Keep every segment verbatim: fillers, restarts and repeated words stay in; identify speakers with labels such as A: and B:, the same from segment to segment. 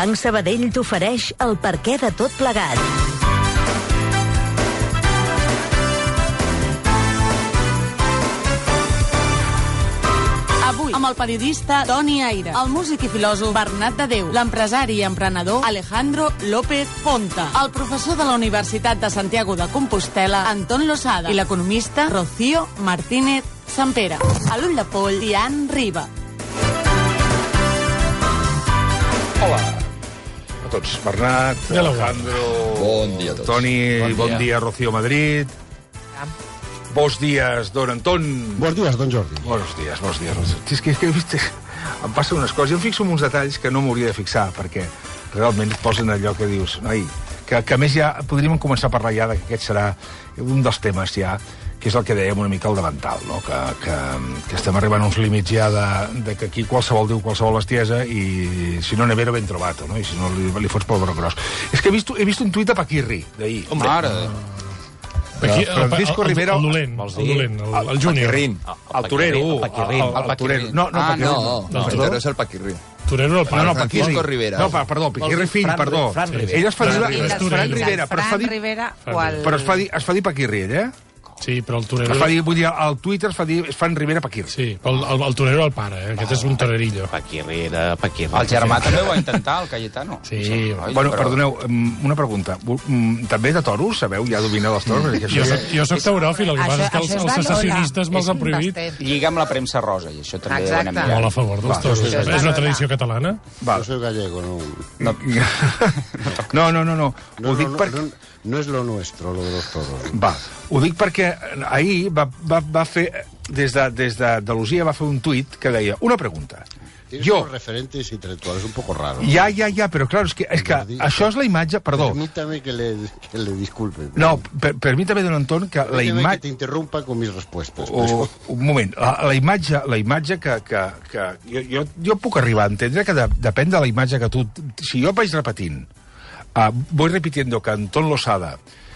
A: Banc Sabadell t'ofereix el perquè de tot plegat.
B: Avui, amb el periodista Toni Aire, el músic i filòsof Bernat de Déu, l'empresari i emprenedor Alejandro López Ponta, el professor de la Universitat de Santiago de Compostela, Anton Losada, i l'economista Rocío Martínez Sampere. A l'ull de poll, Diane Riba.
C: Hola a tots. Bernat, Alejandro,
D: bon dia a tots.
C: Toni,
D: bon dia,
C: bon dia Rocío Madrid. Bons dies, don Anton.
E: Bons dies, don Jordi.
C: Bons dies, bons dies. És que, és que vist, em passen unes coses. Jo em fixo en uns detalls que no m'hauria de fixar, perquè realment et posen allò que dius, noi, que, que a més ja podríem començar a parlar ja que aquest serà un dels temes ja, que és el que dèiem una mica al davantal, no? que, que, que estem arribant a uns límits ja de, de que aquí qualsevol diu qualsevol bestiesa i si no nevero ben trobat, no? I si no li, li fots pel broc gros. És que he vist, he vist un tuit a Paquirri, d'ahir.
D: Hombre, ara...
C: Aquí, Francisco
F: el, el,
C: Rivera...
F: El dolent, el, dolent, el, el, el júnior.
D: Paquirrín.
C: El torero.
D: El Paquirrín.
C: El, el torero. No, no,
D: ah,
C: no,
D: no, no, el torero és el Paquirrín.
F: Torero el pare.
C: No, no,
D: Francisco Rivera.
C: No, perdó, Paquirri fill, perdó.
G: Fran Rivera.
C: Ell es fa dir...
F: Fran
C: Rivera, però es fa dir...
G: Rivera o el...
C: Però es fa dir, es fa dir Paquirri, ell, eh?
F: Sí, però el torero...
C: Es fa dir, vull dir, al Twitter es fa dir, es fan Rivera Paquirri.
F: Sí, però el, el, el torero el pare, eh? Aquest és un torerillo.
G: Paquirri era Paquirri.
D: El germà també ho va intentar, el Cayetano.
F: Sí.
D: Oi,
C: Bueno,
D: però...
C: perdoneu, una pregunta. També de toros, sabeu? Ja domineu els toros?
F: Jo soc, jo soc tauròfil, el que passa és que els, els secessionistes me'ls han prohibit.
D: Lliga amb la premsa rosa, i això també ho anem
F: Molt a
D: mirant.
F: favor dels toros. És una tradició catalana?
E: Yo soy gallego, no.
C: No, no, no, no.
E: No,
C: Ho dic
E: no, no,
C: perquè...
E: no, no es lo nuestro, lo de los toros.
C: Va, ho dic perquè ahir va, va, va fer, des de, des de Andalusia va fer un tuit que deia, una pregunta.
E: Tienes
C: Jo...
E: unos referentes intelectuales un poco raros.
C: Ja, ja, ja, però clar, és que, és que això és la imatge... Perdó.
E: Permítame que le, que le disculpe.
C: No, per, permítame, don Anton, que la
E: Permítame
C: imatge...
E: que te interrumpa con mis respuestas.
C: O, un moment, la, la imatge, la imatge que, que, que jo, jo, jo puc arribar a entendre que de, depèn de la imatge que tu... Si jo vaig repetint, uh, voy repitiendo que Anton Losada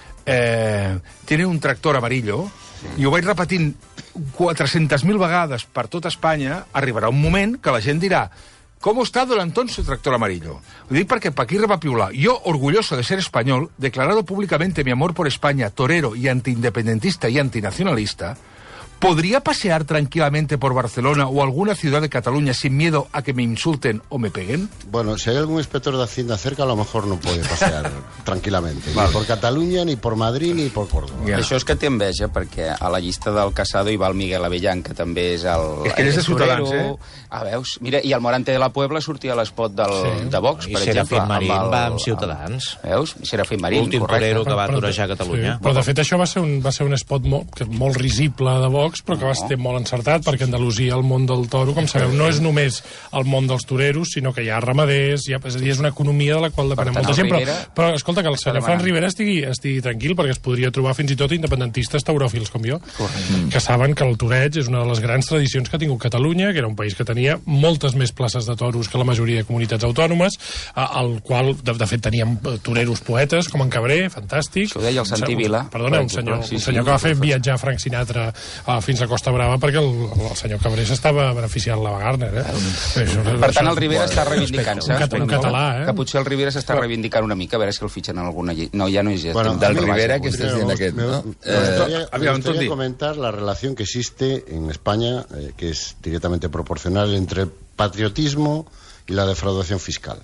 C: eh, tiene un tractor amarillo, i ho vaig repetint quatre-centes mil vegades per tot Espanya, arribarà un moment que la gent dirà ¿cómo está don Antón su tractor amarillo? Ho dic perquè Paquirri va piular. Yo, orgulloso de ser español, declarado públicamente mi amor por España, torero y antiindependentista y antinacionalista, ¿podría pasear tranquilamente por Barcelona o alguna ciudad de Cataluña sin miedo a que me insulten o me peguen?
E: Bueno, si hay algún inspector de Hacienda cerca, a lo mejor no puede pasear tranquilamente. Vale. Ni por Catalunya, ni por Madrid, ni por Córdoba.
C: Ja.
D: Això és que té enveja, perquè a la llista del Casado hi va el Miguel Avellán, que també és el...
C: És que ell és de Ciutadans, eh?
D: Ah, veus? Mira, i el Morante de la Puebla sortia a l'espot del,
F: Sí.
D: de Vox, per
G: I
D: exemple.
G: Serafín Marín
D: el-
G: va amb Ciutadans.
D: Veus? Serafín Marín,
G: L'últim
D: correcte.
G: torero que va
F: Però-
G: torejar a Catalunya.
F: Sí, però de fet això va ser un, va ser un spot molt, que, molt risible de Vox, però que va ser molt encertat, perquè Andalusia, el món del toro, com sabeu, no és només el món dels toreros, sinó que hi ha ramaders, hi ha, és a dir, és una economia de la qual depèn
D: Per tant,
F: molta gent, però,
D: Rivera
F: però escolta, que el senyor
D: demanant.
F: Fran Rivera estigui, estigui tranquil, perquè es podria trobar fins i tot independentistes tauròfils com jo, que saben que el toreig és una de les grans tradicions que ha tingut Catalunya, que era un país que tenia moltes més places de toros que la majoria de comunitats autònomes, al qual, de, de fet, teníem toreros poetes, com en Cabré, fantàstic.
D: Això ho deia el Santi
F: Un-
D: Vila.
F: Perdona, un
D: Per
F: senyor,
D: exemple. Sí,
F: un
D: sí,
F: senyor que va fer
D: sí.
F: viatjar Frank Sinatra uh, fins a Costa Brava perquè el, el senyor Cabré s'estava beneficiant la Wagner, eh? Això,
D: Per tant, el
F: això-
D: Rivera està reivindicant-se.
F: Un cat- un català, eh?
D: Que potser el Rivera s'està reivindicant una mica, a veure si el fitxen en alguna llei. No, ja no és ja.
E: Bueno,
D: estem
E: a mí-
D: del
E: Rivera,
D: que
E: que
D: estàs
E: me,
D: dient aquest,
E: me,
D: no?
E: me
D: Eh,
E: gustaría, me
C: Aviam,
E: gustaría
C: Tondi.
E: comentar la relación que existe en España, eh, que es directamente proporcional entre el patriotismo y la defraudación fiscal.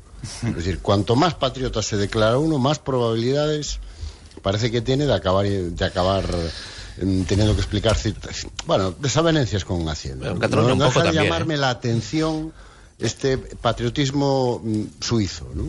E: Es decir, cuanto más patriota se declara uno, más probabilidades parece que tiene de acabar, de acabar eh, teniendo que explicar ciertas, bueno, desavenencias con Hacienda.
G: Bueno, en Cataluña un
E: no
G: poco
E: deja de
G: también,
E: llamarme
G: ¿eh?
E: la atención este patriotismo mm, suizo, ¿no?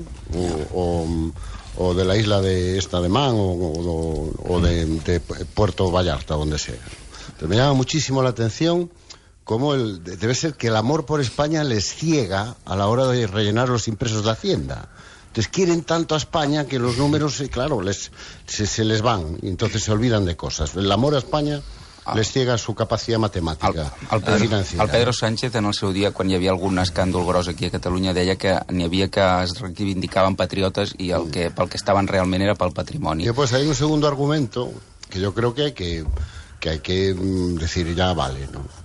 E: O, o, o de la isla de esta de Man o, o, o de, de Puerto Vallarta, donde sea. Entonces, me llama muchísimo la atención cómo el, debe ser que el amor por España les ciega a la hora de rellenar los impresos de Hacienda. Entonces quieren tanto a España que los números, eh, claro, les, se, se les van y entonces se olvidan de cosas. El amor a España les ciega su capacitat matemàtica
D: El, el,
E: i
D: Pedro,
E: financera.
D: el Pedro Sánchez, en el seu dia, quan hi havia algun escàndol gros aquí a Catalunya, deia que n'hi havia que es reivindicaven patriotes i el que, pel que estaven realment era pel patrimoni.
E: Y pues hay un segundo argumento que yo creo que hay que, que, hay que mm, decir ya vale, ¿no?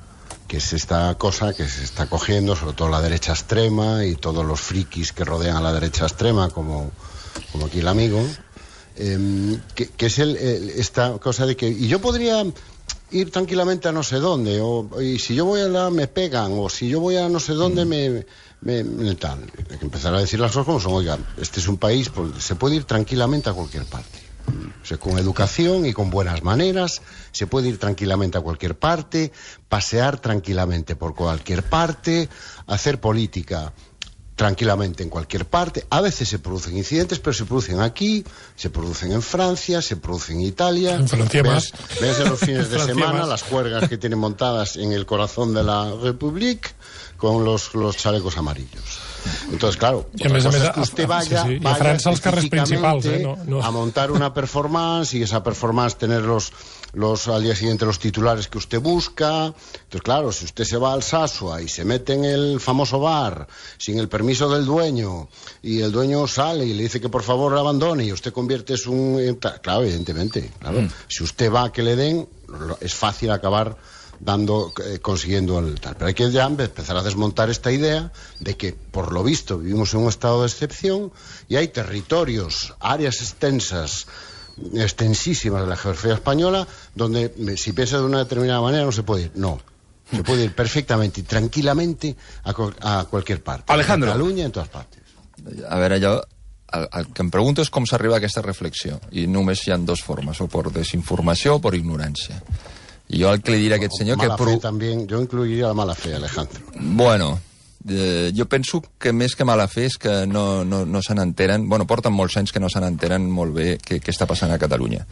E: que es esta cosa que se está cogiendo, sobre todo la derecha extrema y todos los frikis que rodean a la derecha extrema, como, como aquí el amigo, eh, que, que es el, el, esta cosa de que... Y yo podría ir tranquilamente a no sé dónde, o y si yo voy a la me pegan, o si yo voy a no sé dónde me... me, me tal. Hay que empezar a decir las cosas como son. Oiga, este es un país, pues, se puede ir tranquilamente a cualquier parte. O sea, con educación y con buenas maneras se puede ir tranquilamente a cualquier parte, pasear tranquilamente por cualquier parte, hacer política tranquilamente en cualquier parte. A veces se producen incidentes, pero se producen aquí, se producen en Francia, se producen en Italia.
F: En Francia más.
E: Ves en los fines de semana
F: más.
E: las juergas que tienen montadas en el corazón de la República con los, los chalecos amarillos. Entonces, claro,
F: I a més a més,
E: es que usted vaya,
F: sí, sí. I a
E: vaya
F: França els carrers principals, eh?
E: específicamente
F: No, no.
E: a montar una performance y esa performance tener los, los al día siguiente los titulares que usted busca. Entonces, claro, si usted se va al Sasua y se mete en el famoso bar sin el permiso del dueño y el dueño sale y le dice que por favor abandone y usted convierte es un... Claro, evidentemente, claro. Mm. Si usted va a que le den, es fácil acabar dando, eh, consiguiendo el tal. Pero hay que ya empezar a desmontar esta idea de que, por lo visto, vivimos en un estado de excepción y hay territorios, áreas extensas, extensísimas de la geografía española, donde si piensa de una determinada manera no se puede ir. No. Se puede ir perfectamente y tranquilamente a, a cualquier parte.
C: Alejandro.
E: En Catalunya, en totes partes.
H: A veure, jo... El, el que em pregunto és com s'arriba a aquesta reflexió. I només hi ha dues formes, o per desinformació o per ignorància. I jo el que li diré a aquest senyor...
E: Mala
H: que pro...
E: fe también, yo incluiría la mala fe, Alejandro.
H: Bueno, eh, jo penso que més que mala fe és que no, no, no se n'enteren, bueno, porten molts anys que no se n'enteren molt bé què, què està passant a Catalunya.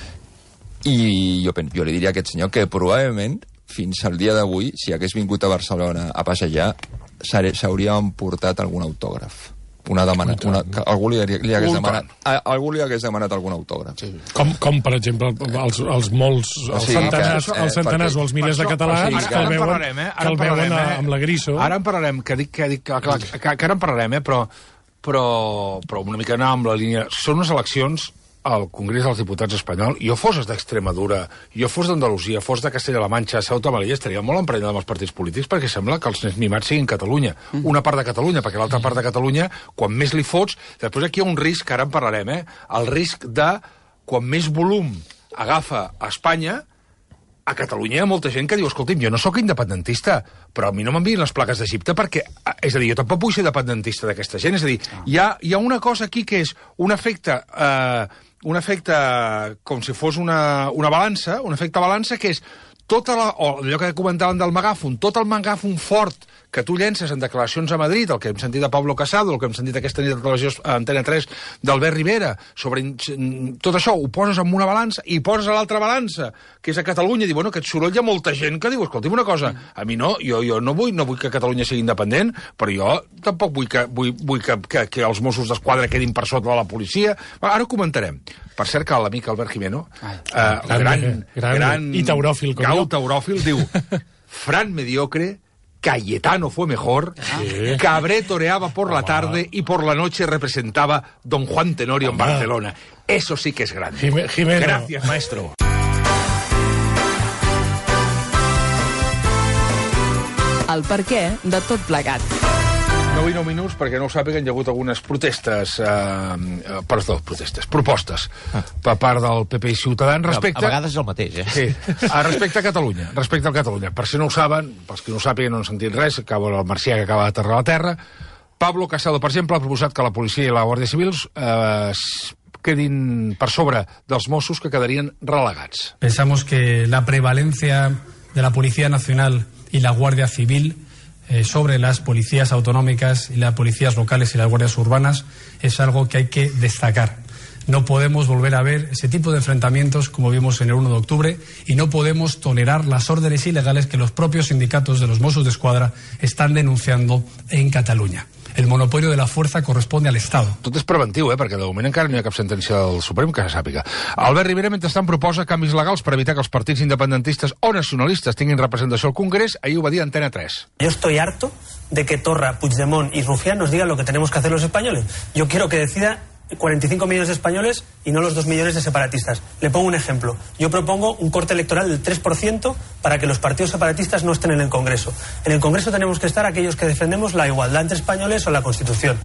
H: I jo, jo li diria a aquest senyor que probablement fins al dia d'avui, si hagués vingut a Barcelona a passejar, s'hauria emportat algun autògraf. Una demanat, una, que algú li, li hagués demanat a, algú li hagués demanat algun autògraf. Sí.
F: Com, com, per exemple, els, els molts, els
H: Sí,
F: centenars,
H: que- eh,
F: els centenars
H: perquè-
F: o els milers de
C: Per això-
F: catalans
C: per això-
F: que
C: ara
F: el
C: en
F: veuen,
C: parlarem, eh? Ara
F: que el
C: en
F: veuen
C: parlarem,
F: a,
C: eh?
F: amb la Griso.
C: Ara en parlarem, que dic que, dic, que, clar, que, que ara en parlarem, eh? però, però, però una mica anar amb la línia... Són unes eleccions al Congrés dels Diputats espanyol, jo fos d'Extremadura, jo fos d'Andalusia, fos de Castella-La Manxa, Ceuta, Melilla, estaria molt emprenyada amb els partits polítics perquè sembla que els més mimats siguin Catalunya. Mm. Una part de Catalunya, perquè l'altra part de Catalunya, quan més li fots... Després aquí hi ha un risc, que ara en parlarem, eh? El risc de, quan més volum agafa a Espanya, a Catalunya hi ha molta gent que diu, escolti'm, jo no sóc independentista, però a mi no m'envien les plaques d'Egipte perquè... És a dir, jo tampoc vull ser independentista d'aquesta gent. És a dir, hi ha, hi ha una cosa aquí que és un efecte... Eh, un efecte com si fos una, una balança, un efecte balança que és tota la, o allò que comentaven del megàfon, tot el megàfon fort que tu llences en declaracions a Madrid, el que hem sentit de Pablo Casado, el que hem sentit aquesta nit de televisió a Antena tres d'Albert Rivera, sobre tot això, ho poses en una balança i poses a l'altra balança, que és a Catalunya, i diu, bueno, aquest soroll hi ha molta gent que diu, escolti'm una cosa, a mi no, jo, jo no vull no vull que Catalunya sigui independent, però jo tampoc vull que, vull, vull que, que, que els Mossos d'Esquadra quedin per sota de la policia. Ara ho comentarem. Per cert, que l'amic Albert Jimeno, eh,
F: gran,
C: gran,
F: gran,
C: gran
F: i tauròfil, com
C: gau
F: jo.
C: tauròfil, diu, Fran mediocre, Cayetano fue mejor, sí. Cabré toreaba por la tarde y por la noche representaba Don Juan Tenorio en Barcelona. Eso sí que es grande.
F: Jime- Jimeno.
C: Gracias, maestro.
B: El per què de tot plegat.
C: nou i nou minuts, perquè no ho sàpiguen, hi ha hagut algunes protestes, eh, eh, perdó, protestes, propostes, per part del P P i Ciutadans respecte...
G: A vegades és el mateix, eh?
C: Sí, a respecte a Catalunya, respecte a Catalunya. Per si no ho saben, pels que no ho sàpiguen, no han sentit res, acaba el Marcià que acaba d'aterrar a la terra. Pablo Casado, per exemple, ha proposat que la policia i la Guàrdia Civil eh, quedin per sobre dels Mossos, que quedarien relegats.
I: Pensamos que la prevalencia de la Policía Nacional y la Guardia Civil eh, sobre las policías autonómicas y las policías locales y las guardias urbanas es algo que hay que destacar. No podemos volver a ver ese tipo de enfrentamientos como vimos en el uno de octubre y no podemos tolerar las órdenes ilegales que los propios sindicatos de los Mossos d'Esquadra están denunciando en Cataluña. El monopolio de la fuerza corresponde al Estado.
C: Tot és preventiu, eh? Perquè de moment encara no hi ha cap sentència del Suprem que se sàpiga. Albert Rivera, mentrestant, proposa canvis legals per evitar que els partits independentistes o nacionalistes tinguin representació al Congrés. Ahir ho va dir Antena tres.
J: Yo estoy harto de que Torra, Puigdemont y Rufián nos digan lo que tenemos que hacer los españoles. Yo quiero que decida cuarenta y cinco millones de españoles y no los dos millones de separatistas. Le pongo un ejemplo. Yo propongo un corte electoral del tres por ciento para que los partidos separatistas no estén en el Congreso. En el Congreso tenemos que estar aquellos que defendemos la igualdad entre españoles o la Constitución.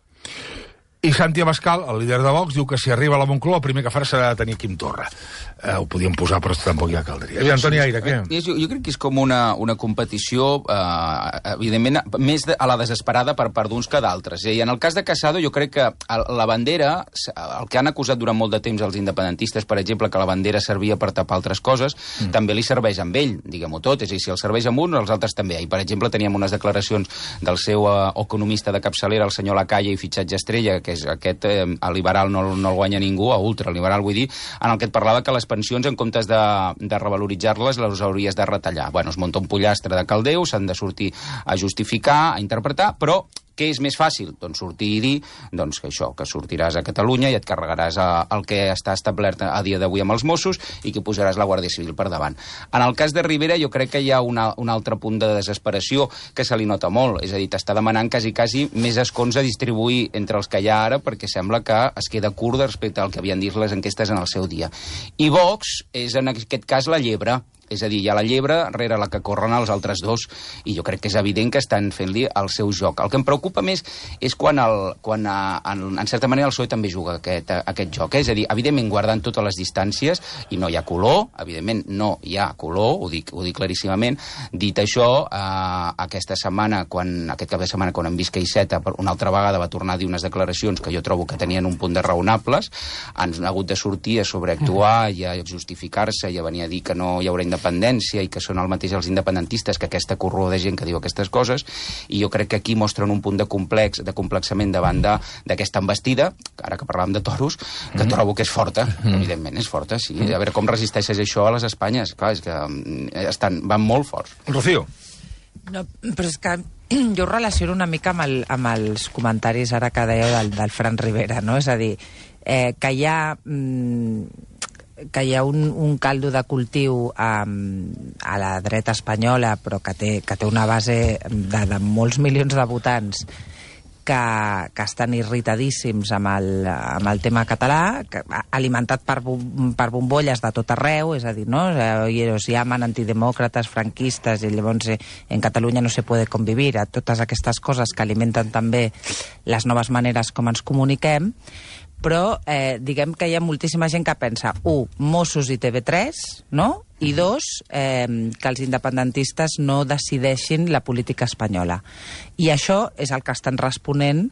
C: I Santi Abascal, el líder de Vox, diu que si arriba a la Moncloa el primer que farà serà detenir Quim Torra. Eh, ho podíem posar, però tampoc ja caldria. I Antoni Aire, què?
D: Jo, jo crec que és com una, una competició, eh, evidentment, més de, a la desesperada per part d'uns que d'altres. I en el cas de Casado, jo crec que la bandera, el que han acusat durant molt de temps els independentistes, per exemple, que la bandera servia per tapar altres coses, mm. també li serveix amb ell, diguem-ho tot. És a dir, si el serveix amb un, els altres també. I, per exemple, teníem unes declaracions del seu eh, economista de capçalera, el senyor Lacalle, i fitxatge estrella, que és aquest, eh, a liberal no, no el guanya ningú, a ultraliberal vull dir, en el que et parlava que les pensions, en comptes de, de revaloritzar-les, les hauries de retallar. Bueno, es munta un pollastre de caldeu, s'han de sortir a justificar, a interpretar, però què és més fàcil? Doncs sortir i dir doncs, que això, que sortiràs a Catalunya i et carregaràs a, el que està establert a dia d'avui amb els Mossos i que posaràs la Guàrdia Civil per davant. En el cas de Rivera jo crec que hi ha una, un altre punt de desesperació que se li nota molt, és a dir, t'està demanant quasi, quasi més escons a distribuir entre els que hi ha ara perquè sembla que es queda curt respecte al que havien dit les enquestes en el seu dia. I Vox és en aquest cas la llebre. És a dir, hi ha la llebre rere la que corren els altres dos i jo crec que és evident que estan fent-li el seu joc. El que em preocupa més és quan, el, quan a, en, en certa manera el P S O E també juga aquest, aquest joc. Eh? És a dir, evidentment guardant totes les distàncies i no hi ha color, evidentment no hi ha color, ho dic, ho dic claríssimament. Dit això, eh, aquesta setmana, quan, aquest cap de setmana, quan en Visca Iceta una altra vegada va tornar a dir unes declaracions que jo trobo que tenien un punt de raonables, han hagut de sortir a sobreactuar i a justificar-se i a venir a dir que no hi haurà independència i que són el mateix els independentistes que aquesta corrua de gent que diu aquestes coses, i jo crec que aquí mostren un punt de complex, de complexament davant d'aquesta embestida, ara que parlàvem de toros, que mm. trobo que és forta, mm. evidentment és forta, sí. A veure com resisteixes això a les Espanyes. Clar, és que estan, van molt forts.
C: Rocío.
K: No, però és que jo ho relaciono una mica amb, el, amb els comentaris ara que dèieu del, del Fran Rivera, no? És a dir, eh, que hi ha... Mm, que hi ha un, un caldo de cultiu um, a la dreta espanyola, però que té, que té una base de, de molts milions de votants que, que estan irritadíssims amb el, amb el tema català, que, alimentat per, per bombolles de tot arreu, és a dir, no? I els llaman antidemòcrates, franquistes, i llavors eh, en Catalunya no se puede convivir, a totes aquestes coses que alimenten també les noves maneres com ens comuniquem. Però eh, diguem que hi ha moltíssima gent que pensa, un, Mossos i T V tres, no? I dos, eh, que els independentistes no decideixin la política espanyola. I això és el que estan responent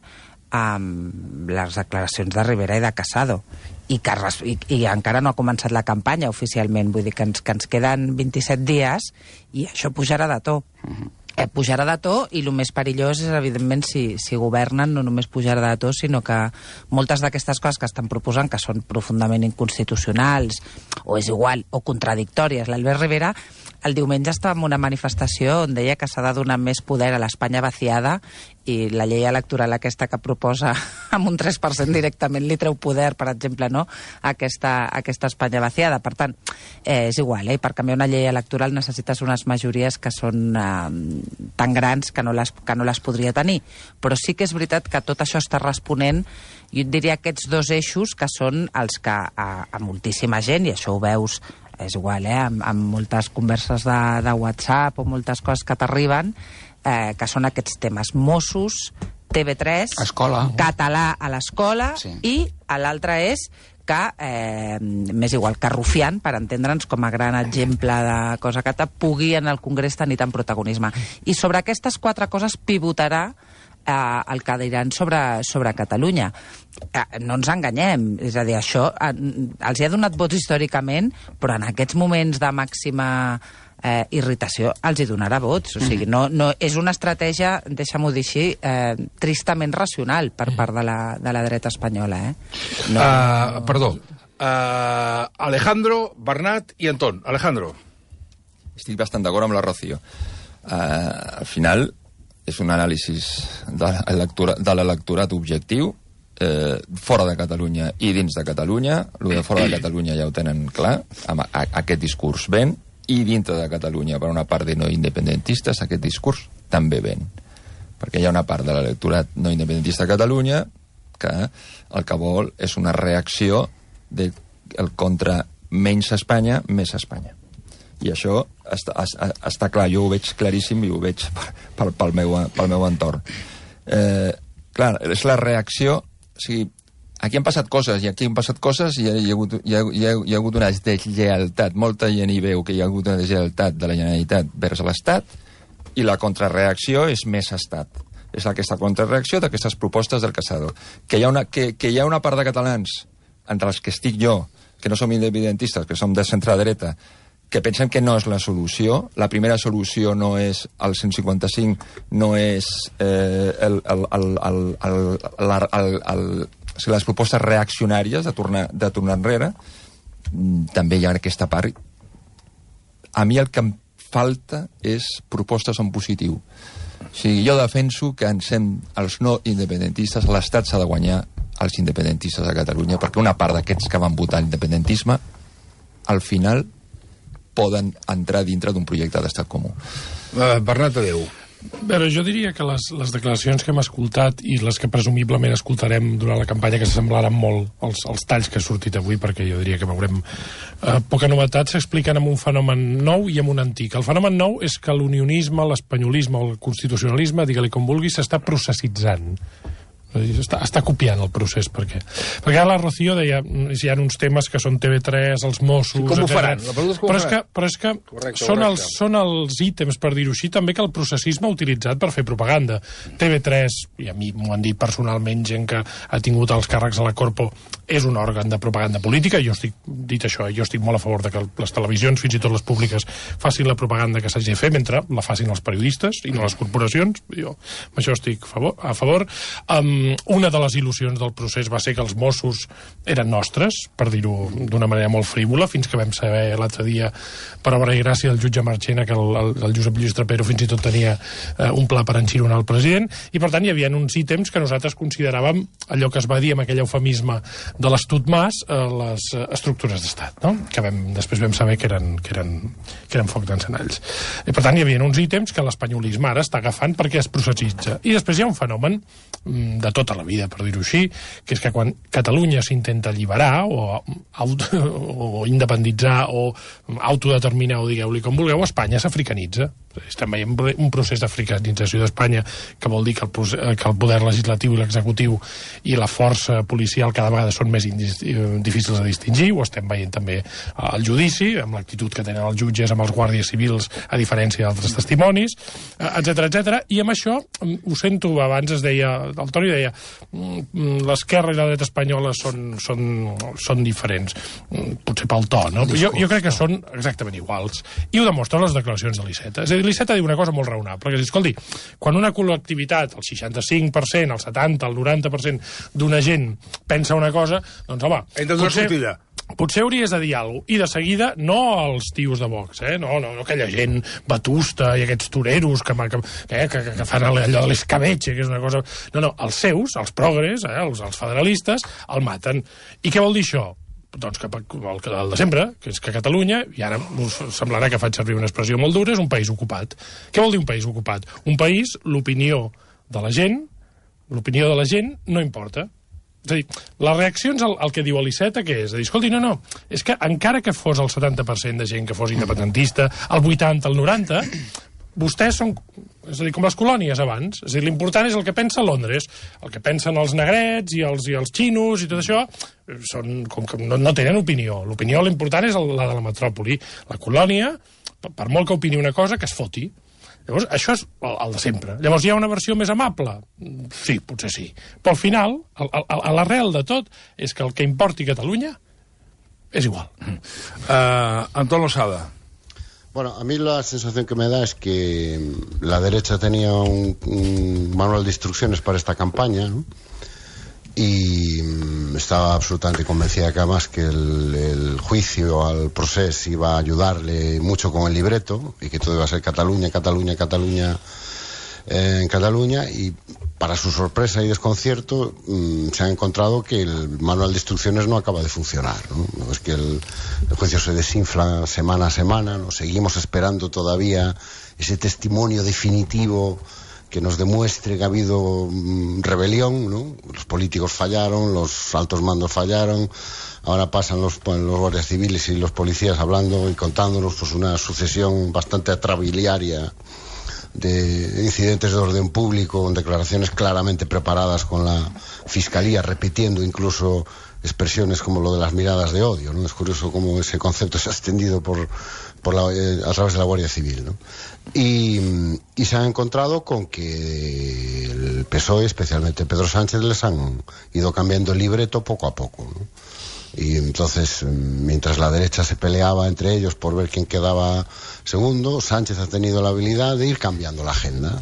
K: amb les declaracions de Rivera i de Casado. I, que, i, i encara no ha començat la campanya oficialment, vull dir que ens, que ens queden vint-i-set dies i això pujarà de to. Uh-huh. Eh, pujarà de to i el més perillós és, evidentment, si, si governen, no només pujarà de to, sinó que moltes d'aquestes coses que estan proposant, que són profundament inconstitucionals, o és igual, o contradictòries. L'Albert Rivera el diumenge estava en una manifestació on deia que s'ha de donar més poder a l'Espanya vaciada i la llei electoral aquesta que proposa amb un tres per cent directament li treu poder, per exemple, no? a aquesta, a aquesta Espanya vaciada. Per tant, eh, és igual, eh? Per canviar una llei electoral necessites unes majories que són eh, tan grans que no, les, que no les podria tenir. Però sí que és veritat que tot això està responent, jo et diria, aquests dos eixos que són els que a, a moltíssima gent, i això ho veus, és igual, eh? amb, amb moltes converses de, de WhatsApp o moltes coses que t'arriben, eh, que són aquests temes. Mossos, T V tres,
D: escola,
K: català a l'escola, sí. I l'altre és que, eh, més igual, que Rufián, per entendre'ns com a gran exemple de cosa que pugui en el Congrés tenir tant protagonisme. I sobre aquestes quatre coses pivotarà eh, el que diran sobre, sobre Catalunya. Eh, no ens enganyem, és a dir, això eh, els hi ha donat vots històricament, però en aquests moments de màxima eh, irritació els hi donarà vots. O sigui, no, no, és una estratègia, deixa'm-ho dir així, eh, tristament racional per part de la, de la dreta espanyola. Eh? No,
C: uh, perdó. Uh, Alejandro, Bernat i Anton. Alejandro.
H: Estic bastant d'acord amb la Rocío. Uh, al final és un anàlisi de l'electorat objectiu, eh, fora de Catalunya i dins de Catalunya. El de fora de Catalunya ja ho tenen clar, amb a, a, aquest discurs ven, i dintre de Catalunya, per una part de no independentistes, aquest discurs també ven. Perquè hi ha una part de l'electorat no independentista a Catalunya que el que vol és una reacció de, el contra menys Espanya, més Espanya. I això està, està clar, jo ho veig claríssim i ho veig pel, pel, meu, pel meu entorn. Eh, clar, és la reacció... O sigui, aquí han passat coses, i aquí han passat coses, i hi ha, hi ha, hagut, hi ha, hi ha, hi ha hagut una deslleialtat. Molta gent hi veu que hi ha hagut una deslleialtat de la Generalitat vers l'Estat, i la contrarreacció és més Estat. És aquesta contrarreacció d'aquestes propostes del Casado. Que hi ha una, que, que hi ha una part de catalans, entre els que estic jo, que no som independentistes, que som de centre-dreta, que pensen que no és la solució. La primera solució no és el cent cinquanta cinc, no és eh, el, el, el, el, el, el, el, el, o sigui, les propostes reaccionàries de tornar, de tornar enrere. També hi ha aquesta part. A mi el que em falta és propostes en positiu. O sigui, jo defenso que ens hem, els no independentistes, l'Estat s'ha de guanyar als independentistes a Catalunya, perquè una part d'aquests que van votar l'independentisme, al final poden entrar dintre d'un projecte d'estat comú.
C: Uh, Bernat Adeu.
F: Bé, jo diria que les, les declaracions que hem escoltat i les que presumiblement escoltarem durant la campanya, que s'assemblaran molt als, als talls que ha sortit avui, perquè jo diria que veurem eh, poca novetat, s'expliquen amb un fenomen nou i amb un antic. El fenomen nou és que l'unionisme, l'espanyolisme o el constitucionalisme, digue-li com vulgui, s'està processitzant. Està, està copiant el procés, perquè perquè ara la Rocío deia, hi ha uns temes que són T V tres, els Mossos,
C: com ho faran? La pregunta és com
F: però,
C: ho
F: és que,
C: faran?
F: però és que
C: correcte,
F: són,
C: correcte.
F: Els, són els ítems, per dir-ho així, també que el processisme ha utilitzat per fer propaganda. T V tres, i a mi m'ho han dit personalment gent que ha tingut els càrrecs a la Corpo, és un òrgan de propaganda política. Jo estic, dit això, jo estic molt a favor de que les televisions, fins i tot les públiques, facin la propaganda que s'hagi de fer, mentre la facin els periodistes i no les corporacions. Jo amb això estic a favor. A favor. Um, una de les il·lusions del procés va ser que els Mossos eren nostres, per dir-ho d'una manera molt frívola, fins que vam saber l'altre dia, per obra i gràcia del jutge Marchena, que el, el, el Josep Lluís Trapero fins i tot tenia eh, un pla per enxironar el president, i per tant hi havia uns ítems que nosaltres consideràvem allò que es va dir amb aquell eufemisme de l'estut Mas, eh, les eh, estructures d'estat, no? Que vam, després vam saber que eren, que eren, que eren foc d'encenalls. I per tant hi havia uns ítems que l'espanyolisme ara està agafant perquè es processitza. I després hi ha un fenomen mm, de tota la vida, per dir-ho així, que és que quan Catalunya s'intenta alliberar o, auto, o independitzar o autodeterminar, o digueu-li com vulgueu, Espanya s'africanitza. Estem veient un procés d'africanització d'Espanya que vol dir que el, que el poder legislatiu i l'executiu i la força policial cada vegada són més difícils de distingir. Ho estem veient també al judici, amb l'actitud que tenen els jutges amb els guàrdies civils, a diferència d'altres testimonis, etcètera, etcètera. I amb això, ho sento, abans es deia, el Toni deia, l'esquerra i la dreta espanyola són, són, són diferents. Potser pel to, no? Jo, jo crec que són exactament iguals. I ho demostren les declaracions de l'Iceta. És a dir, l'Iceta diu una cosa molt raonable, que és, escolti, quan una col·lectivitat, el seixanta-cinc per cent, el setanta, el noranta per cent d'una gent pensa una cosa, doncs, home, potser, potser hauries de dir alguna cosa. I de seguida, no els tios de Vox, eh? no, no, no aquella gent batusta i aquests toreros que, que, eh? que, que fan allò de l'escabetxe, que és una cosa... No, no, els seus, els progres, eh? els, els federalistes, el maten. I què vol dir això? Doncs que el, el de sempre, que és que Catalunya, i ara us semblarà que faig servir una expressió molt dura, és un país ocupat. Què vol dir un país ocupat? Un país, l'opinió de la gent, l'opinió de la gent no importa. És a dir, les reaccions al, al que diu l'Iceta, què és? A dir, escolti, no, no, és que encara que fos el setanta per cent de gent que fos independentista, el vuitanta, el noranta, vostès són, és a dir, com les colònies abans. És a dir, l'important és el que pensa Londres. El que pensen els negrets i els, i els xinos i tot això, són, com que no, no tenen opinió. L'opinió, l'important és la de la metròpoli. La colònia, per molt que opini una cosa, que es foti. Llavors, això és el, el de sempre. Llavors, hi ha una versió més amable? Sí, potser sí. Però al final, el, el, l'arrel de tot és que el que importi Catalunya és igual.
C: Uh, Antón Losada.
E: Bueno, a mí la sensación que me da es que la derecha tenía un, un manual de instrucciones para esta campaña, ¿no? Y estaba absolutamente convencida que además que el, el juicio al procés iba a ayudarle mucho con el libreto y que todo iba a ser Cataluña, Cataluña, Cataluña eh, en Cataluña, y para su sorpresa y desconcierto mmm, se ha encontrado que el manual de instrucciones no acaba de funcionar, ¿no? Es que el, el juicio se desinfla semana a semana, ¿no? Seguimos esperando todavía ese testimonio definitivo que nos demuestre que ha habido mm, rebelión, ¿no? Los políticos fallaron, los altos mandos fallaron, ahora pasan los, los guardias civiles y los policías hablando y contándonos pues una sucesión bastante atrabiliaria de incidentes de orden público, con declaraciones claramente preparadas con la Fiscalía, repitiendo incluso expresiones como lo de las miradas de odio, ¿no? Es curioso cómo ese concepto se ha extendido por, por la, eh, a través de la Guardia Civil, ¿no? Y, y se han encontrado con que el P S O E, especialmente Pedro Sánchez, les han ido cambiando el libreto poco a poco, ¿no? Y entonces, mientras la derecha se peleaba entre ellos por ver quién quedaba segundo, Sánchez ha tenido la habilidad de ir cambiando la agenda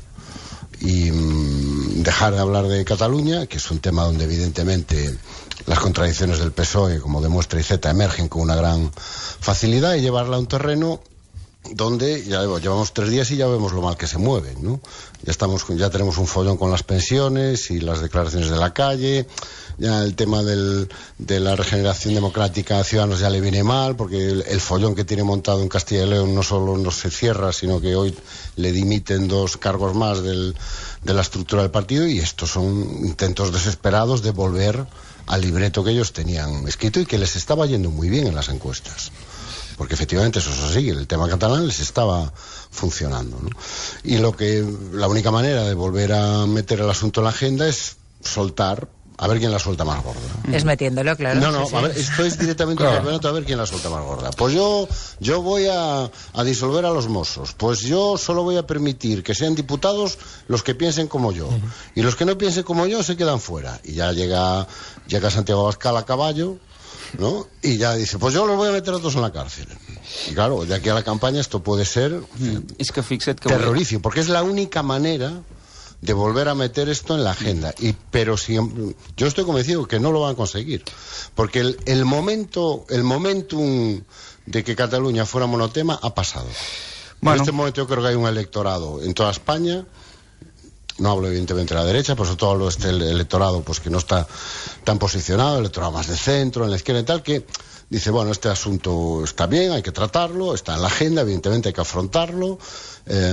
E: y mmm, dejar de hablar de Cataluña, que es un tema donde evidentemente las contradicciones del P S O E, como demuestra I Z, emergen con una gran facilidad, y llevarla a un terreno donde ya llevamos tres días y ya vemos lo mal que se mueven, ¿no? Ya estamos, ya tenemos un follón con las pensiones y las declaraciones de la calle. Ya el tema del, de la regeneración democrática a Ciudadanos ya le viene mal, porque el, el follón que tiene montado en Castilla y León no solo no se cierra, sino que hoy le dimiten dos cargos más del, de la estructura del partido, y estos son intentos desesperados de volver al libreto que ellos tenían escrito y que les estaba yendo muy bien en las encuestas. Porque efectivamente eso es así, el tema catalán les estaba funcionando, ¿no? Y lo que, la única manera de volver a meter el asunto en la agenda es soltar, a ver quién la suelta más gorda.
K: Es metiéndolo, claro.
E: No, no,
K: sí,
E: a
K: sí.
E: ver, esto es directamente al campeonato, a ver quién la suelta más gorda. Pues yo, yo voy a, a disolver a los Mossos. Pues yo solo voy a permitir que sean diputados los que piensen como yo. Uh-huh. Y los que no piensen como yo se quedan fuera. Y ya llega, llega Santiago Abascal a caballo, ¿no? Y ya dice, pues yo los voy a meter a todos en la cárcel. Y claro, de aquí a la campaña esto puede ser
D: mm. es que fixa't que
E: terrorífico, porque es la única manera de volver a meter esto en la agenda. Y pero si yo estoy convencido que no lo van a conseguir, porque el, el momento, el momentum de que Cataluña fuera monotema ha pasado. Bueno. En este momento yo creo que hay un electorado en toda España. No hablo evidentemente de la derecha, pero sobre todo hablo de este electorado pues que no está tan posicionado, el electorado más de centro, en la izquierda y tal, que dice, bueno, este asunto está bien, hay que tratarlo, está en la agenda, evidentemente hay que afrontarlo, eh,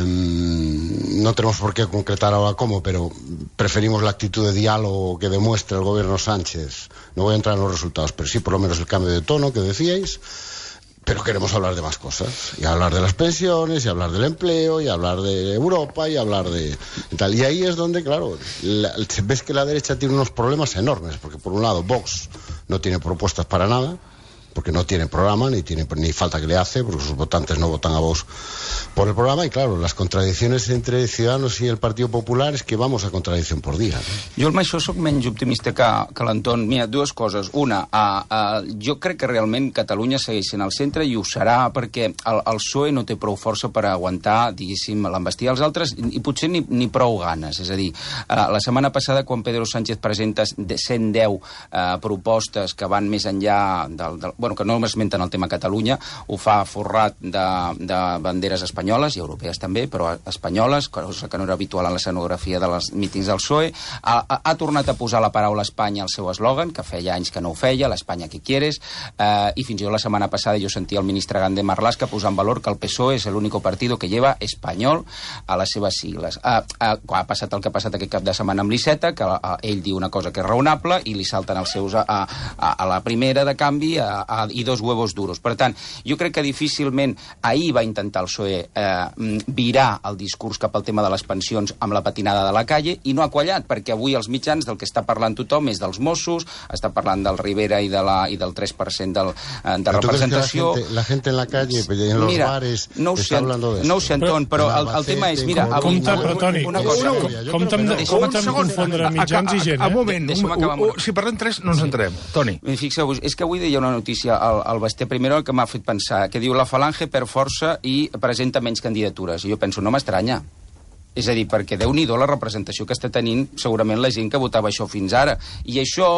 E: no tenemos por qué concretar ahora cómo, pero preferimos la actitud de diálogo que demuestra el gobierno Sánchez. No voy a entrar en los resultados, pero sí por lo menos el cambio de tono que decíais. Pero queremos hablar de más cosas, y hablar de las pensiones, y hablar del empleo, y hablar de Europa, y hablar de tal. Y ahí es donde, claro, la, ves que la derecha tiene unos problemas enormes, porque por un lado Vox no tiene propuestas para nada, porque no tiene programa, ni tiene ni falta que le hace, porque sus votantes no votan a Vox por el programa, y claro, las contradicciones entre Ciudadanos i el Partido Popular és que vamos a contradicció por dia. No?
D: Jo amb això soc menys optimista que, que l'Anton. Mira, dues coses. Una, uh, uh, jo crec que realment Catalunya segueix sent al centre, i ho serà perquè el, el P S O E no té prou força per aguantar, diguéssim, l'embestir als altres, i potser ni, ni prou ganes. És a dir, uh, la setmana passada, quan Pedro Sánchez presenta cent deu uh, propostes que van més enllà del, del bueno, que no esmenten el tema Catalunya, ho fa forrat de, de banderes espanyoles i europees també, però espanyoles, cosa que no era habitual en l'escenografia de les mítings del P S O E. Ha, ha, ha tornat a posar la paraula Espanya al seu eslògan, que feia anys que no ho feia, l'Espanya que quieres, eh, i fins i tot la setmana passada jo sentia el ministre Grande Marlaska posar en valor que el P S O E és l'únic partit que lleva espanyol a les seves sigles. Eh, eh, ha passat el que ha passat aquest cap de setmana amb l'Iceta, que eh, ell diu una cosa que és raonable i li salten els seus a, a, a la primera de canvi a, a, i dos huevos duros. Per tant, jo crec que difícilment ahir va intentar el P S O E eh, virar el discurs cap al tema de les pensions amb la patinada de la calle, i no ha quallat, perquè avui els mitjans del que està parlant tothom és dels Mossos, està parlant del Rivera i, de la, i del tres per cent del, eh, de representació.
E: La gente, la gente en la calle, en los
D: mira,
E: bares,
D: no ho
E: està
D: sé,
E: hablando de eso.
D: No ho sé, Anton, però el, el tema és, mira...
F: Compte, però, Toni,
D: una cosa,
F: compte amb confondre mitjans i gent.
C: Un moment, si parlem tres no ens entrem. Toni.
D: Fixeu-vos, és que avui deia una notícia al, al Basté Primero que m'ha fet pensar, que diu la Falange per força i presenta menys candidatures. I jo penso, no m'estranya. És a dir, perquè Déu-n'hi-do la representació que està tenint segurament la gent que votava això fins ara. I això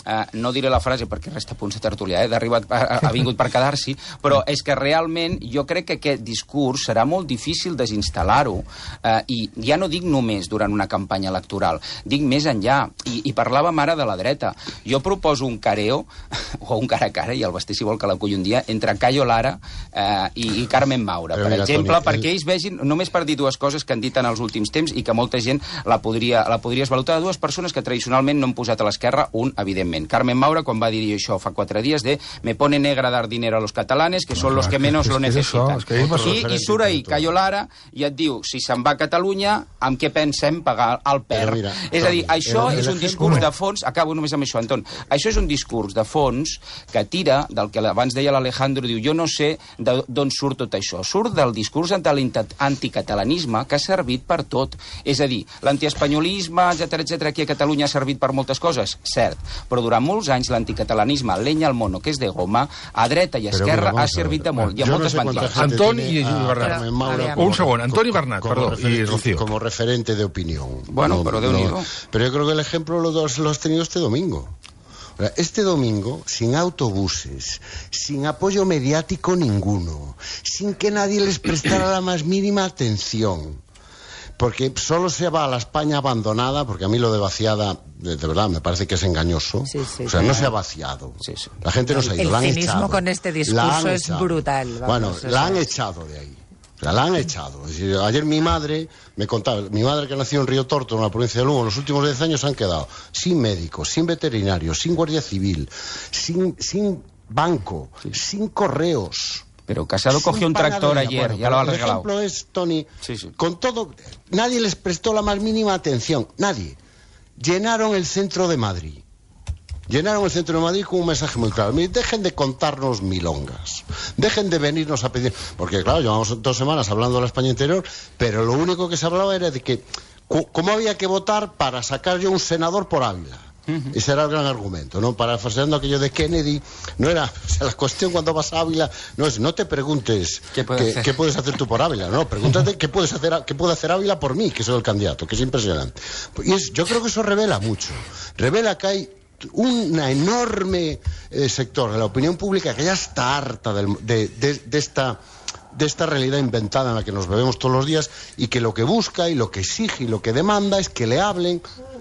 D: eh, no diré la frase perquè resta punts de tertulià, eh, d'arribat, ha, ha vingut per quedar-s'hi, però és que realment jo crec que aquest discurs serà molt difícil desinstal·lar-ho, eh, i ja no dic només durant una campanya electoral, dic més enllà, i, i parlàvem ara de la dreta. Jo proposo un careo, o un cara a cara, i el Basté si vol que l'aculli un dia, entre Cayo Lara eh, i, i Carmen Maura, per
E: mira,
D: exemple,
E: Toni,
D: perquè ells vegin, només per dir dues coses que han dit en els últims temps i que molta gent la podria, la podria esvalutar, de dues persones que tradicionalment no han posat a l'esquerra, un, evidentment. Carmen Maura, quan va dir això fa quatre dies, de me pone negra dar dinero a los catalanes, que són los que menos lo necesitan. I, i surt ahí Cayo Lara i et diu, si se'n va a Catalunya, amb què pensem pagar el P E R? Mira, és a dir, això és un discurs de fons, acabo només amb això, Anton, això és un discurs de fons que tira del que abans deia l'Alejandro, diu, jo no sé d'on surt tot això. Surt del discurs anticatalanisme que ha servit per tot. És a dir, l'antiespanyolisme, etcètera, etcètera, aquí a Catalunya ha servit per moltes coses, cert, però durant molts anys l'anticatalanisme, leña al mono, que és de goma, a dreta i a esquerra ha servit de molt, i a moltes mentides.
C: Antoni i Bernat. Un segon, Antoni Bernat, perdó, y Rocío.
E: Como referente de opinión.
D: Bueno,
E: no,
D: pero de
E: no,
D: unido.
E: Pero yo creo que el ejemplo lo, lo has tenido este domingo. Este domingo, sin autobuses, sin apoyo mediático ninguno, sin que nadie les prestara la más mínima atención, porque solo se va a la España abandonada, porque a mí lo de vaciada, de, de verdad, me parece que es engañoso.
K: Sí, sí,
E: o sea,
K: sí,
E: no
K: sí.
E: se ha vaciado.
K: Sí, sí.
E: La gente no se ha ido,
K: el
E: la han
K: cinismo
E: echado.
K: Con este discurso es
E: echado.
K: brutal. Vamos,
E: bueno,
K: o
E: la han
K: sea,
E: echado de ahí. O sea, la han echado. Es decir, ayer mi madre me contaba, mi madre que nació en Río Torto, en la provincia de Lugo, en los últimos diez años han quedado sin médicos, sin veterinarios, sin guardia civil, sin, sin banco, sí. sin correos.
D: Pero Casado cogió un tractor ayer, bueno, ya lo ha regalado.
E: El ejemplo es, Tony,
D: sí, sí.
E: con todo, nadie les prestó la más mínima atención, nadie. Llenaron el centro de Madrid. Llenaron el centro de Madrid con un mensaje muy claro. Miren, dejen de contarnos milongas. Dejen de venirnos a pedir... Porque, claro, llevamos dos semanas hablando de la España interior, pero lo único que se hablaba era de que... ¿Cómo había que votar para sacar yo un senador por Ávila? Uh-huh. Ese era el gran argumento, ¿no? Parafraseando aquello de Kennedy, no era... O sea, la cuestión cuando vas a Ávila no es... No te preguntes
D: ¿Qué, puede
E: qué, qué puedes hacer tú por Ávila, no. Pregúntate qué, puedes hacer, qué puede hacer Ávila por mí, que soy el candidato, que es impresionante. Y es, yo creo que eso revela mucho. Revela que hay... un enorme eh, sector de la opinión pública que ya está harta del, de, de, de, esta, de esta realidad inventada en la que nos bebemos todos los días y que lo que busca y lo que exige y lo que demanda es que le hablen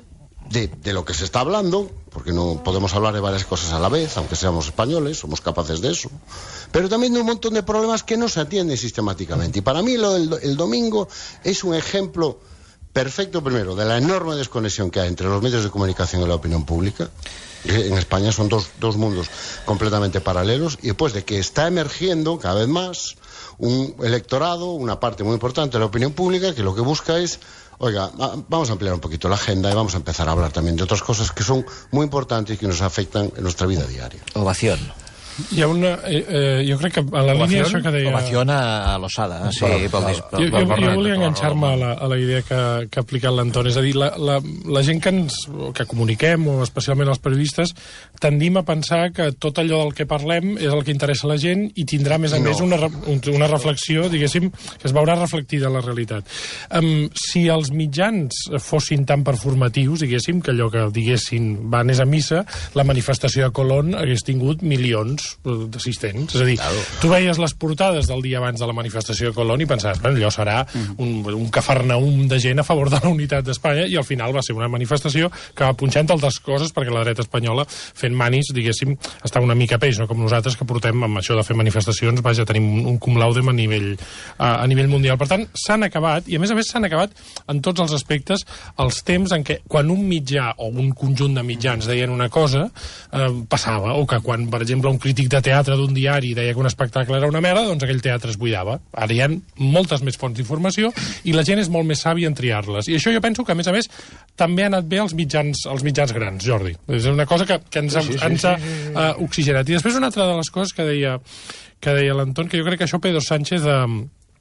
E: de, de lo que se está hablando, porque no podemos hablar de varias cosas a la vez, aunque seamos españoles, somos capaces de eso, pero también de un montón de problemas que no se atienden sistemáticamente. Y para mí lo, el, el domingo es un ejemplo perfecto, primero, de la enorme desconexión que hay entre los medios de comunicación y la opinión pública. En España son dos, dos mundos completamente paralelos, y después de que está emergiendo cada vez más un electorado, una parte muy importante de la opinión pública, que lo que busca es, oiga, vamos a ampliar un poquito la agenda y vamos a empezar a hablar también de otras cosas que son muy importantes y que nos afectan en nuestra vida diaria.
G: Ovación.
F: Hi ha una... Eh, eh, jo crec que a la línia això que deia...
G: Ovación a, a l'Osada. Sí,
F: pel,
G: pel,
F: pel, jo, jo, jo volia enganxar-me a, la, a la idea que, que ha aplicat l'Anton. És a dir, la, la, la gent que ens que comuniquem, o especialment els periodistes, tendim a pensar que tot allò del que parlem és el que interessa a la gent i tindrà, a més a no. més, una, una reflexió, diguéssim, que es veurà reflectida en la realitat. Um, si els mitjans fossin tan performatius, diguéssim, que allò que diguessin va anés a missa, la manifestació de Colón hagués tingut milions d'assistents. És a dir, claro. Tu veies les portades del dia abans de la manifestació de Colón i pensaves, bueno, allò serà un, un cafarnaum de gent a favor de la unitat d'Espanya, i al final va ser una manifestació que va punxar entre altres coses perquè la dreta espanyola, fent manis, diguéssim, està una mica a peix, no com nosaltres que portem amb això de fer manifestacions, vaja, tenim un, un cum laude a nivell, a, a nivell mundial. Per tant, s'han acabat, i a més a més s'han acabat en tots els aspectes, els temps en què quan un mitjà o un conjunt de mitjans deien una cosa, eh, passava, o que quan, per exemple, un crític de teatre d'un diari deia que un espectacle era una merda, doncs aquell teatre es buidava. Ara hi ha moltes més fonts d'informació i la gent és molt més sàvia en triar-les. I això jo penso que, a més a més, també ha anat bé als mitjans, als mitjans grans, Jordi. És una cosa que, que ens, sí, sí, ens ha sí, sí, sí. Uh, oxigenat. I després una altra de les coses que deia, que deia l'Anton, que jo crec que això Pedro Sánchez... Uh,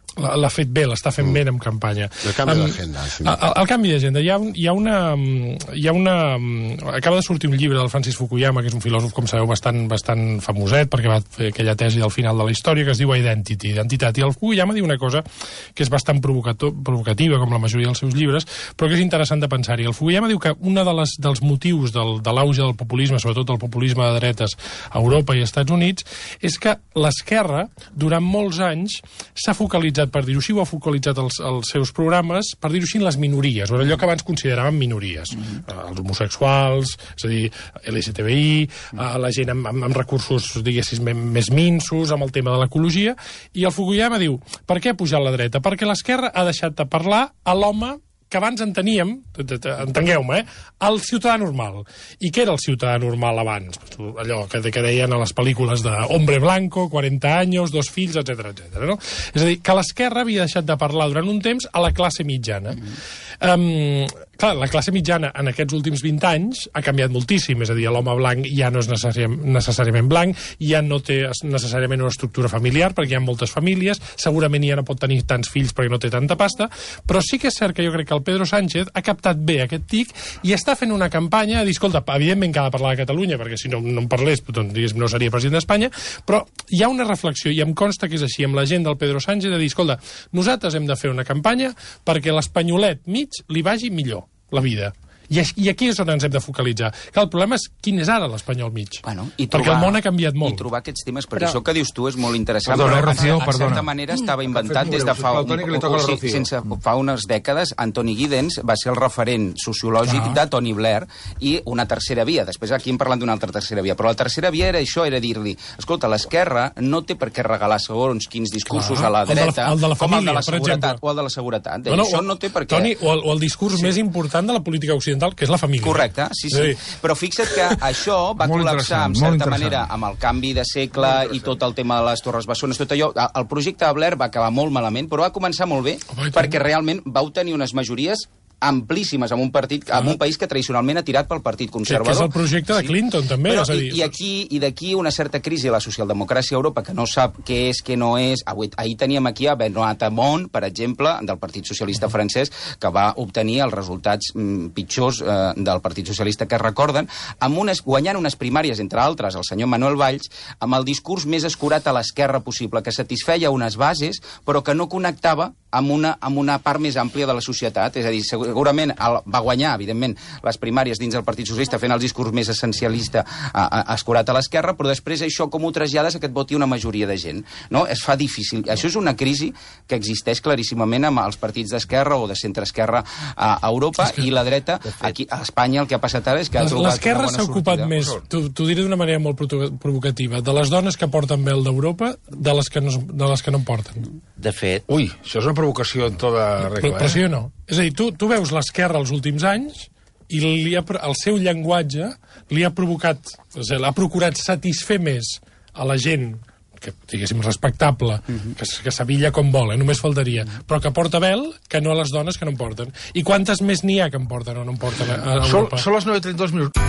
F: l'ha fet bé, l'està fent mm. bé en campanya.
E: El canvi um, d'agenda. Sí.
F: El, el canvi d'agenda. Hi ha, hi ha una... Hi ha una acaba de sortir un llibre del Francis Fukuyama, que és un filòsof, com sabeu, bastant, bastant famoset, perquè va fer aquella tesi al final de la història, que es diu Identity, identitat. I el Fukuyama diu una cosa que és bastant provocativa, com la majoria dels seus llibres, però que és interessant de pensar-hi. El Fukuyama diu que un de les, dels motius del, de l'auge del populisme, sobretot el populisme de dretes a Europa i als Estats Units, és que l'esquerra, durant molts anys, s'ha focalitzat, per dir-ho així, ho ha focalitzat els, els seus programes, per dir-ho així, en les minories, o allò que abans consideràvem minories. Mm-hmm. Els homosexuals, és a dir, L G T B I, mm-hmm. la gent amb, amb, amb recursos, diguéssim, més minsos, amb el tema de l'ecologia, i el Fukuyama diu, per què ha pujat la dreta? Perquè l'esquerra ha deixat de parlar a l'home que abans en teníem, entengueu-me, eh, el ciutadà normal. I què era el ciutadà normal abans? Allò que, que deien a les pel·lícules de hombre blanco, quaranta anys, dos fills, etcètera, etcètera. No? És a dir, que l'esquerra havia deixat de parlar durant un temps a la classe mitjana. Mm. Um, clar, la classe mitjana en aquests últims vint anys ha canviat moltíssim, és a dir, l'home blanc ja no és necessàriament, necessàriament blanc, ja no té necessàriament una estructura familiar, perquè hi ha moltes famílies, segurament ja no pot tenir tants fills perquè no té tanta pasta, però sí que és cert que jo crec que el Pedro Sánchez ha captat bé aquest tic i està fent una campanya de dir, escolta, evidentment que ha de parlar de Catalunya, perquè si no, no en parlés, doncs, no seria president d'Espanya, però hi ha una reflexió, i em consta que és així, amb la gent del Pedro Sánchez, de dir, escolta, nosaltres hem de fer una campanya perquè l'espanyolet mig li vagi millor la vida. I, I aquí és on ens hem de focalitzar. Que el problema és quin és ara l'espanyol mig.
D: Bueno, i
F: perquè
D: trobar,
F: el món ha canviat molt.
D: I trobar aquests temes, perquè però... això que dius tu és molt interessant.
C: Perdona,
D: però,
C: Rocío,
D: en
C: perdona.
D: certa manera estava inventat des de fa, un, o, o, sense, fa unes dècades. Anthony Giddens va ser el referent sociològic ah. de Tony Blair i una tercera via. Després aquí hem parlat d'una altra tercera via. Però la tercera via era això, era dir-li, escolta, l'esquerra no té per què regalar segons quins discursos Clar. a la dreta,
F: el de la, el de la família,
D: com el de la seguretat, o el de la seguretat. No, no, això no té per què.
F: Toni, o el, o el discurs sí. més important de la política occidental, que és la família.
D: Correcte, sí, sí. sí. Però fixa't que això va col·lapsar, en certa manera, amb el canvi de segle i tot el tema de les Torres Bessones, tot allò. El projecte de Blair va acabar molt malament, però va començar molt bé, oh, perquè realment va obtenir unes majories amplíssimes en un partit, en un país que tradicionalment ha tirat pel Partit Conservador.
F: Que és el projecte de Clinton, sí. també.
D: Però,
F: és a dir...
D: I, i aquí i d'aquí una certa crisi a la socialdemocràcia a Europa, que no sap què és, què no és. Avui, ahir teníem aquí a Benoît Hamon, per exemple, del Partit Socialista francès, que va obtenir els resultats mm, pitjors eh, del Partit Socialista que es recorden, amb unes, guanyant unes primàries, entre altres, el senyor Manuel Valls, amb el discurs més escurat a l'esquerra possible, que satisfeia unes bases, però que no connectava amb una, amb una part més àmplia de la societat. És a dir, segurament el, va guanyar, evidentment, les primàries dins del Partit Socialista fent el discurs més essencialista a, a, escurat a l'esquerra, però després això com ho trasllades a que et voti una majoria de gent. No? Es fa difícil. Això és una crisi que existeix claríssimament amb els partits d'esquerra o de centre-esquerra a, a Europa, que, i la dreta, aquí a Espanya el que ha passat ara és que ha trobat una bona sortida.
F: L'esquerra s'ha ocupat més, t'ho diré d'una manera molt provocativa, de les dones que porten vel d'Europa de les que no, de les que no en porten.
G: De fet...
C: Ui, això és una provocació en tota regla.
F: Però, però sí o no? És a dir, tu, tu veus l'esquerra els últims anys i li ha, el seu llenguatge li ha provocat, o sigui, ha procurat satisfer més a la gent que, diguéssim, respectable, uh-huh. que, que s'avilla com vol, eh? Només faltaria, uh-huh. però que porta vel, que no a les dones que no en porten. I quantes més n'hi ha que en porten o no en porten a, a Europa?
C: Són les nou i trenta dos minuts.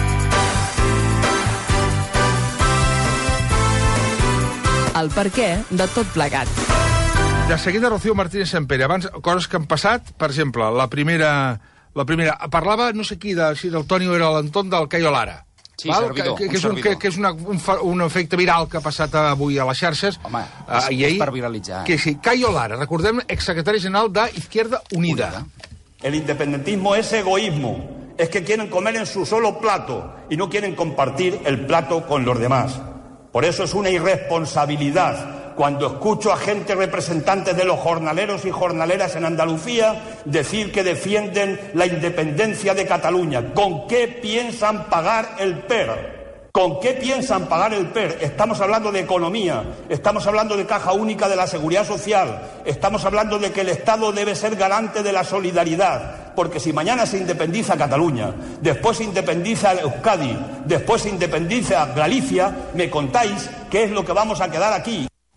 B: El perquè de tot plegat.
C: De seguida, Rocío Martínez Sampere. Abans, coses que han passat, per exemple, la primera... La primera parlava, no sé qui, de, si del Toni o era l'Anton, del Caio Lara.
D: Sí, val? servidor,
C: que, que,
D: un
C: és un, que, que és una, un, un efecte viral que ha passat avui a les xarxes.
D: Home, és,
C: uh, i ahir,
D: és per viralitzar.
C: Que sí, Caio Lara, recordem, exsecretari general d'Izquierda Unida. Unida.
L: El independentismo es egoísmo. Es que quieren comer en su solo plato y no quieren compartir el plato con los demás. Por eso es una irresponsabilidad cuando escucho a gente representante de los jornaleros y jornaleras en Andalucía decir que defienden la independencia de Cataluña. ¿Con qué piensan pagar el P E R? ¿Con qué piensan pagar el P E R? Estamos hablando de economía, estamos hablando de caja única de la seguridad social, estamos hablando de que el Estado debe ser garante de la solidaridad, porque si mañana se independiza Cataluña, después se independiza Euskadi, después se independiza Galicia, me contáis qué es lo que vamos a quedar aquí.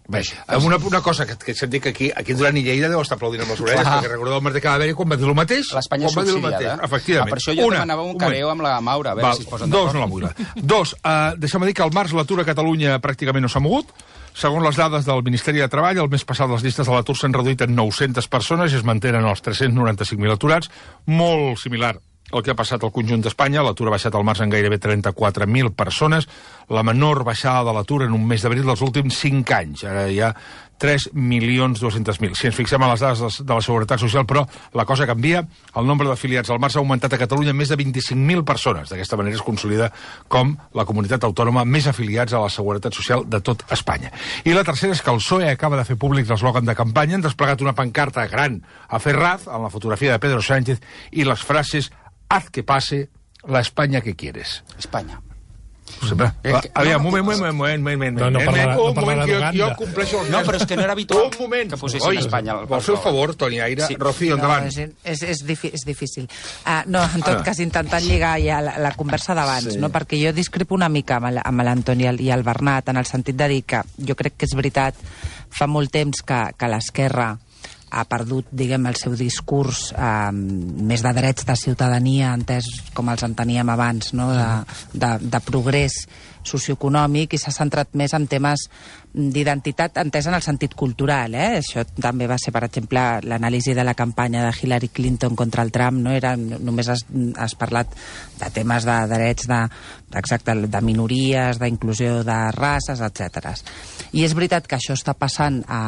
C: Bé, una, una cosa que, que sentit que aquí, aquí en Duran i Lleida deu estar aplaudint amb les orelles, perquè recordeu el Martí Calaveri quan va dir el mateix.
D: L'Espanya subsidiada.
C: Efectivament.
D: Ah, per això jo una, demanava un careo amb la Maura, a veure
C: Val,
D: si es posen
C: dos,
D: d'acord.
C: no la vull. Dos, uh, deixa'm dir que al març l'atur a Catalunya pràcticament no s'ha mogut. Segons les dades del Ministeri de Treball, el mes passat les llistes de l'atur s'han reduït en nou-centes persones i es mantenen els tres-cents noranta-cinc mil aturats, molt similar el que ha passat al conjunt d'Espanya. L'atur ha baixat al març en gairebé trenta-quatre mil persones, la menor baixada de l'atur en un mes d'abril dels últims cinc anys. Ara hi ha tres milions dos-cents mil. Si ens fixem a les dades de la Seguretat Social, però la cosa canvia. El nombre d'afiliats al març ha augmentat a Catalunya en més de vint-i-cinc mil persones. D'aquesta manera es consolida com la comunitat autònoma més afiliats a la Seguretat Social de tot Espanya. I la tercera és que el P S O E acaba de fer públic l'eslògan de campanya. Han desplegat una pancarta gran a Ferraz, amb la fotografia de Pedro Sánchez, i les frases haz que pase la España que quieres.
D: Espanya.
C: Sempre. Aviam, un moment, un moment, un moment, un moment.
F: No, no parlarà, no parlarà
C: jo,
F: d'Uganda.
C: jo compleixo els
D: No, però és que no era habitual
C: un moment.
D: que posessin Espanya.
C: Pel seu favor, Toni Aire, sí. Rocío, endavant.
K: No, és, és, és, difi és difícil. Uh, no, en tot ah. cas, intentant lligar ja la, la conversa d'abans, sí. no? Perquè jo discrepo una mica amb l'Antoni i el Bernat, en el sentit de dir que jo crec que és veritat, fa molt temps que, que l'esquerra ha perdut, diguem, el seu discurs eh, més de drets de ciutadania, entès com els enteníem abans, no? de, de, de progrés socioeconòmic, i s'ha centrat més en temes d'identitat entès en el sentit cultural. Eh? Això també va ser, per exemple, l'anàlisi de la campanya de Hillary Clinton contra el Trump, no? Era, només has, has parlat de temes de drets de, exacte, de minories, d'inclusió de races, etcètera. I és veritat que això està passant a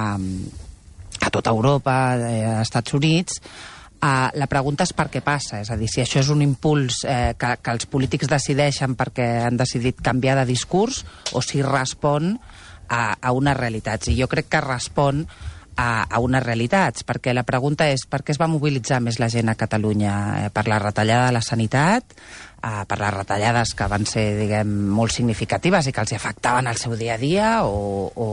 K: a tota Europa, a Estats Units. Uh, la pregunta és per què passa, és a dir, si això és un impuls eh, que, que els polítics decideixen perquè han decidit canviar de discurs o si respon a, a unes realitats. I jo crec que respon a, a unes realitats, perquè la pregunta és per què es va mobilitzar més la gent a Catalunya? Eh, per la retallada de la sanitat, eh, per les retallades que van ser, diguem, molt significatives i que els afectaven al seu dia a dia, o, o,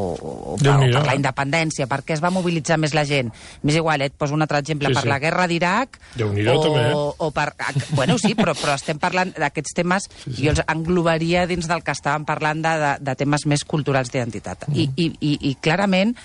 K: o, per, o per la independència? Per què es va mobilitzar més la gent? M'és igual, eh? Et poso un altre exemple, sí, per sí. la guerra d'Iraq, o,
F: també, eh?
K: o per... Bueno, sí, però, però estem parlant d'aquests temes, sí, sí. jo els englobaria dins del que estàvem parlant de, de, de temes més culturals d'identitat. Mm. I, i, i, I clarament,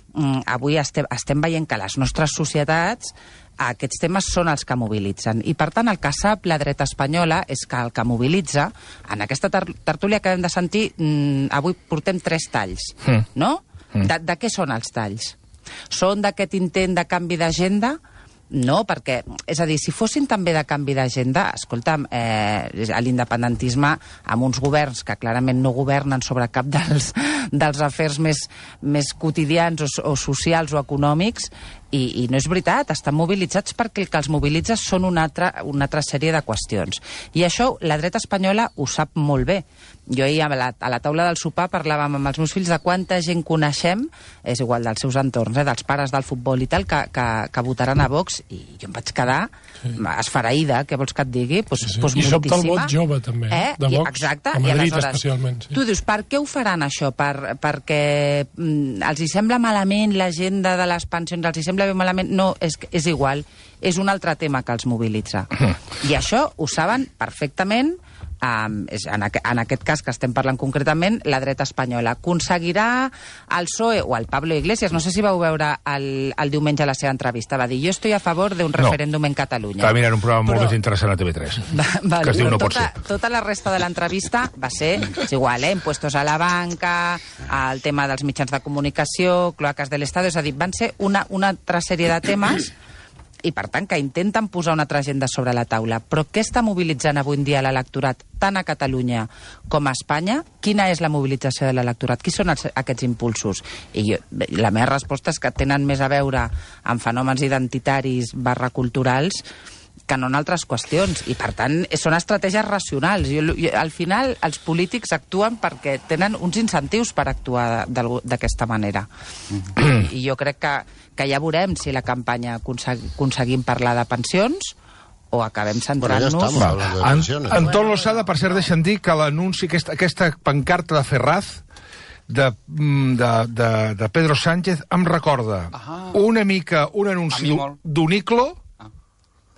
K: avui estem, estem veient que les nostres societats aquests temes són els que mobilitzen. I, per tant, el que sap la dreta espanyola és que el que mobilitza, en aquesta tertúlia que hem de sentir, mmm, avui portem tres talls, mm. no? Mm. De, de què són els talls? Són d'aquest intent de canvi d'agenda? No, perquè, és a dir, si fossin també de canvi d'agenda, escolta'm, eh, l'independentisme amb uns governs que clarament no governen sobre cap dels, dels afers més, més quotidians o, o socials o econòmics, i, i no és veritat, estan mobilitzats perquè el que els mobilitza són una altra, una altra sèrie de qüestions. I això la dreta espanyola ho sap molt bé. Jo ahir a la, a la taula del sopar parlàvem amb els meus fills de quanta gent coneixem, és igual dels seus entorns, eh, dels pares del futbol i tal, que, que, que votaran a Vox, i jo em vaig quedar sí. esfereïda, què vols que et digui? Pues, sí, sí. Pues
F: I sobta el vot jove, també, eh? de Vox, I, exacte, a Madrid especialment. Sí.
K: Tu dius, per què ho faran això? Per, perquè mm, els hi sembla malament l'agenda de les pensions, els hi sembla bé malament? No, és, és igual, és un altre tema que els mobilitza. I això ho saben perfectament. Um, és, en, aqu en aquest cas que estem parlant concretament, la dreta espanyola. Aconseguirà el P S O E o el Pablo Iglesias, no sé si vau veure el, el diumenge a la seva entrevista, va dir, jo estoy a favor d'un referèndum no. en Catalunya.
C: Estava mirant un programa però... molt més interessant a T V tres, va, vale, que es diu No pot
K: tota,
C: ser.
K: Tota la resta de l'entrevista va ser, és igual, eh? Impuestos a la banca, el tema dels mitjans de comunicació, cloaques de l'Estat, és a dir, van ser una, una altra sèrie de temes i, per tant, que intenten posar una altra agenda sobre la taula. Però què està mobilitzant avui en dia l'electorat, tant a Catalunya com a Espanya? Quina és la mobilització de l'electorat? Qui són els, aquests impulsos? I jo, la meva resposta és que tenen més a veure amb fenòmens identitaris barra culturals que no en altres qüestions. I, per tant, són estratègies racionals. I, i, al final, els polítics actuen perquè tenen uns incentius per actuar d'aquesta manera. Mm-hmm. I jo crec que, que ja veurem si la campanya aconseguim, aconseguim parlar de pensions o acabem centrant-nos...
E: Bueno, ja estamos de pensiones.
C: Antón Losada, per cert, deixa'm dir que l'anunci, aquesta, aquesta pancarta de Ferraz, de, de, de, de Pedro Sánchez, em recorda ah. una mica un anunci d'Uniclo,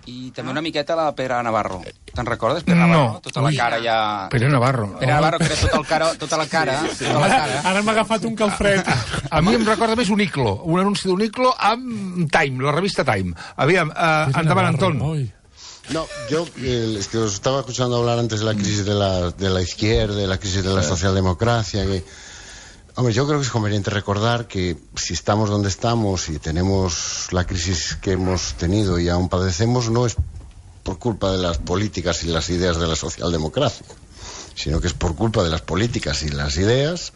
D: I també una miqueta la Pere Navarro. Te'n recordes, Pere Navarro?
C: No.
D: Tota la cara ja...
C: Pere Navarro.
D: Pere Navarro, que era tota, el cara, tota la cara. Tota la cara.
F: Ara m'ha agafat un calfred.
C: A mi em recorda més un Iclo, un anunci d'un Iclo amb Time, la revista Time. Aviam, eh, endavant, Anton.
E: No, yo eh, es que os estaba escuchando hablar antes de la crisis de la, de la izquierda, de la crisis de la socialdemocracia, que... Hombre, yo creo que es conveniente recordar que si estamos donde estamos y tenemos la crisis que hemos tenido y aún padecemos, no es por culpa de las políticas y las ideas de la socialdemocracia, sino que es por culpa de las políticas y las ideas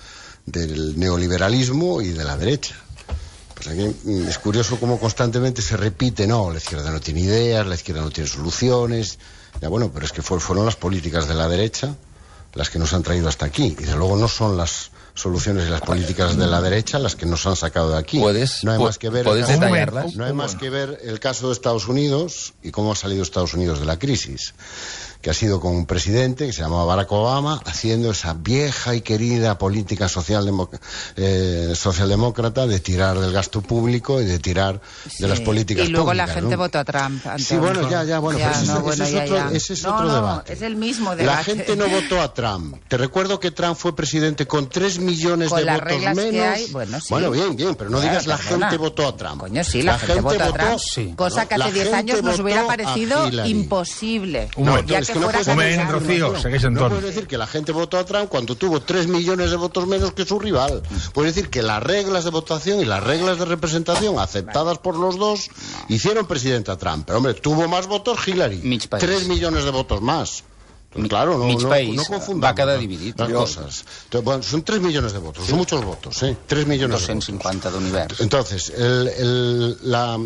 E: del neoliberalismo y de la derecha. Pues aquí es curioso cómo constantemente se repite, no, la izquierda no tiene ideas, la izquierda no tiene soluciones. Ya bueno, pero es que fueron las políticas de la derecha las que nos han traído hasta aquí. Y de luego no son las soluciones y las políticas de la derecha las que nos han sacado de aquí.
H: ¿Puedes,
E: no hay más que ver el
H: ¿puedes
E: caso,
H: detallarlas?
E: no hay más que ver el caso de Estados Unidos y cómo ha salido Estados Unidos de la crisis, que ha sido con un presidente que se llamaba Barack Obama, haciendo esa vieja y querida política socialdemócrata, eh, socialdemócrata de tirar del gasto público y de tirar
K: Sí.
E: de las políticas
K: Y luego
E: públicas,
K: la gente
E: ¿no?
K: votó a Trump. Antonio.
E: Sí, bueno, ya, ya, bueno,
K: Ya,
E: pero ese,
K: no,
E: ese
K: bueno,
E: es
K: ya,
E: otro,
K: ya.
E: ese es
K: No,
E: otro
K: no,
E: debate.
K: es el mismo debate.
E: La gente no votó a Trump. Te recuerdo que Trump fue presidente con tres millones
K: Con
E: de
K: las
E: votos
K: reglas
E: menos.
K: que hay, bueno, sí.
E: Bueno, bien, bien, pero no
K: Claro,
E: digas la
K: perdona.
E: gente votó a Trump.
K: Coño, sí, la, gente, votó a Trump,
E: sí.
K: cosa que
E: La
K: hace diez
E: gente
K: años nos hubiera
E: votó a
K: parecido
E: Hillary.
K: imposible.
C: Un momento,
K: ya
E: es
K: que,
E: que no
K: fuera
E: puedes
C: Moment,
K: candidato.
C: Rocío, segueix
E: No
C: Anton.
E: puedes decir que la gente votó a Trump cuando tuvo tres millones de votos menos que su rival. Puedes decir que las reglas de votación y las reglas de representación aceptadas por los dos hicieron presidente a Trump. Pero, hombre, tuvo más votos Hillary.
D: Mig país.
E: Tres millones de votos más. Entonces, claro, no,
D: mig
E: no,
D: país
E: no confundamos
D: va quedar
E: las
D: dividit.
E: cosas. Entonces, bueno, son tres millones de votos, son muchos votos, ¿eh? Tres millones
D: dos-cents cinquanta
E: de votos.
D: d'univers.
E: Entonces, el, el, la...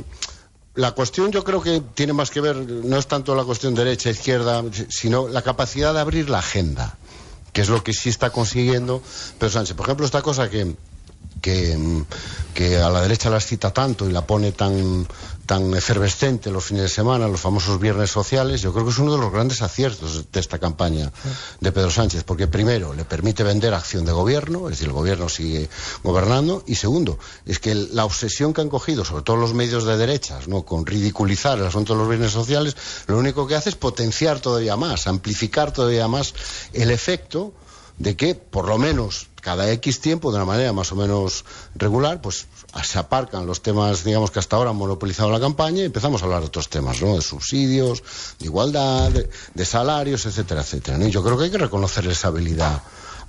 E: La cuestión yo creo que tiene más que ver, no es tanto la cuestión derecha-izquierda, sino la capacidad de abrir la agenda, que es lo que sí está consiguiendo Pedro Sánchez. Por ejemplo, esta cosa que, que, que a la derecha la cita tanto y la pone tan, tan efervescente los fines de semana, los famosos viernes sociales, yo creo que es uno de los grandes aciertos de esta campaña de Pedro Sánchez, porque primero le permite vender acción de gobierno, es decir, el gobierno sigue gobernando, y segundo, es que la obsesión que han cogido, sobre todo los medios de derechas, ¿no?, con ridiculizar el asunto de los bienes sociales, lo único que hace es potenciar todavía más, amplificar todavía más el efecto de que, por lo menos, cada X tiempo, de una manera más o menos regular, pues se aparcan los temas, digamos, que hasta ahora han monopolizado la campaña y empezamos a hablar de otros temas, ¿no?, de subsidios, de igualdad, de, de salarios, etcétera, etcétera, ¿no? Y yo creo que hay que reconocerle esa habilidad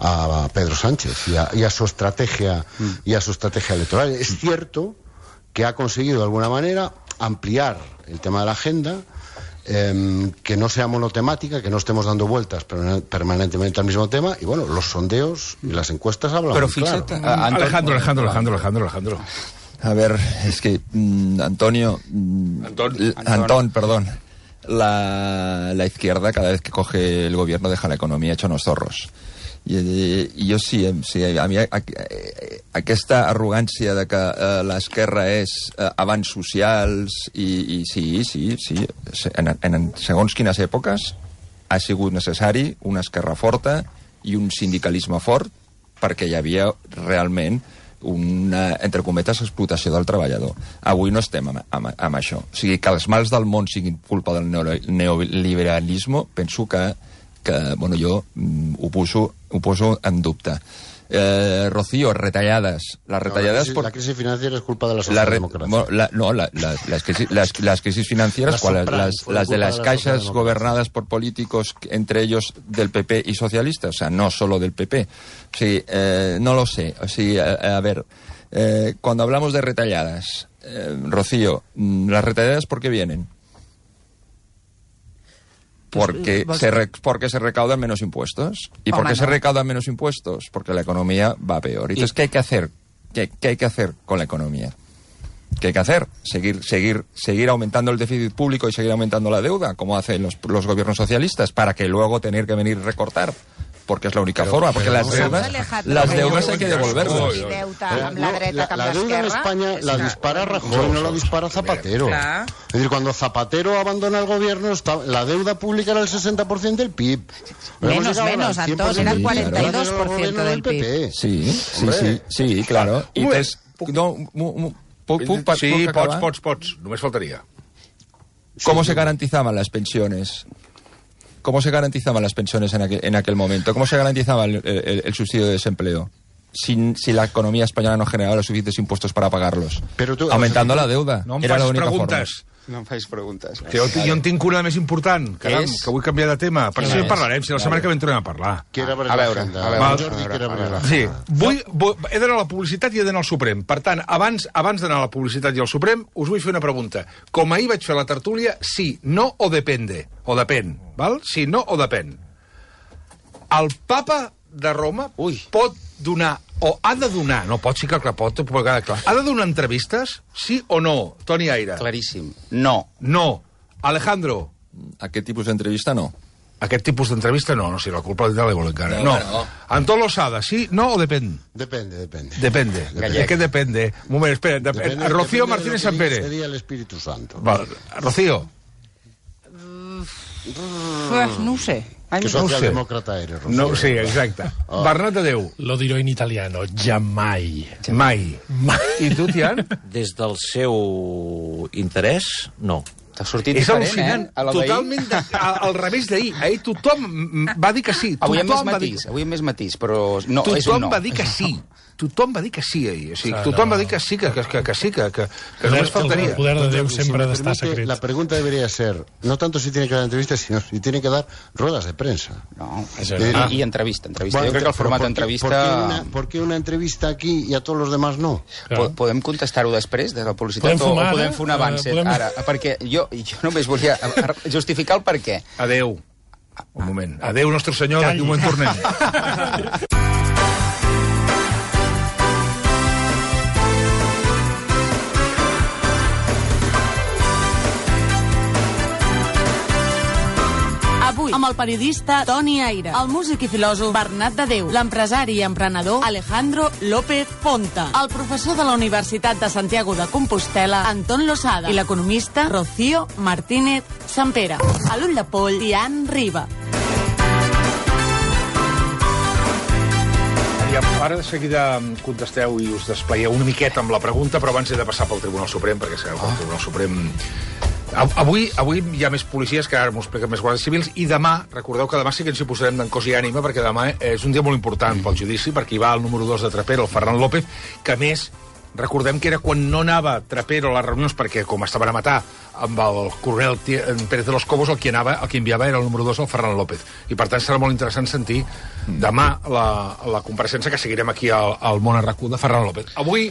E: a Pedro Sánchez y a, y a su estrategia y a su estrategia electoral. Es cierto que ha conseguido de alguna manera ampliar el tema de la agenda, eh, que no sea monotemática, que no estemos dando vueltas permanentemente al mismo tema, y bueno, los sondeos y las encuestas hablan
D: Pero
E: muy
D: fíjate,
E: claro.
D: a- Anton-
C: Alejandro, Alejandro, Alejandro, Alejandro, Alejandro.
H: A ver, es que mm, Antonio, mm,
C: Antón.
H: l- Antón, perdón, la, la izquierda cada vez que coge el gobierno deja la economía hecha unos zorros. I, i, i jo sí, em- sí, a mi a, a, aquesta arrogància de que eh, l'esquerra és eh, abans socials i, i sí, sí, sí, en, en segons quines èpoques ha sigut necessari una esquerra forta i un sindicalisme fort perquè hi havia realment una, entre cometes, explotació del treballador. Avui no estem amb, amb, amb això. O sigui, que els mals del món siguin culpa del neo- neoliberalisme, penso que, que bueno, jo mm, ho, poso, ho poso en dubte. Eh, Rocío, retallades. Les
E: No, la,
H: retallades...
E: crisis,
H: por-
E: la crisis financiera es culpa de la
H: la re-
E: socialdemocracia.
H: bueno, la- no, la- la- las, crisis, las, las crisis financieras,
E: Las
H: ¿cuáles?
E: subprime
H: las,
E: fueron
H: las de
E: culpa
H: las
E: de la
H: caixas
E: socialdemocracia.
H: gobernadas por políticos, entre ellos del P P y socialistas, o sea, no solo del P P. Sí, eh, no lo sé. O sea, a, a ver, eh, cuando hablamos de retalladas, eh, Rocío, mm, ¿las retalladas por qué vienen? Porque
K: Pues,
H: se, re- porque se recaudan menos impuestos. ¿Y por
K: Hombre,
H: qué se
K: no.
H: recaudan menos impuestos? Porque la economía va peor. Entonces, ¿qué hay que hacer? ¿Qué, qué hay que hacer con la economía? ¿Qué hay que hacer? Seguir, seguir, seguir aumentando el déficit público y seguir aumentando la deuda, como hacen los, los gobiernos socialistas, para que luego tener que venir a recortar. Porque es la única forma, porque
E: pero
H: las
E: vamos a
H: deudas,
K: Alejandro,
H: las
K: però
H: deudas
K: jo-
H: hay que devolverlas.
K: I deuta
E: Eh,
K: amb la
E: no,
K: dreta
E: la,
K: que amb
E: la deuda en
K: l'esquerra...
E: España
K: és
E: la
K: que-
E: dispara Rajoy, no la dispara Zapatero.
K: Clar.
E: Es decir, cuando Zapatero abandona el gobierno, está, la deuda pública era el sesenta por ciento del P I B.
K: Menos,
E: Hemos llegado
K: menos,
E: al cien por
K: Antón,
E: ciento
K: era el
E: del P I B,
K: cuarenta y dos
E: gracias al
K: por ciento
E: gobierno
K: del P I B.
H: Sí, sí,
E: Hombre.
H: sí, sí, claro. I
C: Un
H: tens... No, mu- mu- puc, puc,
C: Sí,
H: puc
C: pots,
H: acabar?
C: pots, pots. Només faltaria.
H: ¿Cómo se garantizaban las pensiones? ¿Cómo se garantizaban las pensiones en aquel, en aquel momento? ¿Cómo se garantizaba el, el, el subsidio de desempleo? Si, si la economía española no generaba los suficientes impuestos para pagarlos.
E: Pero tú,
H: aumentando la deuda.
C: No em
H: Era la
C: facis
H: única
C: preguntes.
H: forma.
D: No em facis preguntes.
C: Que jo, jo en tinc una més important, caram,
D: És?
C: que vull canviar de tema. Per això en parlarem, si la setmana que ve en tornem a parlar.
E: Quiere abrir
D: A
E: la
D: veure,
E: agenda.
D: a veure.
E: Jordi quiere abrir la
C: Sí,
E: agenda.
C: vull, vull, he d'anar a la publicitat i he d'anar al Suprem. Per tant, abans abans d'anar a la publicitat i al Suprem, us vull fer una pregunta. Com ahir vaig fer la tertúlia, sí, no o depende. O depèn, val? Sí, no o depèn. El papa de Roma
D: Ui.
C: pot donar, o ha de donar, no pot, sí que pot, pot quedar clar. Ha de donar entrevistes, sí o no, Toni Aire?
D: Claríssim. No.
C: No. Alejandro?
H: Aquest tipus d'entrevista no.
C: Aquest tipus d'entrevista no, no sé, la culpa de l'Italia encara.
H: No,
C: No.
H: no.
C: Antón Losada, sí, no o depèn?
E: Depende, depende.
C: Depende. ¿De qué depende? Un moment, espera. Dep
E: Depende-
C: Rocío
E: depende
C: Martínez
E: de lo que
C: Sampere.
E: sería el Espíritu Santo.
C: Vale. Rocío.
K: Pues no ho sé.
E: Que
C: no ho sé.
E: socialdemócrata eres, Rocío.
C: No, sí, exacte.
E: Oh.
C: Bernat de Déu.
F: Lo dirò in italiano, giammai.
C: Mai. I tu, Tian?
G: Des del seu interès, no.
D: T'ha sortit
C: És
D: diferent,
C: al·lucinant.
D: eh? A la d'ahir.
C: Totalment de, a, al revés d'ahir. Ahir tothom mm, va dir que sí.
D: Avui amb més
C: Tothom va dir-
D: matís, avui amb més matís, però no, és un
C: Tothom
D: no.
C: va dir que sí. Tothom va dir que sí ahir. O sigui,
F: Ah,
C: tothom
F: no.
C: va dir que sí, que, que, que, que sí, que, que, que
F: El
C: només
F: poder-
C: faltaria.
F: el poder de Déu
E: Si
F: sempre
E: me
F: ha d'estar
E: permite,
F: secret.
E: La pregunta debería ser, no tanto si tiene que dar entrevistas, sino si tiene que dar ruedas de prensa.
D: No.
F: Això
E: Eh,
F: no.
D: I, I entrevista, entrevista.
E: Bueno,
D: jo crec que el
E: pero
D: format
E: ¿por qué-
D: d'entrevista...
E: ¿por qué, una, ¿Por qué una entrevista aquí y a todos los demás no?
D: Po- Podem contestar-ho després de la publicitat
F: Podem fumar,
D: o, o podem
F: ara?
D: fer un abans
F: Eh, podem-
D: ara? Perquè jo, jo només volia justificar el per què.
C: Adeu. Un moment. Adeu, nostre senyor, d'aquí un moment tornem.
B: Avui, amb el periodista Toni Aire, el músic i filòsof Bernat de Déu, l'empresari i emprenedor Alejandro López Ponta, el professor de la Universitat de Santiago de Compostela, Antón Losada, i l'economista Rocío Martínez Sampere. A l'ull de poll, Tian Riba.
C: Aviam, ara de seguida contesteu i us despleieu una miqueta amb la pregunta, però abans he de passar pel Tribunal Suprem, perquè sabeu que el Tribunal Suprem... Avui, avui hi ha més policies, que ara m'ho expliquen més guàrdies civils, i demà, recordeu que demà sí que ens hi posarem d'en cos i ànima, perquè demà és un dia molt important pel judici, perquè hi va el número dos de Trapero, el Ferran López, que a més, recordem que era quan no anava Trapero a les reunions, perquè com estaven a matar amb el coronel Pérez de los Cobos, el que anava, el que enviava era el número dos, el Ferran López. I per tant serà molt interessant sentir demà la, la compareixença que seguirem aquí al, al Món Arracú de Ferran López. Avui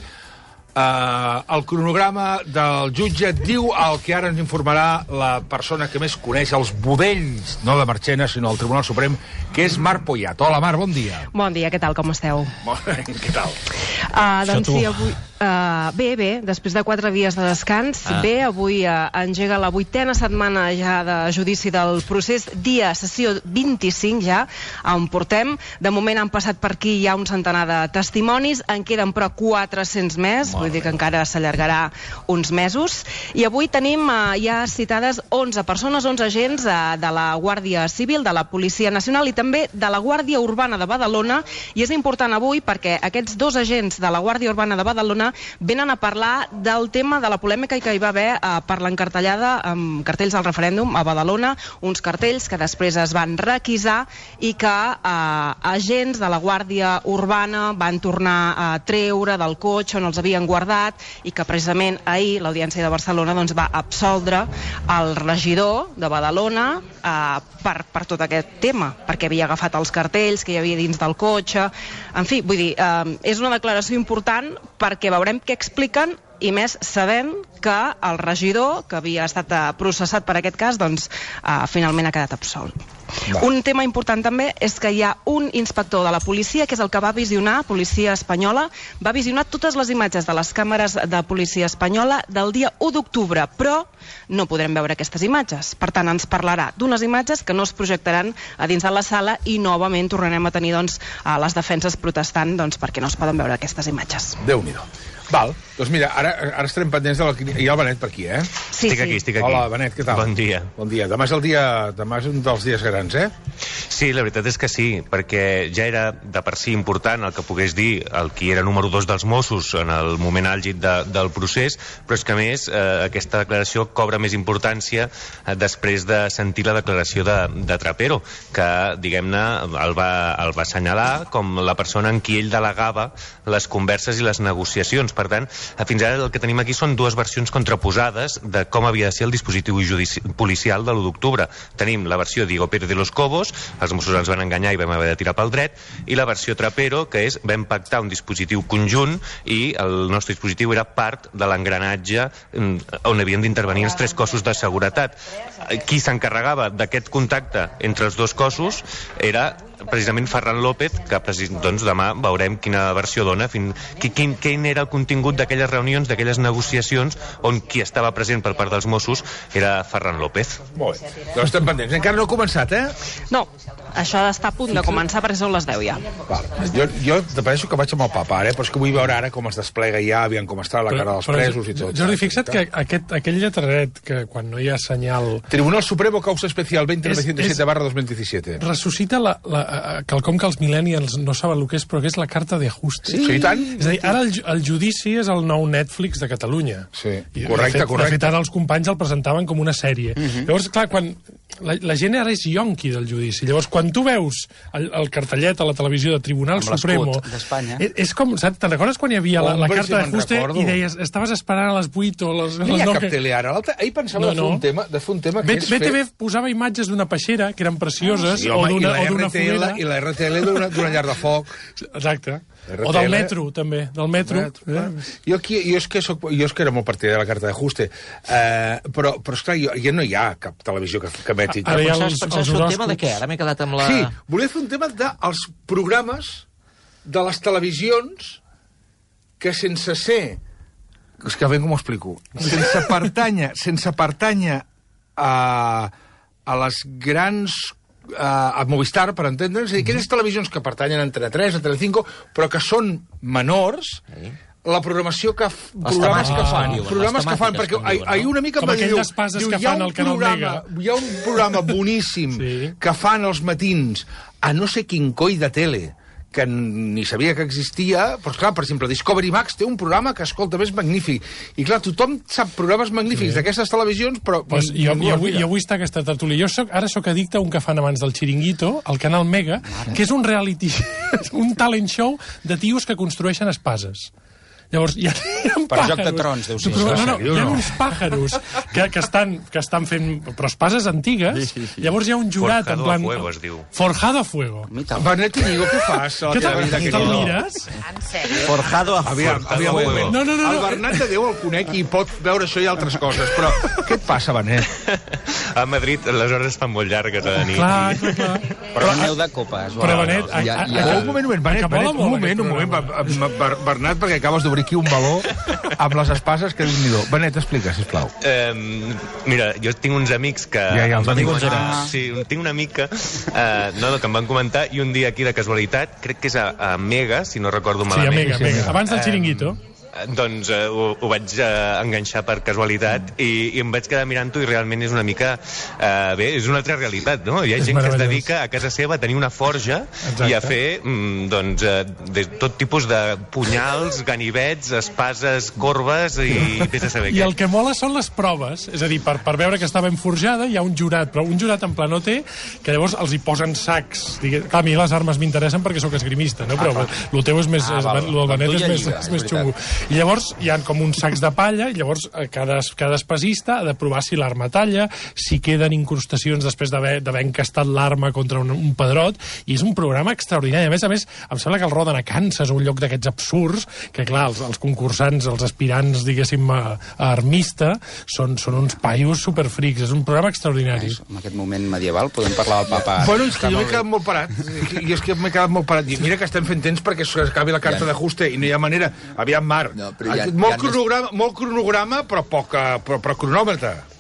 C: Uh, el cronograma del jutge diu el que ara ens informarà la persona que més coneix els budells, no de Marchena, sinó del Tribunal Suprem, que és Mar Poyat. Hola, Mar, bon dia.
M: Bon dia, què tal, com esteu?
C: Molt bé, què tal?
M: Uh, doncs
F: tu.
M: sí, avui... Uh, bé, bé, després de quatre dies de descans, ah. bé, avui uh, engega la vuitena setmana ja de judici del procés, dia, sessió vint-i-cinc ja, on portem. De moment han passat per aquí ja un centenar de testimonis, en queden però quatre-cents més,
G: Molt
M: vull dir
G: bé.
M: que encara s'allargarà uns mesos. I avui tenim uh, ja citades onze persones, onze agents uh, de la Guàrdia Civil, de la Policia Nacional i també de la Guàrdia Urbana de Badalona, i és important avui perquè aquests dos agents de la Guàrdia Urbana de Badalona venen a parlar del tema de la polèmica que hi va haver eh, per l'encartellada amb cartells del referèndum a Badalona, uns cartells que després es van requisar i que eh, agents de la Guàrdia Urbana van tornar a treure del cotxe on els havien guardat i que precisament ahir l'Audiència de Barcelona doncs, va absoldre el regidor de Badalona eh, per, per tot aquest tema, perquè havia agafat els cartells que hi havia dins del cotxe. En fi, vull dir, eh, és una declaració important perquè veurem què expliquen i més sabent que el regidor que havia estat eh, processat per aquest cas doncs eh, finalment ha quedat absolt. Va. Un tema important també és que hi ha un inspector de la policia que és el que va visionar, policia espanyola, va visionar totes les imatges de les càmeres de policia espanyola del dia u d'octubre, però no podrem veure aquestes imatges. Per tant, ens parlarà d'unes imatges que no es projectaran a dins de la sala i novament tornarem a tenir doncs, a les defenses protestant doncs, perquè no es poden veure aquestes imatges.
C: Déu-n'hi-do. Val, doncs mira, ara, ara estarem pendents de la... Hi ha el Benet per aquí, eh?
M: Sí,
G: estic
M: sí.
G: aquí, estic aquí.
C: Hola, Benet, què tal?
G: Bon dia.
C: Bon dia. Demà és el dia... Demà és un dels dies grans, eh?
N: Sí, la veritat és que sí, perquè ja era de per si important el que pogués dir el qui era número dos dels Mossos en el moment àlgid de, del procés, però és que a més eh, aquesta declaració cobra més importància eh, després de sentir la declaració de, de Trapero, que, diguem-ne, el va, el va assenyalar com la persona en qui ell delegava les converses i les negociacions. Per tant, fins ara el que tenim aquí són dues versions contraposades de com havia de ser el dispositiu judici policial de l'u d'octubre. Tenim la versió Diego Pérez de los Cobos, els Mossos ens van enganyar i vam haver de tirar pel dret, i la versió Trapero, que és vam pactar un dispositiu conjunt i el nostre dispositiu era part de l'engranatge on havien d'intervenir els tres cossos de seguretat. Qui s'encarregava d'aquest contacte entre els dos cossos era precisament Ferran López, que doncs, demà veurem quina versió dona, fin, quin, quin era el contingut d'aquelles reunions, d'aquelles negociacions, on qui estava present per part dels Mossos era Ferran López.
C: Molt bé, doncs estem pendents. Encara no ha començat, eh?
M: No, això està a punt de començar perquè són les deu ja.
C: Val. Jo, jo te penso que vaig amb el papa, eh? Però és que vull veure ara com es desplega ja, aviam com està la cara dels presos i tot.
F: Jordi, fixa't que aquest, aquell lletraret que quan no hi ha senyal...
C: Tribunal Supremo, causa especial veinte mil novecientos siete barra dos mil diecisiete.
F: Ressuscita la, la, quelcom que els millennials no saben el que és, però que és la carta d'ajuste.
C: Sí, sí, i tant.
F: És a dir, ara el, el judici és el nou Netflix de Catalunya.
C: Sí,
F: I,
C: correcte,
F: de fet,
C: correcte.
F: De fet, ara els companys el presentaven com una sèrie. Uh -huh. Llavors, clar, quan... La, la gent ara és yonqui del judici. Llavors, quan tu veus el, el cartellet a la televisió de Tribunal
D: amb
F: Supremo...
D: d'Espanya.
F: És, és com... Saps, te'n recordes quan hi havia la, la
C: Hombre,
F: carta
C: si
F: d'ajuste i deies, estaves esperant a les vuit o les...
C: No
F: les
C: hi ha
F: nou
C: cap
F: que...
C: tele ara. Ahir pensava
F: No,
C: de, fer
F: no.
C: un tema, de fer un tema que
F: B
C: és
F: T V
C: fer...
F: posava imatges d'una peixera, que eren precioses,
C: Sí,
F: o
C: home,
F: d'una
C: i la
F: d'una
C: R T L
F: foguera...
C: I la R T L d'una d'una llar de foc.
F: Exacte.
C: R T L.
F: O del metro, també, del metro.
C: metro eh? jo, aquí, jo, és que soc, jo és que era molt partidari de la carta d'ajuste, eh, però, però esclar, jo, ja no hi ha cap televisió que, que emeti.
F: Ara hi ha
G: Pensaves,
F: els,
G: pensaves
F: els
G: fer un
F: horòscops.
G: tema de què? Ara m'he quedat amb la...
C: Sí, volia fer un tema dels programes de les televisions que sense ser... És que ben com ho explico. Sense pertànyer, sense pertànyer a, a les grans... A, a Movistar, per entendre'ns, és a dir, aquelles televisions que pertanyen a Antena tres, a Telecinco, però que són menors, la programació que, programes que fan,
G: diuen,
C: programes que fan, perquè
G: diuen, no?
C: ahir una mica
F: Com
C: em va dir,
F: aquelles passes
C: diu,
F: que
C: hi ha
F: fan
C: un
F: al Canal
C: programa, hi ha un programa boníssim
F: Sí.
C: que fan els matins a no sé quin coi de tele, que ni sabia que existia, però clar, per exemple, Discovery Max té un programa que, escolta, és magnífic. I clar, tothom sap programes magnífics sí. d'aquestes televisions, però...
F: Pues jo, jo, vull, jo vull estar a aquesta tertúlia. Jo soc, ara sóc addicte a un que fan abans del Chiringuito, al Canal Mega, Mare. que és un reality, un talent show de tios que construeixen espases. Llavors, hi ha, hi ha
D: Per
F: pàjaros.
D: Joc de Trons, deu ser.
F: Però, no, no,
C: Sèrio,
F: hi ha
C: no?
F: uns pàjaros que, que, estan, que estan fent... Però espases antigues.
H: Sí, sí, sí.
F: Llavors hi ha un jurat
N: Forjado
F: en plan...
N: a fuego, es diu.
F: Forjado a fuego.
C: Benet Iñigo, què fas? a la
F: Què
C: teva
F: te'l
C: vida,
F: te
C: querido?
F: mires?
K: En sèrio?
G: Forjado a
C: Aviam, aviam, un moment.
F: No, no, no,
C: El
F: no.
C: Bernat de Déu el conec i pot veure això i altres coses, però què et passa, Benet?
N: A Madrid les hores estan molt llargues a la nit.
F: Clar, clar, clar.
D: Però aneu de copes.
F: Però,
D: va.
F: Benet, a,
H: Ja-
F: a,
H: ja-
F: a,
C: Un moment, un moment, Benet,
F: que mola
C: Benet, un
F: molt
C: moment,
F: aquest
C: un moment,
F: programa.
C: Ber- Ber- Bernat, perquè acabes d'obrir aquí un baló amb les espases que Déu-n'hi-do. Benet, explica, sisplau.
N: Eh, mira, jo tinc uns amics que...
C: Ja, ja, els
N: em van
C: amics
N: comentar-
C: grans.
N: Sí, tinc una amic que, eh, no, que em van comentar, i un dia aquí de casualitat, crec que és a, a Mega, si no recordo
F: Sí,
N: malament.
F: a Mega, Mega. Abans del
N: Eh,
F: Chiringuito.
N: Doncs eh, ho, ho vaig eh, enganxar per casualitat i, i em vaig quedar mirant-ho i realment és una mica... Eh, bé, és una altra realitat, no? Hi ha
F: És
N: gent que es
F: meravellós.
N: dedica a casa seva a tenir una forja
F: Exacte.
N: i a fer mm, doncs, eh, de tot tipus de punyals, ganivets, espases, corbes i vés a saber
F: I
N: què.
F: el que mola són les proves, és a dir, per, per veure que està ben forjada hi ha un jurat, però un jurat en planoter que llavors els hi posen sacs. Digue, clar, a mi les armes m'interessen perquè sóc esgrimista, no? Però el teu és més...
D: Ah,
F: és,
D: val.
F: el Benet
D: Tu
F: és
D: ja
F: més,
D: lliga,
F: és
D: és
F: més
D: veritat.
F: xungo. I llavors hi ha com uns sacs de palla i llavors eh, cada, cada espasista ha de provar si l'arma talla, si queden incrustacions després d'haver d'haver encastat l'arma contra un, un pedrot, i és un programa extraordinari. A més a més, em sembla que el roden a Kansas, un lloc d'aquests absurds, que clar, els, els concursants, els aspirants, diguéssim, a, a armista, són, són uns paios superfrics. És un programa extraordinari.
D: En aquest moment medieval podem parlar del papa...
C: Bueno, és que
D: Està
C: jo m'he
D: molt bé.
C: quedat molt parat. I és que m'he quedat molt parat. Dic, mira que estem fent temps perquè s'acabi la carta
H: Ja.
C: d'ajuste i no hi ha manera. Aviam, Marc.
H: No, però ja-
C: molt,
H: ja no és-
C: cronograma, molt cronograma, però poc, eh, però, però cronòmetre.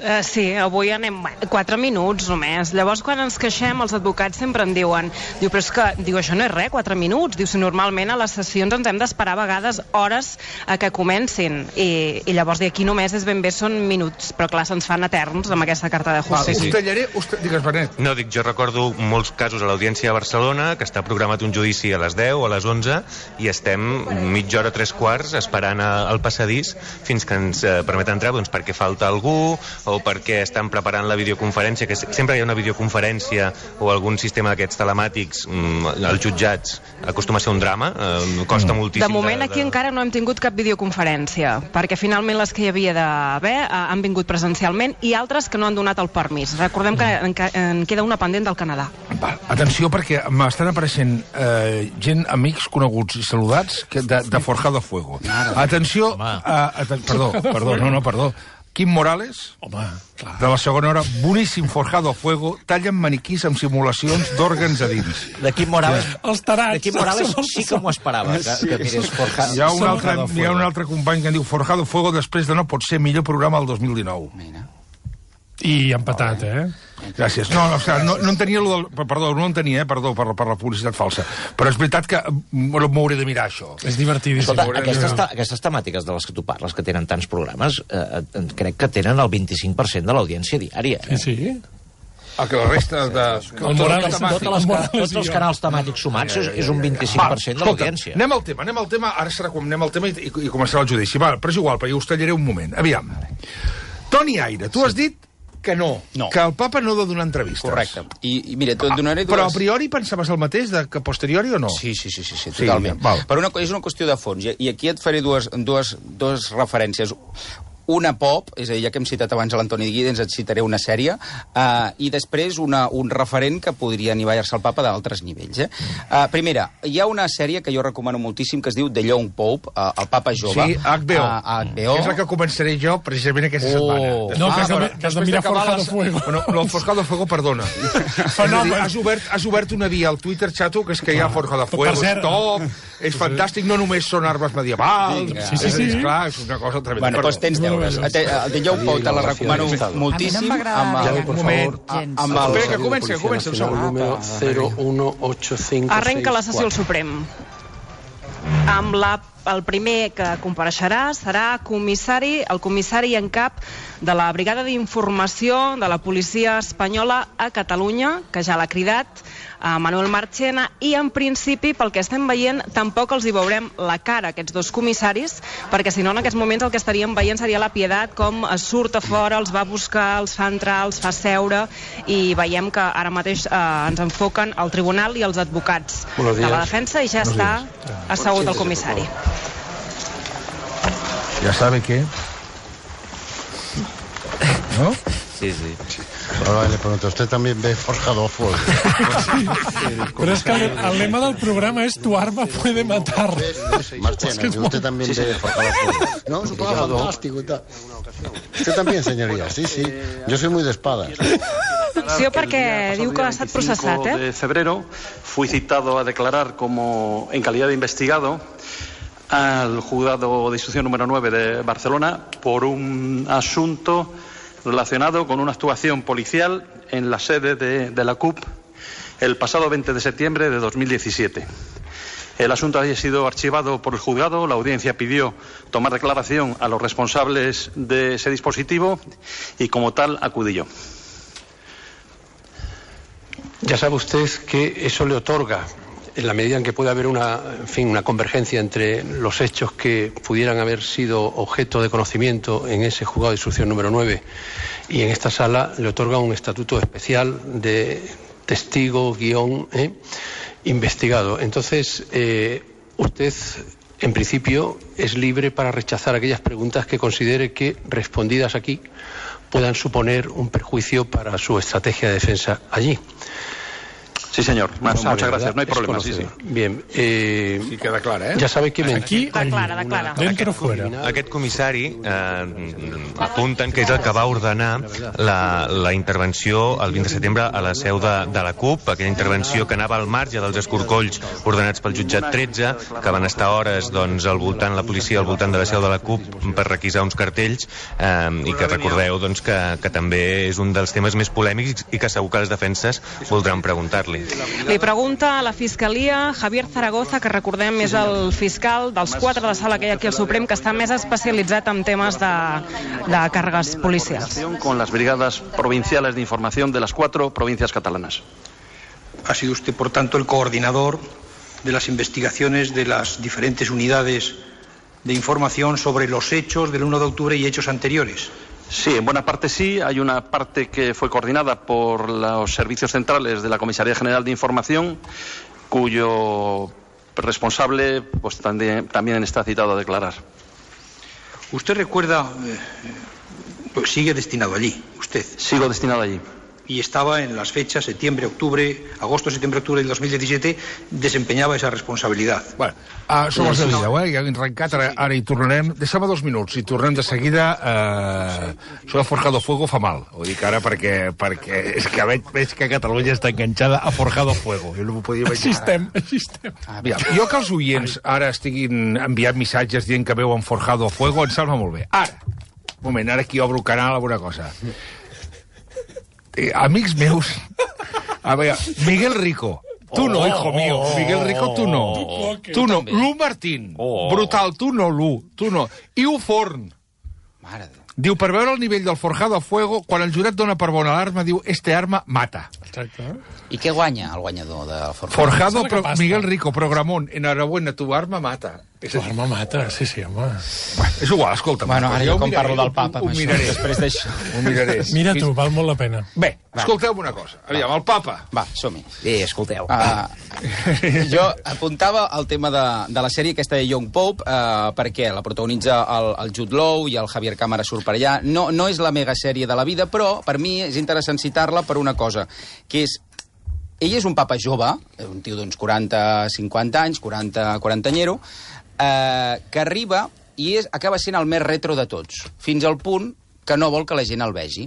M: Uh, sí, avui anem quatre minuts només. Llavors, quan ens queixem, els advocats sempre en diuen, diu, però és que, diu, això no és res, quatre minuts. Diu, si normalment a les sessions ens hem d'esperar a vegades hores a que comencin. I, i llavors d'aquí només és ben bé són minuts, però clar, se'ns fan eterns amb aquesta carta de justicia.
C: Us tallaré, us ta... digues, Benet.
N: No, dic, jo recordo molts casos a l'Audiència de Barcelona, que està programat un judici a les deu o a les onze, i estem mitja hora, tres quarts, esperant al passadís fins que ens eh, permeten entrar, doncs perquè falta algú, o perquè estan preparant la videoconferència, que sempre hi ha una videoconferència o algun sistema d'aquests telemàtics als jutjats, acostuma a ser un drama, eh, costa moltíssim.
M: De moment
N: de,
M: aquí
N: de...
M: encara no hem tingut cap videoconferència, perquè finalment les que hi havia d'haver eh, han vingut presencialment i altres que no han donat el permís. Recordem que en, en queda una pendent del Canadà.
C: Val, atenció, perquè m'estan apareixent eh, gent, amics, coneguts i saludats que de, de Forjado Fuego. Atenció, a, aten perdó, perdó, no, no, perdó. Quim Morales, home, clar, de la segona hora, boníssim Forjado a Fuego, tallen maniquís amb simulacions d'òrgans a dins.
G: De Quim Morales,
F: els tarats,
G: de Quim Morales sí que m'ho esperava, que, que mirés Forjado.
C: Hi ha un altre, hi ha un altre company que en diu Forjado a Fuego després de No pot ser millor programa del dos mil dinou.
D: Mira.
F: I empatat, eh?
C: Gràcies. No, no, no, no en tenia lo del... Perdó, no en tenia, eh? Perdó, per, per la publicitat falsa. Però és veritat que m'hauré de mirar, això.
F: És divertidíssim.
G: Escolta, aquestes, aquestes temàtiques de les que tu parles, que tenen tants programes, eh, crec que tenen el vint-i-cinc per cent de l'audiència diària. Eh?
F: Sí, sí.
C: Ah, que la resta de...
F: El Morales,
G: totes les, tots els canals temàtics sumats és, és un vint-i-cinc per cent de l'audiència.
C: Anem al tema, anem al tema, ara serà quan anem al tema i, i, i començarà el judici. Va, però és igual, perquè us tallaré un moment. Aviam. Toni Aire, tu has dit que no,
D: no,
C: que el papa no ha de donar entrevistes.
D: Correcte. I, i mira, et donaré dues...
C: Però a priori pensaves el mateix de que a posteriori o no?
D: Sí, sí, sí, sí, sí totalment. Sí, però una, és una qüestió de fons, i aquí et faré dues, dues, dues referències. Una pop, és a dir, ja que hem citat abans a l'Antoni Guidens, et citaré una sèrie, uh, i després una, un referent que podria anivellar-se al papa d'altres nivells. Eh? Uh, primera, hi ha una sèrie que jo recomano moltíssim que es diu The Young Pope, uh, el papa jove.
C: Sí, H B O.
D: Uh, H B O.
C: És la que començaré jo precisament aquesta
D: oh.
C: setmana.
F: No,
C: ah,
F: que has de, que has de mirar Forjado Fuego.
C: No, no, el Forjado Fuego, perdona. Fenomen. Has obert, has obert una via al Twitter, xato, que és que hi ha Forjado Fuego, és top, és fantàstic, no només són armes medievals,
F: sí, sí, sí.
C: És clar, és una cosa tremenda.
D: Bueno, doncs tens deures. El The Young Pope te la recomano moltíssim.
K: A mi no m'agrada.
C: Un moment. Espera, que comença, que comença el segon.
O: Número cero uno ocho cinco
M: Arrenca la sessió al Suprem. Amb la, el primer que compareixerà serà comissari, el comissari en cap de la Brigada d'Informació de la Policia Espanyola a Catalunya, que ja l'ha cridat, a Manuel Marchena, i en principi, pel que estem veient, tampoc els hi veurem la cara, aquests dos comissaris, perquè si no, en aquests moments el que estaríem veient seria la Pietat, com surt a fora, els va buscar, els fa entrar, els fa seure, i veiem que ara mateix eh, ens enfoquen el tribunal i els advocats de la defensa, i ja està assegut el comissari.
C: Ja sabe què? ¿No?
G: Sí, sí.
E: Ahora le pregunto, ¿usted también ve Forjado a Fuego?
F: Pero es que el, el lema del programa es tu arma puede matar.
E: Marchena, que usted también sí, ve sí. Forjado a Fuego. No, es un programa fantástico y tal. Usted también, señoría, sí, sí. Yo soy muy de espadas.
M: Atenció perquè diu que ha estat processat, eh?
O: De febrero fui citado a declarar como en calidad de investigado al juzgado de instrucción número nueve de Barcelona por un asunto relacionado con una actuación policial en la sede de, de la C U P el pasado veinte de septiembre de dos mil diecisiete. El asunto había sido archivado por el juzgado, la audiencia pidió tomar declaración a los responsables de ese dispositivo y como tal acudí yo.
P: Ya sabe usted que eso le otorga, en la medida en que puede haber una, en fin, una convergencia entre los hechos que pudieran haber sido objeto de conocimiento en ese juzgado de instrucción número nueve y en esta sala, le otorga un estatuto especial de testigo, guión, ¿eh? investigado. Entonces, eh, usted, en principio, es libre para rechazar aquellas preguntas que considere que, respondidas aquí, puedan suponer un perjuicio para su estrategia de defensa allí.
O: Sí, señor.
P: No sabe,
O: muchas gracias.
P: ¿verdad?
O: No hay
P: Es
O: problema. Sí, sí.
P: conocido. Bien. Eh,
C: Sí, queda clara, eh?
P: Ya sabe que
F: Aquí,
M: De clara, de clara.
F: dentro o fuera.
N: Aquest comissari eh, apunten que és el que va ordenar la, la intervenció el vint de setembre a la seu de, de la CUP, aquella intervenció que anava al marge dels escorcolls ordenats pel jutjat tretze, que van estar hores doncs, al voltant, la policia al voltant de la seu de la CUP per requisar uns cartells eh, i que recordeu doncs, que, que també és un dels temes més polèmics i que segur que les defenses voldran preguntar-li.
M: Li pregunta a la Fiscalia Javier Zaragoza, que recordem és el fiscal dels quatre de sala que hi ha aquí al Suprem, que està més especialitzat en temes de, de càrregues policials.
O: Con las brigadas provinciales de información de las cuatro provincias catalanas.
Q: Ha sido usted, por tanto, el coordinador de las investigaciones de las diferentes unidades de información sobre los hechos del uno de octubre y hechos anteriores.
O: Sí, en buena parte sí. Hay una parte que fue coordinada por los servicios centrales de la Comisaría General de Información, cuyo responsable pues, también, también está citado a declarar.
Q: ¿Usted recuerda, eh, pues sigue destinado allí, usted?
O: Sigo destinado allí.
Q: Y estaba en las fechas septiembre, octubre, agosto, septiembre, octubre del dos mil diecisiete, desempeñava esa responsabilitat.
C: Bueno, uh, som els de Videu, eh? Ja hem arrencat, ara, ara hi tornarem. Deixem-me dos minuts, i tornem de seguida. Uh, això de Forjado Fuego fa mal. Ho dic ara perquè, perquè és que veig, veig que Catalunya està enganxada a Forjado Fuego. Jo no m'ho podia imaginar.
F: Així estem, així estem.
C: Aviam, jo que els oients ara estiguin enviant missatges dient que veuen Forjado Fuego, em sembla molt bé. Ara, un moment, ara aquí obro canal a una cosa. Eh, amics meus, a veure, Miguel Rico, tu no, hijo mío, Miguel Rico, tu no, tu no, Lu Martín, brutal, tu no, Lu, tu no, i U Forn, diu, per veure el nivell del Forjado a Fuego, quan el jurat dona per bona l'arma, diu, este arma mata.
F: Exacte.
D: I què guanya el guanyador de Forjado?
C: Forjado, pro, Miguel Rico, programón, enhorabuena, tu arma mata.
F: Tu arma mata, sí, sí, home.
C: Bueno, és igual, escolta.
D: Bueno, ara jo com
C: miraré,
D: parlo del papa,
C: ho, ho miraré.
D: després d'això.
C: Ho miraré.
F: Mira tu, val molt la pena.
C: Bé, escolteu una cosa. Aviam, el papa.
D: Va, som-hi.
G: Sí, escolteu.
D: Uh, jo apuntava el tema de, de la sèrie aquesta de Young Pope, uh, perquè la protagonitza el, el Jude Law i el Javier Cámara surt per allà. No, no és la mega sèrie de la vida, però per mi és interessant citar-la per una cosa, que és ell és un papa jove, un tio d'uns quaranta cinquanta anys, quaranta quarantanyero, eh, que arriba i és, acaba sent el més retro de tots, fins al punt que no vol que la gent el vegi,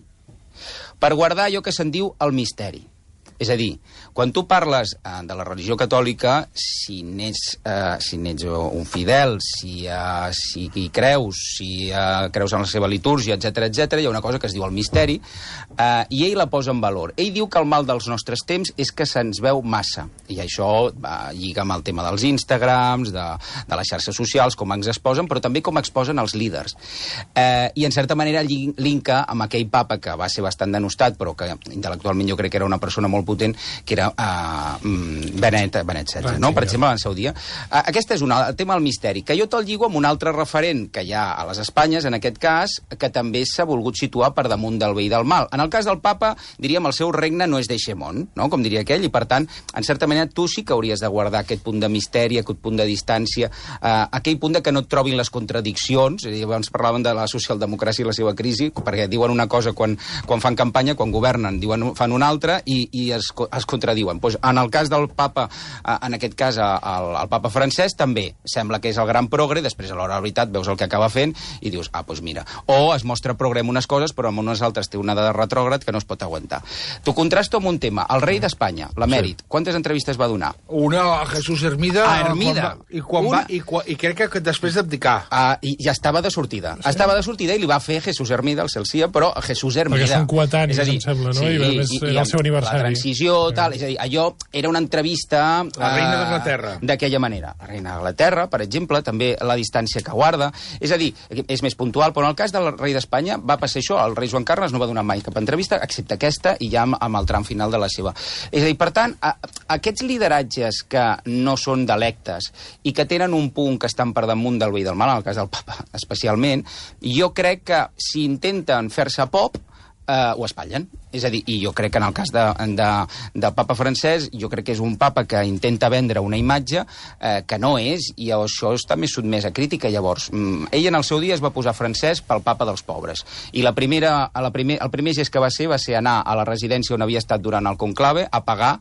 D: per guardar allò que se'n diu el misteri. És a dir, quan tu parles eh, de la religió catòlica, si n'ets, eh, si n'ets un fidel, si, eh, si hi creus, si eh, creus en la seva litúrgia, etcètera, etcètera, hi ha una cosa que es diu el misteri, eh, i ell la posa en valor. Ell diu que el mal dels nostres temps és que se'ns veu massa, i això va, lliga amb el tema dels Instagrams, de, de les xarxes socials, com ens exposen, però també com exposen els líders. Eh, I, en certa manera, linka amb aquell papa que va ser bastant denostat, però que intel·lectualment jo crec que era una persona molt potent, que era uh, Benet, Benet setze, no? Per exemple, en el seu dia. Uh, aquest és un el tema del misteri, que jo te'l lligo amb un altre referent que hi ha a les Espanyes, en aquest cas, que també s'ha volgut situar per damunt del bé i del mal. En el cas del papa, diríem, el seu regne no és d'Eixemont, no? Com diria aquell, i per tant, en certa manera, tu sí que hauries de guardar aquest punt de misteri, aquest punt de distància, uh, aquell punt de que no et trobin les contradiccions. I abans parlaven de la socialdemocràcia i la seva crisi, perquè diuen una cosa quan, quan fan campanya, quan governen, diuen, fan una altra, i, i es, es contradiuen. Pues en el cas del papa, en aquest cas el, el papa francès, també sembla que és el gran progre, després a l'hora de la veritat veus el que acaba fent i dius, ah, doncs mira. O es mostra progre en unes coses, però en unes altres té una de retrògrad que no es pot aguantar. T'ho contrasto amb un tema. El rei d'Espanya, l'emèrit, sí. Quantes entrevistes va donar?
C: Una a Jesús Hermida.
D: A Hermida.
C: Quan va, i, quan
D: una...
C: va, i, quan, I crec que després d'abdicar.
D: Uh, I ja estava de sortida. Sí. Estava de sortida i li va fer Jesús Hermida, el Celsia, però Jesús Hermida.
F: Perquè són coetanis,
D: dir,
F: em sembla, no?
D: Sí,
F: I, i, i el seu aniversari.
D: La transició, tal, és a dir, allò era una entrevista...
C: La reina d'Anglaterra.
D: Uh, d'aquella manera. La reina d'Anglaterra, per exemple, també la distància que guarda. És a dir, és més puntual, però en el cas del rei d'Espanya va passar això, el rei Joan Carles no va donar mai cap entrevista, excepte aquesta, i ja amb, amb el tram final de la seva. És a dir, per tant, a, aquests lideratges que no són d'electes i que tenen un punt que estan per damunt del bé i del mal, en el cas del papa especialment, jo crec que si intenten fer-se pop, Uh, ho espatllen. És a dir, i jo crec que en el cas de, de, del papa francès, jo crec que és un papa que intenta vendre una imatge uh, que no és, i això està més sotmès a crítica. Llavors, um, ell en el seu dia es va posar francès pel papa dels pobres. I la primera, a la primer, el primer gest que va ser va ser anar a la residència on havia estat durant el conclave a pagar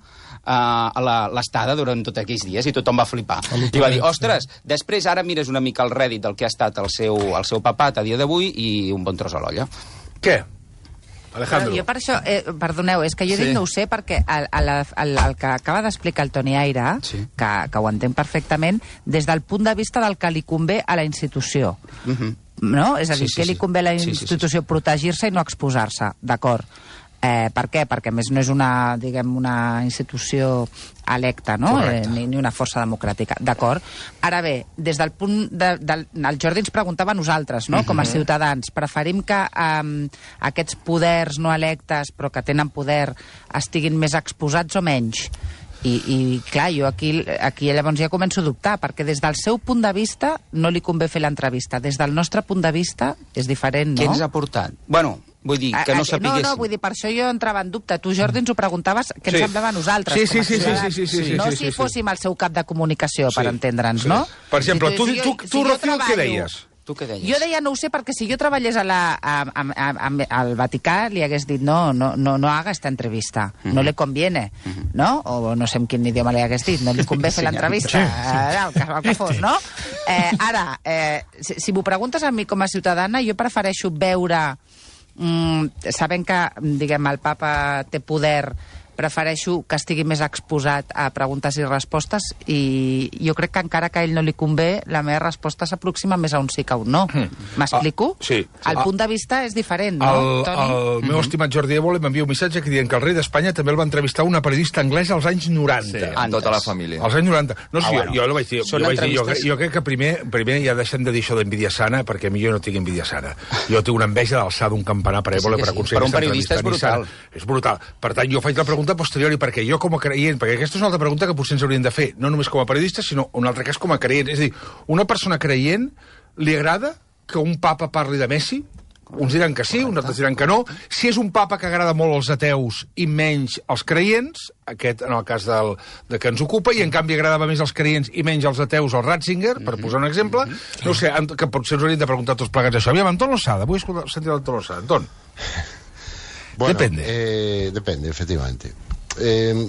D: uh, l'estada durant tots aquells dies, i tothom va flipar. I va dir, ostres, després ara mires una mica el rèdit del que ha estat el seu, el seu papat a dia d'avui i un bon tros a l'olla.
C: Què? Alejandro.
K: Però jo per això, eh, perdoneu, és que jo
D: Sí.
K: dic no ho sé perquè el, el, el, el que acaba d'explicar el Toni Aire,
D: Sí.
K: que, que ho entenc perfectament, des del punt de vista del que li convé a la institució.
D: Mhm.
K: No? És a dir,
D: Sí, sí,
K: què li
D: sí.
K: convé a la
D: Sí, sí, sí,
K: institució? Protegir-se i no exposar-se, d'acord. Eh, per què? Perquè, a més, no és una, diguem, una institució electa, no? Eh, ni, ni una força democràtica. D'acord. Ara bé, des del punt... De, del, el Jordi ens preguntava a nosaltres, no? Com a ciutadans. Preferim que eh, aquests poders no electes, però que tenen poder, estiguin més exposats o menys? I, i clar, jo aquí, aquí llavors ja començo a dubtar, perquè des del seu punt de vista no li convé fer l'entrevista. Des del nostre punt de vista és diferent, no?
D: Què ens ha portat? Bueno, vull dir, que no sapiguéssim.
K: No, no, vull dir, per això jo entrava en dubte. Tu, Jordi, ens ho preguntaves, què
C: Sí.
K: ens semblava a nosaltres,
C: Sí,
K: com a
C: sí, sí,
K: ciutadans.
C: sí, sí, sí, sí,
K: no
C: sí,
K: si
C: sí, sí.
K: fóssim el seu cap de comunicació, per
C: Sí,
K: entendre'ns,
C: sí.
K: no?
C: Per exemple,
K: Si
C: tu,
K: si
C: tu,
K: jo-
C: tu,
K: si jo
C: Rocío, què
K: treballo-
C: deies?
D: Tu què deies?
K: Jo deia, no ho sé, perquè si jo treballés a la, a, a, a, a, al Vaticà li hagués dit, no, no, no, no haga esta entrevista, no le conviene, no? O no sé en quin idioma li hagués dit, no li convé fer
D: Sí,
K: l'entrevista,
D: sí, sí.
K: eh, el, que, el que fos, no? Eh, ara, eh, si, si m'ho preguntes a mi com a ciutadana, jo prefereixo veure, mm, sabent que, diguem, el papa té poder, prefereixo que estigui més exposat a preguntes i respostes, i jo crec que encara que a ell no li convé, la meva resposta s'aproxima més a un sí que a un no. M'explico?
C: Ah, sí.
K: El
C: Ah.
K: punt de vista és diferent, no,
C: El,
K: Toni?
C: el meu estimat Jordi Évole m'envia un missatge que diuen que el rei d'Espanya també el va entrevistar una periodista anglesa als anys noranta.
H: Sí, amb tota la família.
C: Als anys noranta. No sé,
D: Ah,
C: jo,
D: bueno.
C: jo, no vaig dir,
D: Són
C: jo, vaig dir jo,
D: entrevistes-
C: jo crec que primer, primer ja deixem de dir això d'envidia sana, perquè a mi jo no tinc envidia sana. Jo tinc una enveja d'alçar d'un campanar per
D: Que sí,
C: Évole
D: que
C: per
D: sí.
C: aconseguir
D: Per un
C: aquesta
D: periodista
C: entrevista.
D: és
C: Ni sana. És brutal. Per tant, jo faig la pregunta posteriori, perquè jo com a creient, perquè aquesta és una altra pregunta que potser ens haurien de fer, no només com a periodista, sinó un altre cas com a creient. És a dir, una persona creient li agrada que un papa parli de Messi? Uns diran que sí, uns altres diran que no. Si és un papa que agrada molt als ateus i menys als creients, aquest en el cas del, de que ens ocupa, i en canvi agradava més als creients i menys als ateus al Ratzinger, per posar un exemple, no ho sé, que potser ens haurien de preguntar tots plegats això. Aviam, Anton Losada, vull escoltar, sentir l'Anton Losada. Anton.
E: Bueno,
C: Depende.
E: eh, depende, efectivamente. Eh,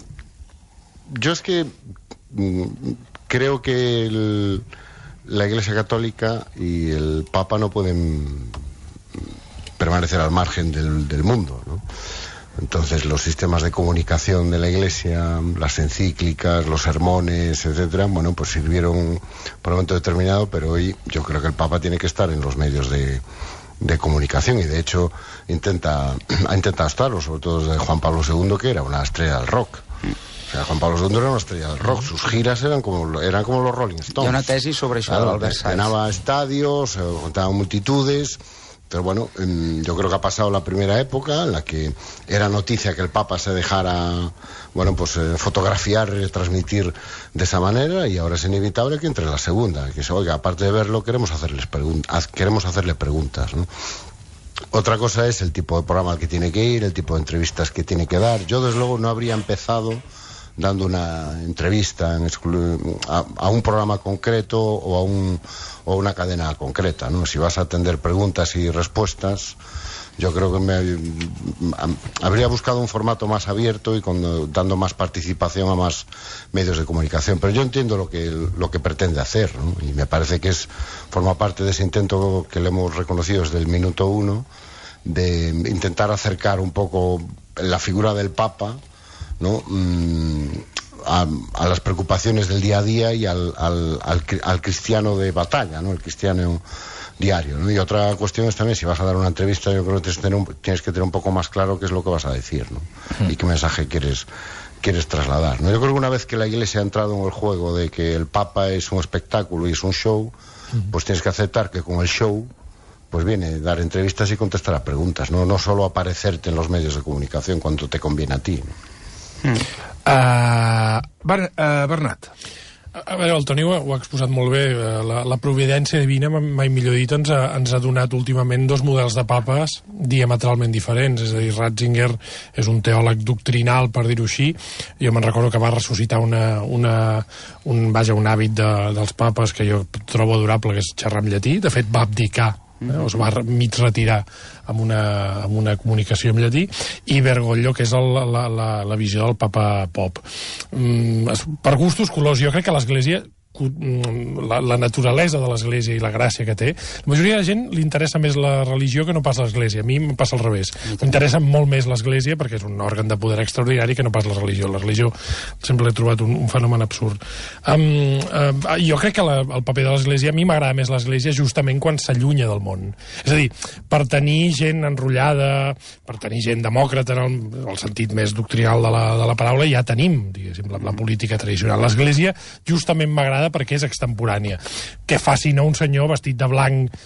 E: yo es que mm, creo que el- la Iglesia Católica y el Papa no pueden permanecer al margen del, del mundo, ¿no? Entonces los sistemas de comunicación de la Iglesia, las encíclicas, los sermones, etcétera, bueno, pues sirvieron por un momento determinado, pero hoy yo creo que el Papa tiene que estar en los medios de, de comunicación, y de hecho intenta ha intentado estarlo, sobre todo desde Juan Pablo segundo, que era una estrella del rock. O sea, Juan Pablo segundo era una estrella del rock, sus giras eran como, eran como los Rolling Stones.
D: Hi ha una tesi sobre això
E: Claro,
D: del Versailles.
E: llenaba estadios, eh, contaba multitudes. Pero bueno, em, yo creo que ha pasado la primera época en la que era noticia que el Papa se dejara, bueno, pues eh, fotografiar y transmitir de esa manera, y ahora es inevitable que entre la segunda, que se oiga, aparte de verlo, queremos hacerles pregun- haz- queremos hacerle preguntas, ¿no? Otra cosa es el tipo de programa al que tiene que ir, el tipo de entrevistas que tiene que dar. Yo, desde luego, no habría empezado dando una entrevista en exclu- a, a un programa concreto o a un, o una cadena concreta, ¿no? Si vas a atender preguntas y respuestas, yo creo que me, am- habría buscado un formato más abierto y con, dando más participación a más medios de comunicación. Pero yo entiendo lo que, lo que pretende hacer, ¿no? Y me parece que es, forma parte de ese intento que le hemos reconocido desde el minuto uno, de intentar acercar un poco la figura del Papa, ¿no? Mm, a, a las preocupaciones del día a día y al, al, al, cri- al cristiano de batalla, ¿no? El cristiano diario, ¿no? Y otra cuestión es también, si vas a dar una entrevista, yo creo que tienes que tener un, tienes que tener un poco más claro qué es lo que vas a decir, ¿no? Y qué mensaje quieres quieres trasladar, ¿no? Yo creo que una vez que la Iglesia ha entrado en el juego de que el Papa es un espectáculo y es un show, pues tienes que aceptar que con el show pues viene dar entrevistas y contestar a preguntas, no, no solo aparecerte en los medios de comunicación cuando te conviene a ti, ¿no?
C: Uh, Ber uh, Bernat.
F: A a veure, el Toni ho ha, ho ha exposat molt bé. Eh, La, la providència divina, mai millor dit, ens ha, ens ha donat últimament dos models de papes diametralment diferents. És a dir, Ratzinger és un teòleg doctrinal, per dir-ho així. Jo me'n recordo que va ressuscitar una, una, un, vaja, un hàbit de, dels papes que jo trobo adorable, que és xerrar en llatí. De fet, va abdicar eh, o es va mig retirar amb una, amb una comunicació en llatí, i Bergoglio, que és el, la, la, la visió del papa Pop. Mm, per gustos, colors, jo crec que l'Església, la, la naturalesa de l'Església i la gràcia que té, la majoria de la gent li interessa més la religió que no pas l'Església. A mi em passa al revés. M'interessa molt més l'Església perquè és un òrgan de poder extraordinari que no pas la religió. La religió sempre l'he trobat un, un fenomen absurd. Um, uh, jo crec que la, el paper de l'Església, a mi m'agrada més l'Església justament quan s'allunya del món. És a dir, per tenir gent enrotllada, per tenir gent demòcrata en el, en el sentit més doctrinal de la, de la paraula, ja tenim, diguéssim, la, la política tradicional. L'Església justament m'agrada perquè és extemporània. Què faci no un senyor vestit de blanc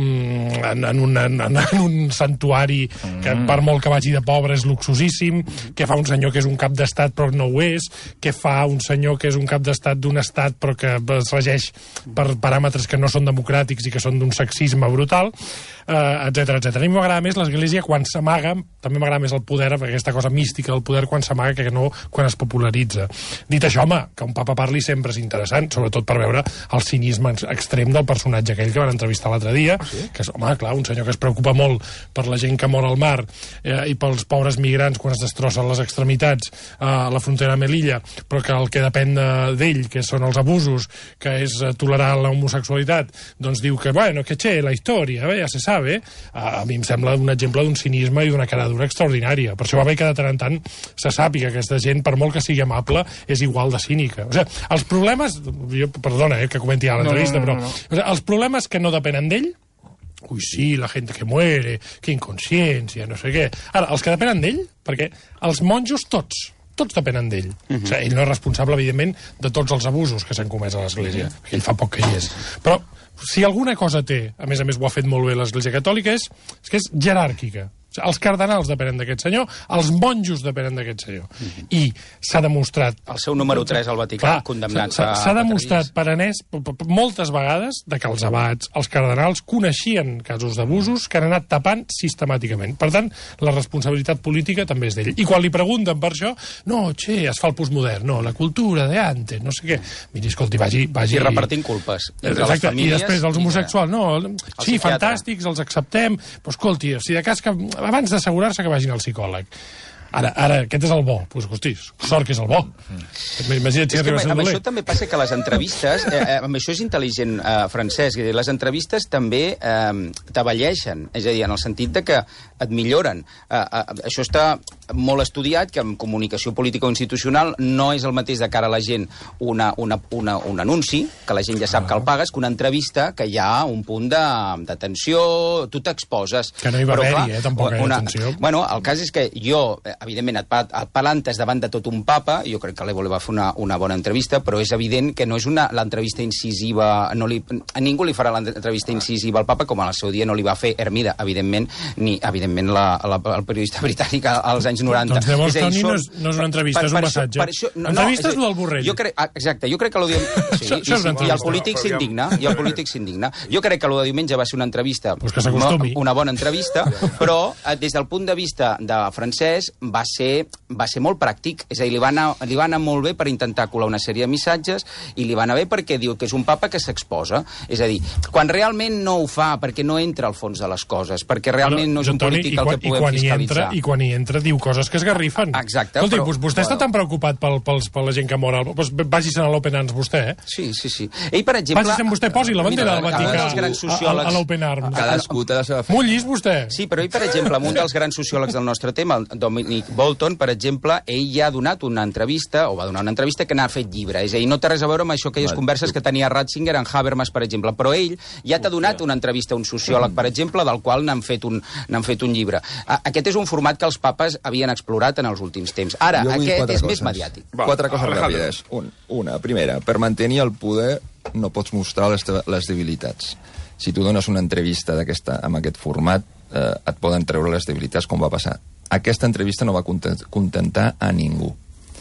F: en, en, un, en, en un santuari que per molt que vagi de pobre és luxosíssim, què fa un senyor que és un cap d'estat però no ho és, què fa un senyor que és un cap d'estat d'un estat però que es regeix per paràmetres que no són democràtics i que són d'un sexisme brutal, etcètera, etcètera. A mi m'agrada més l'Església quan s'amaga, també m'agrada més el poder, aquesta cosa mística del poder quan s'amaga que no quan es popularitza. Dit això, home, que un papa parli sempre és interessant, sobretot per veure el cinisme extrem del personatge aquell que van entrevistar l'altre dia, ah, sí? Que és, home, clar, un senyor que es preocupa molt per la gent que mor al mar eh, i pels pobres migrants quan es destrossen les extremitats eh, a la frontera amb Melilla, però que el que depèn d'ell, que són els abusos, que és eh, tolerar l'homosexualitat, doncs diu que, bueno, que che, la història, eh, ja se sabe, a, a mi em sembla un exemple d'un cinisme i d'una caradura extraordinària. Per això va bé que de tant en tant se sàpiga que aquesta gent, per molt que sigui amable, és igual de cínica. O sigui, els problemes, jo, perdona, eh, que comenti ja l'entrevista, no, no, no, no. però o sigui, els problemes que no depenen d'ell, uy, sí, la gent que muere, que inconsciència, no sé què. Ara, els que depenen d'ell, perquè els monjos tots, tots depenen d'ell. Uh -huh. O sigui, ell no és responsable, evidentment, de tots els abusos que s'han comès a l'Església. Uh -huh. Ell fa poc que hi és. Però si alguna cosa té, a més a més ho ha fet molt bé l'Església Catòlica, és, és que és jeràrquica. O sigui, els cardenals depenen d'aquest senyor, els monjos depenen d'aquest senyor. Uh-huh. I s'ha demostrat...
D: El seu número tres al Vaticà, condemnant-se a...
F: S'ha demostrat per anès, moltes vegades, de que els abats, els cardenals, coneixien casos d'abusos que han anat tapant sistemàticament. Per tant, la responsabilitat política també és d'ell. I quan li pregunten per això, no, che, es fa el postmodern, no, la cultura de antes, no sé què. Miri, escolti, vagi... vagi...
D: I repartint culpes entre
F: Exacte,
D: les famílies...
F: I després els homosexuals,
D: i...
F: no, sí, fantàstics, els acceptem, però escolti, si de cas que abans d'assegurar-se que vagin al psicòleg. Ara, ara, aquest és el bo. Pues, hosti, sort que és el bo. Mm. Imagina't si arriba a ser
D: amb
F: dolent.
D: Això també passa que les entrevistes, eh, eh, amb això és intel·ligent, eh, Francesc, les entrevistes també eh, t'avelleixen, és a dir, en el sentit de que et milloren. Eh, eh, això està molt estudiat, que en comunicació política o institucional no és el mateix de cara a la gent una, una, una, un anunci, que la gent ja sap ah. que el pagues, que una entrevista que hi ha un punt d'atenció, tu t'exposes.
F: Que no hi va haver-hi, eh, tampoc, una, atenció.
D: Bueno, el cas és que jo... Eh, evidentment, et, et palantes davant de tot un papa, jo crec que l'Evo li va fer una, una bona entrevista, però és evident que no és una l'entrevista incisiva, no li, a ningú li farà l'entrevista incisiva al papa, com al seu dia no li va fer Hermida, evidentment, ni, evidentment, la, la, el periodista britànic als anys noranta.
F: Doncs llavors, és dir, Toni, no, és, no és una entrevista, per, és un massatge. Per això, no, entrevista és del Borrell.
D: Jo crec, exacte, jo crec que l'audio... Sí, i, i, i el polític s'indigna, i el polític s'indigna. Jo crec que l'audio de diumenge va ser una entrevista,
F: pues que s'acostumi.
D: Una bona entrevista, però des del punt de vista de Francesc va ser, va ser molt pràctic, és a dir, li va, anar, li va anar molt bé per intentar colar una sèrie de missatges i li va anar bé perquè diu que és un papa que s'exposa. És a dir, quan realment no ho fa, perquè no entra al fons de les coses, perquè realment no és un polític el que podem fiscalitzar.
F: I quan hi entra diu coses que esgarrifen.
D: Exacte.
F: Escolti,
D: però,
F: doncs vostè
D: bueno.
F: està tan preocupat pel, pels, per la gent que mor. Doncs vagi-se'n a l'Open Arms vostè, eh?
D: Sí, sí, sí. Ell, per exemple...
F: Vagi-se'n vostè, posi la bandera del Vaticà
D: sociòlegs...
F: a, a l'Open Arms.
H: Cadascú té la seva fe.
F: Mullis, vostè.
D: Sí, però ell, per exemple, un dels grans sociòlegs del nostre tema, el Dominic Bolton, per exemple, ell ja ha donat una entrevista, o va donar una entrevista que n'ha fet llibre. És a dir, no té res a veure amb això, aquelles converses que tenia Ratzinger en Habermas, per exemple. Però ell ja t'ha donat una entrevista a un sociòleg, per exemple, del qual n'han fet, un, n'han fet un llibre. Aquest és un format que els papes havien explorat en els últims temps. Ara, aquest és més mediàtic.
H: Va, quatre coses ràpides. Un, una, primera, per mantenir el poder no pots mostrar les, les debilitats. Si tu dones una entrevista d'aquesta amb aquest format, eh, et poden treure les debilitats, com va passar. Aquesta entrevista no va contentar a ningú.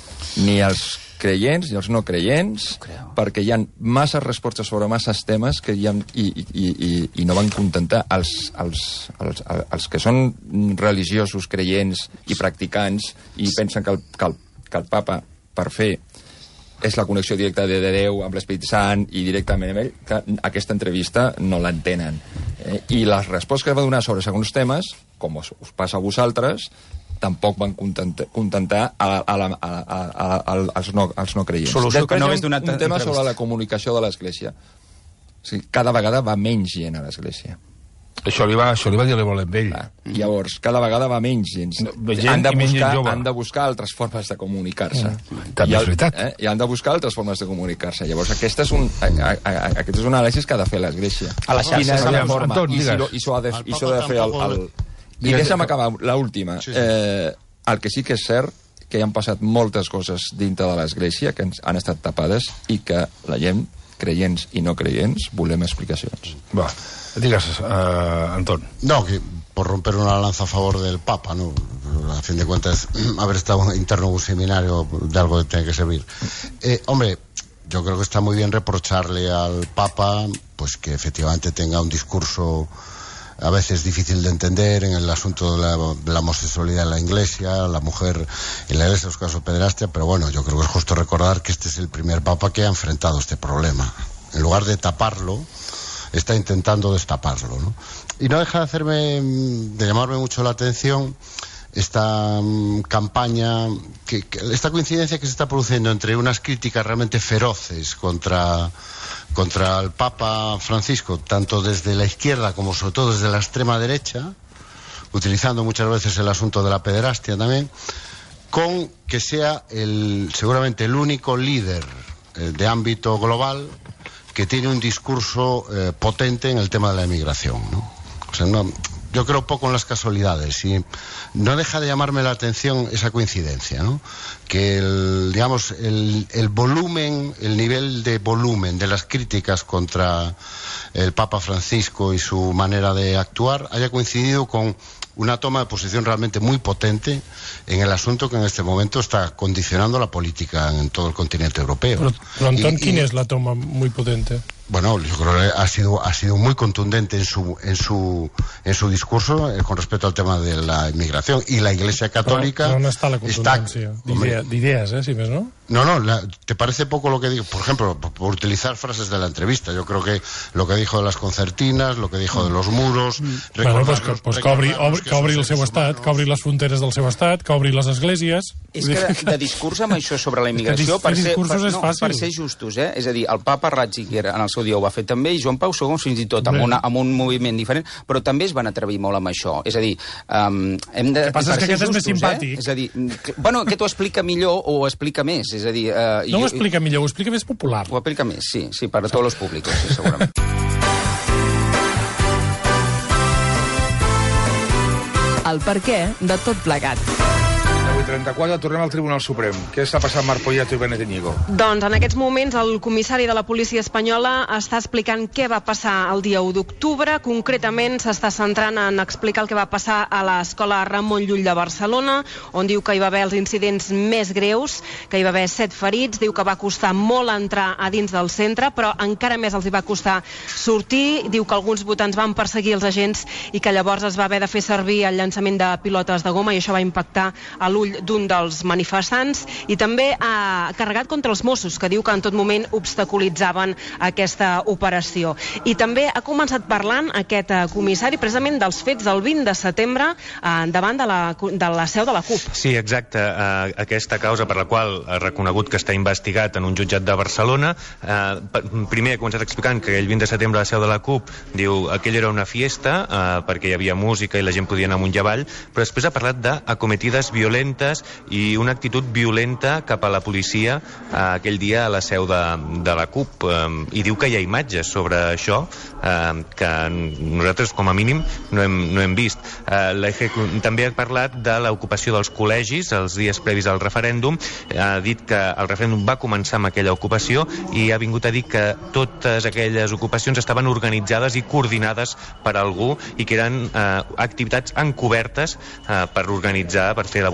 H: Ni els creients ni els no creients, no perquè hi ha masses respostes sobre masses temes que hi ha, i, i, i, i no van contentar els, els, els, els que són religiosos, creients i practicants i pensen que el, que el, que el papa, per fer és la connexió directa de Déu amb l'Esperit Sant i directament amb ell, que aquesta entrevista no l'entenen. Eh? I les respostes que va donar sobre segons temes, com us, us passa a vosaltres, tampoc van contentar, contentar a, a la, a, a, a, a, als, no, als no creients.
D: Solució que no
H: és
D: hagués donat
H: un tema
D: entrevista.
H: sobre la comunicació de l'Església. O sigui, cada vegada va menys gent a l'Església.
C: Això li va, això li va dir l'Evo Lembell.
H: Mm. Llavors, cada vegada va menys gent. No, gent han, de buscar, han de buscar altres formes de comunicar-se.
C: Mm. També és veritat.
H: Eh? I han de buscar altres formes de comunicar-se. Llavors, aquesta és un, a, a, a, aquest és un anàlisi que ha de fer l'Església.
D: A la xarxa.
H: Quina és la forma?
C: Anton,
H: I s'ho ha de, i s'ho ha de fer el... el... I deixa'm acabar l'última. Sí, sí. Eh, el que sí que és cert que hi han passat moltes coses dintre de l'Església que han estat tapades i que la gent, creients i no creients, volem explicacions.
C: Va. Digas, uh, Antón.
E: No, que por romper una lanza a favor del Papa, ¿no? A fin de cuentas, haber estado interno en un seminario de algo tiene que servir. Eh, hombre, yo creo que está muy bien reprocharle al Papa, pues que efectivamente tenga un discurso a veces difícil de entender en el asunto de la, de la homosexualidad en la Iglesia, la mujer en la Iglesia, los casos de pederastia, pero bueno, yo creo que es justo recordar que este es el primer Papa que ha enfrentado este problema. En lugar de taparlo, está intentando destaparlo, ¿no? Y no deja de hacerme, de llamarme mucho la atención esta um, campaña, que, que, esta coincidencia que se está produciendo entre unas críticas realmente feroces contra, contra el Papa Francisco, tanto desde la izquierda como sobre todo desde la extrema derecha, utilizando muchas veces el asunto de la pederastia también, con que sea el, seguramente el único líder eh, de ámbito global que tiene un discurso eh, potente en el tema de la emigración, ¿no? O sea, no, yo creo poco en las casualidades y no deja de llamarme la atención esa coincidencia, ¿no? Que el, digamos, el, el volumen, el nivel de volumen de las críticas contra el Papa Francisco y su manera de actuar haya coincidido con una toma de posición realmente muy potente en el asunto que en este momento está condicionando la política en todo el continente europeo.
F: Pero, pero Antón,
E: y,
F: ¿quién
E: y,
F: es la toma muy potente?
E: Bueno, yo creo que ha sido, ha sido muy contundente en su, en su, en su discurso eh, con respecto al tema de la inmigración. Y la Iglesia Católica...
F: Pero, pero no está la contundencia está, de ideas, ¿eh? Si ves, ¿no?
E: No, no, la, ¿te parece poco lo que digo? Por ejemplo, por, por utilizar frases de la entrevista. Yo creo que lo que dijo de las concertinas, lo que dijo de los muros...
F: Bueno, pues, que, pues que obri, obri, que obri el seu estat, que obri les fronteres del seu estat, que obri les esglésies...
D: És que de, de discurs amb això sobre la immigració, per ser, per, no, per ser justos, eh? És a dir, el papa Ratzinger en el seu dia ho va fer també, i Joan Pau segon fins i tot amb, una, amb un moviment diferent, però també es van atrevir molt amb això. És a dir, um, hem de...
F: El que passa és que aquest justos, és més simpàtic.
D: Eh? És a dir, que, bueno, aquest ho explica millor o ho explica més. És a dir, uh,
F: no
D: jo,
F: ho explica millor, ho explica més popular.
D: Ho explica més, sí, sí, per a tots els públics, sí, segurament.
B: El perquè de tot plegat.
C: deu trenta-quatre, tornem al Tribunal Suprem. Què està passant Marc Poyato i Benet Íñigo?
M: Doncs en aquests moments el comissari de la policia espanyola està explicant què va passar el dia u d'octubre. Concretament s'està centrant en explicar el que va passar a l'escola Ramon Llull de Barcelona, on diu que hi va haver els incidents més greus, que hi va haver set ferits, diu que va costar molt entrar a dins del centre, però encara més els hi va costar sortir. Diu que alguns votants van perseguir els agents i que llavors es va haver de fer servir el llançament de pilotes de goma i això va impactar a l'ull d'un dels manifestants, i també ha carregat contra els Mossos, que diu que en tot moment obstaculitzaven aquesta operació. I també ha començat parlant aquest comissari precisament dels fets del vint de setembre davant de la, de la seu de la CUP.
N: Sí, exacte. Uh, aquesta causa per la qual ha reconegut que està investigat en un jutjat de Barcelona. Uh, primer ha començat explicant que el vint de setembre a la seu de la CUP diu aquella era una fiesta uh, perquè hi havia música i la gent podia anar amunt i avall, però després ha parlat d'acometides violentes i una actitud violenta cap a la policia eh, aquell dia a la seu de, de la CUP, eh, i diu que hi ha imatges sobre això eh, que nosaltres com a mínim no hem, no hem vist. Eh, la E G també ha parlat de l'ocupació dels col·legis els dies previs al referèndum, ha dit que el referèndum va començar amb aquella ocupació i ha vingut a dir que totes aquelles ocupacions estaven organitzades i coordinades per algú i que eren eh, activitats encobertes eh, per organitzar, per fer la votació.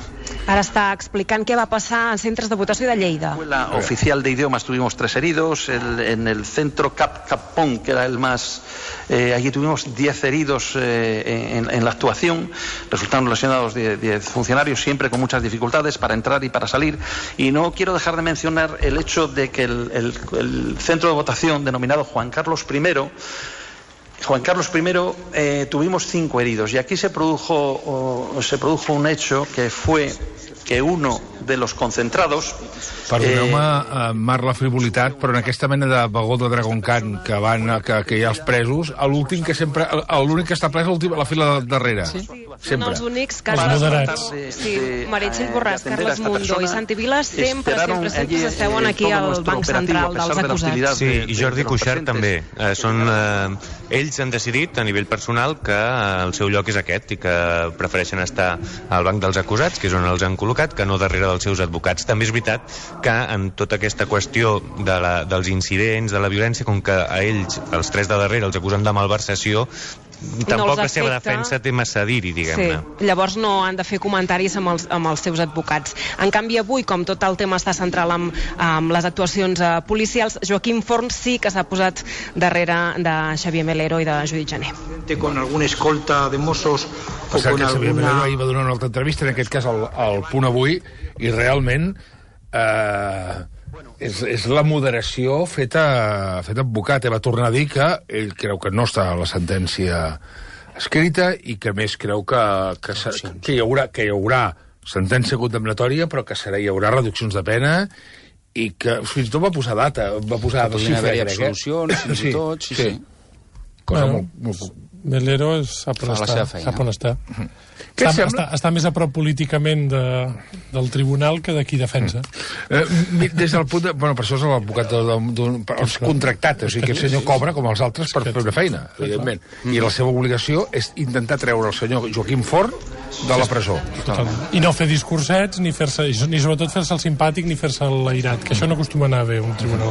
M: Ara està explicant què va passar en centres de votació de Lleida.
O: La oficial de idiomas tuvimos tres heridos, el, en el centro Cap Capón, que era el más... Eh, allí tuvimos diez heridos eh, en, en la actuación, resultaron lesionados diez funcionarios, siempre con muchas dificultades para entrar y para salir. Y no quiero dejar de mencionar el hecho de que el, el, el centro de votación denominado Juan Carlos primero, Juan Carlos primero, eh, tuvimos cinco heridos. Y aquí se produjo, o, se produjo un hecho que fue que uno de los concentrados...
C: Perdoneu-me, eh, Marc, la frivolitat, però en aquesta mena de vagó de Dragon Khan que, van, que, que hi ha els presos, l'últim que sempre... l'únic que està pres és la fila de darrere. Sí. Sempre.
M: Són els únics que... Els moderats. Sí, Meritxell Borràs, Carles Mundo i Santi Vila sempre, sempre, sempre s'esteuen aquí al banc central dels acusats.
N: Sí, i Jordi Cuixart també. Eh, són, eh, ells han decidit a nivell personal que el seu lloc és aquest i que prefereixen estar al banc dels acusats, que és on els han col·locat, que no darrere dels seus advocats. També és veritat que en tota aquesta qüestió de la, dels incidents, de la violència, com que a ells, els tres de darrere, els acusen de malversació, tampoc la seva defensa té massa a dir-hi, diguem-ne.
M: Sí, llavors no han de fer comentaris amb els, amb els seus advocats. En canvi, avui, com tot el tema està central amb, amb les actuacions eh, policials, Joaquim Forn sí que s'ha posat darrere de Xavier Melero i de Judit Gené.
Q: Con algun escolta de Mossos o
C: con
Q: alguna...
C: Xavier Melero ahir va donar una altra entrevista, en aquest cas al, al Punt Avui, i realment eh, és, és la moderació feta, feta advocat. Va tornar a dir que ell creu que no està a la sentència escrita i que més creu que, que, que, hi, haurà, que hi haurà sentència condemnatòria, però que serà, hi haurà reduccions de pena i que fins i tot va posar data, va posar
D: que podrien haver-hi absolucions, fins i tot, sí, sí.
F: Cosa molt, molt... Melero sap on està. Sap on està. Està, està, està més a prop políticament de, del tribunal que de qui defensa.
C: Mm. Eh, des del punt de... Bueno, per això és l'advocat dels contractats, o sigui que el senyor cobra com els altres per fer una feina, evidentment. I la seva obligació és intentar treure el senyor Joaquim Forn de la presó.
F: I no fer discursets, ni, fer-se, ni sobretot fer-se el simpàtic, ni fer-se l'airat, que això no acostuma a anar bé un tribunal.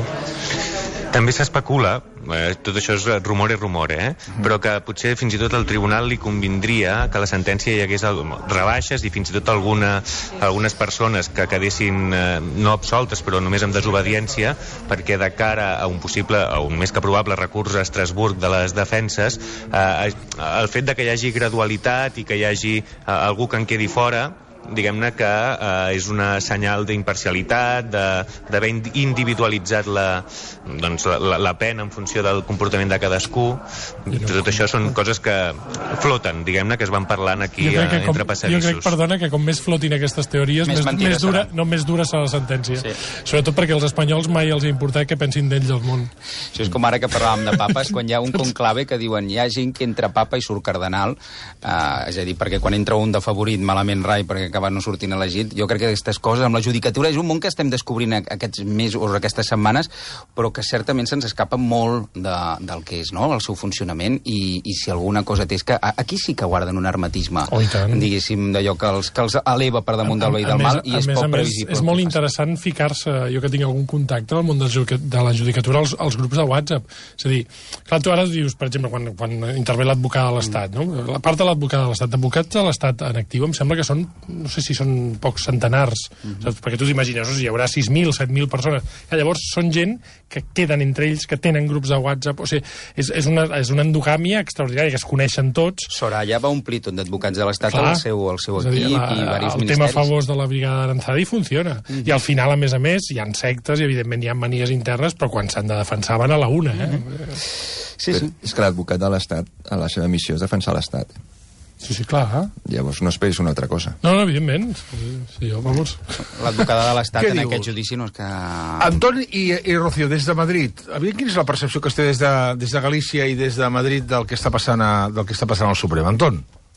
N: També s'especula, eh, tot això és rumor i rumor, eh? però que potser fins i tot al tribunal li convindria que la sentència hi hagués rebaixes i fins i tot alguna, algunes persones que quedessin eh, no absoltes però només amb desobediència, perquè de cara a un possible, a un més que probable recurs a Estrasburg de les defenses, eh, el fet de que hi hagi gradualitat i que hi hagi eh, algú que en quedi fora, diguem-ne que eh, és una senyal d'imparcialitat, d'haver individualitzat la, doncs, la, la pena en funció del comportament de cadascú. Tot això són coses que floten, diguem-ne, que es van parlant aquí eh,
F: com,
N: entre passadissos.
F: Jo crec, perdona, que com més flotin aquestes teories, més, més, més dura, no, més dura serà la sentència. Sí. Sobretot perquè els espanyols mai els ha importat que pensin d'ells al món.
D: Això és com ara que parlàvem de papes, quan hi ha un conclave que diuen hi ha gent que entra papa i surt cardenal, eh, és a dir, perquè quan entra un de favorit malament rai perquè acaba no sortint elegit. Jo crec que aquestes coses amb la judicatura és un món que estem descobrint aquests mesos o aquestes setmanes, però que certament se'ns escapa molt de, del que és, no?, el seu funcionament, i, i si alguna cosa té és que aquí sí que guarden un hermetisme, oh, diguéssim, d'allò que els, que els eleva per damunt del bé i del mal, i és poc previsible.
F: És molt interessant ficar-se, jo que tinc algun contacte al món de la judicatura, als, als grups de WhatsApp. És a dir, clar, tu ara dius, per exemple, quan, quan intervé l'advocat de l'Estat, no? La part de l'advocat de l'Estat, d'advocats de l'Estat en actiu, em sembla que són, no sé si són pocs centenars, mm-hmm. saps? Perquè tu t'imagines, o sigui, hi haurà sis mil, set mil persones, que llavors són gent que queden entre ells, que tenen grups de WhatsApp, o sigui, és, és, una, és una endogàmia extraordinària, que es coneixen tots.
D: Soraya va omplir tot d'advocats de l'Estat al seu, al seu equip, dir, la, i diversos
F: ministeris. El tema famós de la brigada d'Aranzadi funciona. Mm-hmm. I al final, a més a més, hi ha sectes i evidentment hi ha manies internes, però quan s'han de defensar van a la una, eh? Mm-hmm.
H: Sí, sí. És que l'advocat de l'Estat, a la seva missió és defensar l'Estat.
F: Sí, sí, clar. Eh?
H: Llavors no esperis una altra cosa.
F: No, no, evidentment. Sí, jo, vamos.
D: L'advocada de l'Estat en diu? Aquest judici no és que...
C: Anton i, i Rocío, des de Madrid, quina és la percepció que es té des de, des de Galícia i des de Madrid del que està passant, a, del que està passant al Suprem? Anton.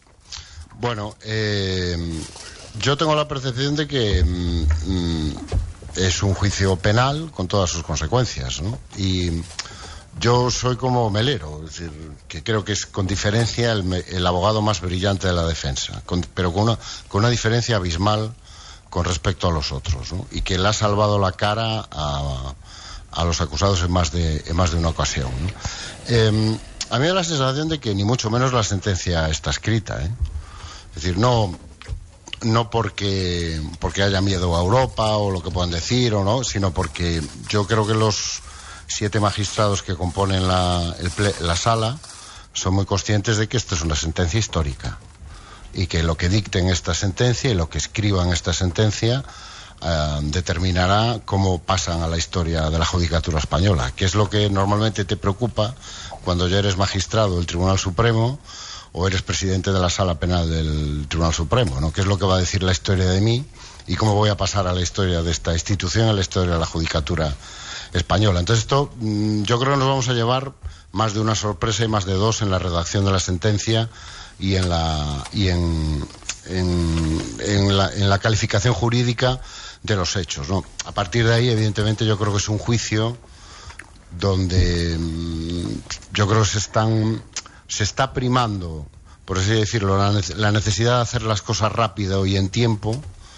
E: Bueno, eh, yo tengo la percepción de que mm, es un juicio penal con todas sus consecuencias, ¿no? Y... yo soy como Melero, es decir, que creo que es con diferencia el, el abogado más brillante de la defensa, con, pero con una, con una diferencia abismal con respecto a los otros, ¿no? Y que le ha salvado la cara a, a los acusados en más de, en más de una ocasión, ¿no? Eh, a mí me da la sensación de que ni mucho menos la sentencia está escrita, ¿eh? Es decir, no, no porque, porque haya miedo a Europa o lo que puedan decir o no, sino porque yo creo que los siete magistrados que componen la, el ple, la sala son muy conscientes de que esta es una sentencia histórica y que lo que dicten esta sentencia y lo que escriban esta sentencia eh, determinará cómo pasan a la historia de la judicatura española, que es lo que normalmente te preocupa cuando ya eres magistrado del Tribunal Supremo o eres presidente de la Sala Penal del Tribunal Supremo, ¿no? ¿Qué es lo que va a decir la historia de mí y cómo voy a pasar a la historia de esta institución, a la historia de la judicatura española? Entonces esto, yo creo que nos vamos a llevar más de una sorpresa y más de dos en la redacción de la sentencia y en la y en, en, en, la, en la calificación jurídica de los hechos, ¿no? A partir de ahí, evidentemente, yo creo que es un juicio donde yo creo que se están se está primando, por así decirlo, la, la necesidad de hacer las cosas rápido y en tiempo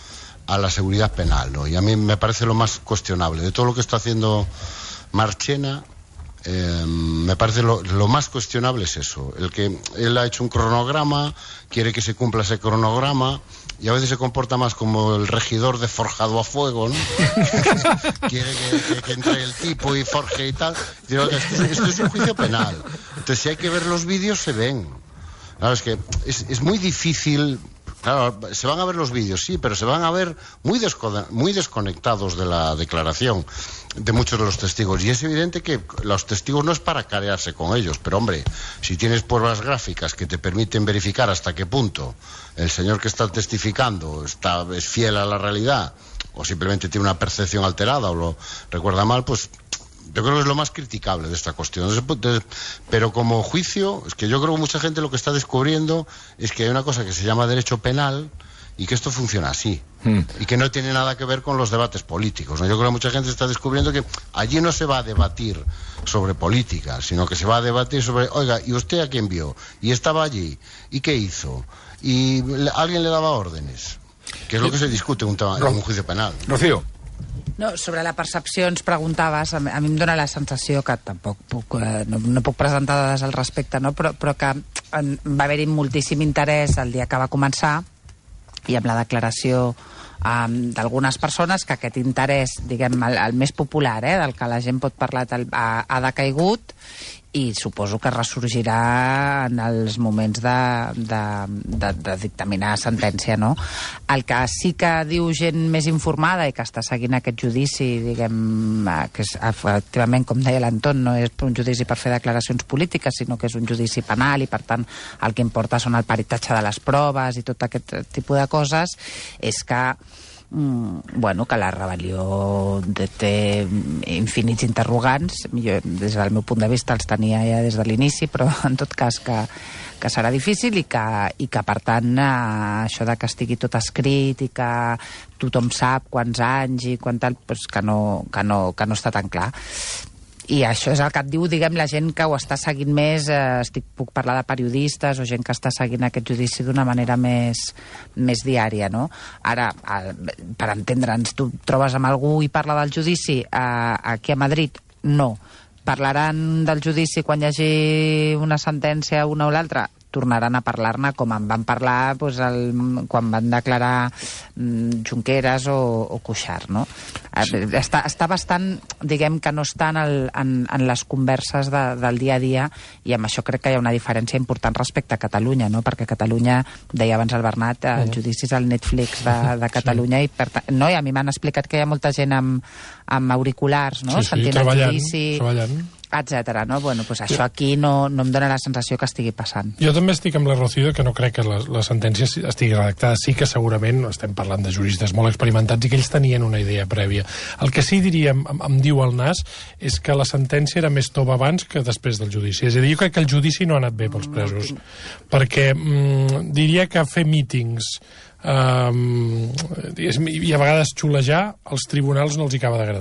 E: a la seguridad penal, ¿no? Y a mí me parece lo más cuestionable de todo lo que está haciendo Marchena. Eh, me parece lo, lo más cuestionable es eso, el que él ha hecho un cronograma, quiere que se cumpla ese cronograma y a veces se comporta más como el regidor de Forjado a Fuego, ¿no? Quiere que, que, que entre el tipo y forje y tal. Digo, esto, esto es un juicio penal, entonces si hay que ver los vídeos se ven. Claro, es que es, es muy difícil. Claro, se van a ver los vídeos, sí, pero se van a ver muy, desco- muy desconectados de la declaración de muchos de los testigos. Y es evidente que los testigos no es para carearse con ellos, pero hombre, si tienes pruebas gráficas que te permiten verificar hasta qué punto el señor que está testificando está, es fiel a la realidad o simplemente tiene una percepción alterada o lo recuerda mal, pues yo creo que es lo más criticable de esta cuestión. Pero como juicio, es que yo creo que mucha gente lo que está descubriendo es que hay una cosa que se llama derecho penal y que esto funciona así. Hmm. Y que no tiene nada que ver con los debates políticos, ¿no? Yo creo que mucha gente está descubriendo que allí no se va a debatir sobre política, sino que se va a debatir sobre, oiga, ¿y usted a quién vio? ¿Y estaba allí? ¿Y qué hizo? ¿Y alguien le daba órdenes? Que es lo que se discute en un, tema, en un juicio penal.
C: Rocío.
K: No, sobre la percepció ens preguntaves, a mi, a mi em dóna la sensació que tampoc puc, eh, no, no puc presentar dades al respecte, no? però, però que en, va haver-hi moltíssim interès el dia que va començar i amb la declaració um, d'algunes persones que aquest interès, diguem, el, el més popular, eh, del que la gent pot parlar, el, ha, ha decaigut i suposo que ressorgirà en els moments de, de, de, de dictaminar sentència, no? El que sí que diu gent més informada i que està seguint aquest judici, diguem, que és, efectivament, com deia l'Anton, no és un judici per fer declaracions polítiques, sinó que és un judici penal i, per tant, el que importa són el peritatge de les proves i tot aquest tipus de coses, és que Mm, bueno, que la rebel·lió té infinits interrogants. Jo, des del meu punt de vista, els tenia ja des de l'inici, però en tot cas que, que serà difícil i que, i que per tant, eh, això de que estigui tot escrit i que tothom sap quants anys i quant tal, doncs que no, que no, que no està tan clar. I això és el que et diu, diguem, la gent que ho està seguint més, eh, estic, puc parlar de periodistes o gent que està seguint aquest judici d'una manera més, més diària, no? Ara, el, per entendre'ns, tu trobes amb algú i parla del judici eh, aquí a Madrid? No. Parlaran del judici quan hi hagi una sentència, una o l'altra? Tornaran a parlar-ne com en van parlar doncs, el, quan van declarar mm, Junqueras o, o Cuixart, no? Sí. Està, està bastant, diguem, que no està en, el, en, en les converses de, del dia a dia i amb això crec que hi ha una diferència important respecte a Catalunya, no? Perquè Catalunya, deia abans el Bernat, el judici és el Netflix de, de Catalunya sí. i, per tant, no, i a mi m'han explicat que hi ha molta gent amb, amb auriculars, no?
F: Sí, sí,
K: sentint
F: treballant,
K: el judici,
F: treballant.
K: etcètera, no? Bueno, pues això aquí no, no em dóna la sensació que estigui passant.
F: Jo també estic amb la Rocío, que no crec que la, la sentència estigui redactada. Sí que segurament estem parlant de juristes molt experimentats i que ells tenien una idea prèvia. El que sí diria, em, em diu el Nas, és que la sentència era més tova abans que després del judici. És a dir, jo crec que el judici no ha anat bé pels presos, perquè mm, diria que fer mítings um, i a vegades xulejar, als tribunals no els hi acaba d'agradar.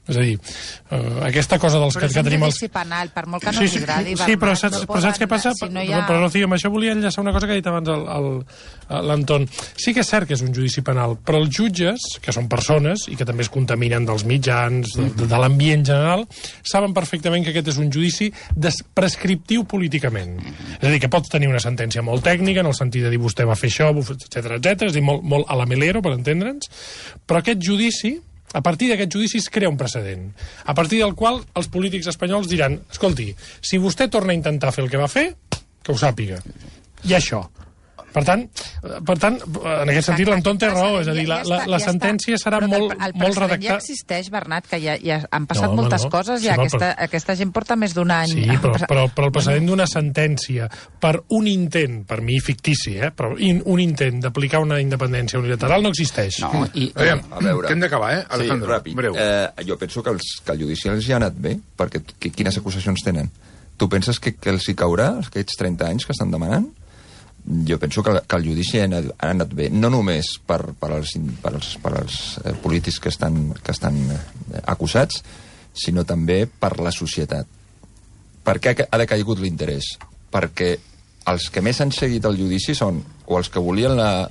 F: És a dir, uh, aquesta cosa dels
K: però
F: que, que tenim...
K: Però és un
F: els...
K: judici penal, per molt que no
F: sí,
K: ens
F: sí,
K: agradi...
F: Sí, però saps,
K: no
F: però saps què passa?
K: Si no
F: ha...
K: ha...
F: Però, Rocío, amb això volia enllaçar una cosa que ha dit abans l'Anton. Sí que és cert que és un judici penal, però els jutges, que són persones i que també es contaminen dels mitjans, de, de, de l'ambient general, saben perfectament que aquest és un judici prescriptiu políticament. És a dir, que pots tenir una sentència molt tècnica, en el sentit de dir vostè va fer això, etcètera, etcètera, és a dir, molt, molt a la Melero, per entendre'ns, però aquest judici, a partir d'aquest judici es crea un precedent, a partir del qual els polítics espanyols diran, escolti, si vostè torna a intentar fer el que va fer, que ho sàpiga. I això. Per tant, per tant, en aquest sentit, l'Anton té raó, és a dir, la, la, la sentència serà molt, molt redactada.
K: Ja existeix, Bernat, que ja, ja han passat
F: no,
K: moltes
F: no.
K: coses, ja sí, aquesta, però... aquesta gent porta més d'un any...
F: Sí, però, però, però el precedent d'una sentència per un intent, per mi fictici, eh, però un intent d'aplicar una independència unilateral no existeix.
D: No, i...
C: Aviam,
H: a veure...
C: que hem d'acabar, eh, Alejandro?
H: Sí, ràpid.
C: Breu.
H: Eh, jo penso que, els, que el judici els hi ha anat bé, perquè que, quines acusacions tenen? Tu penses que, que els hi caurà, aquests trenta anys que estan demanant? Jo penso que, que el judici ha anat, ha anat bé, no només per, per als, per als, per als eh, polítics que estan, que estan eh, acusats, sinó també per la societat. Per què ha decaigut l'interès? Perquè els que més han seguit el judici són o els que volien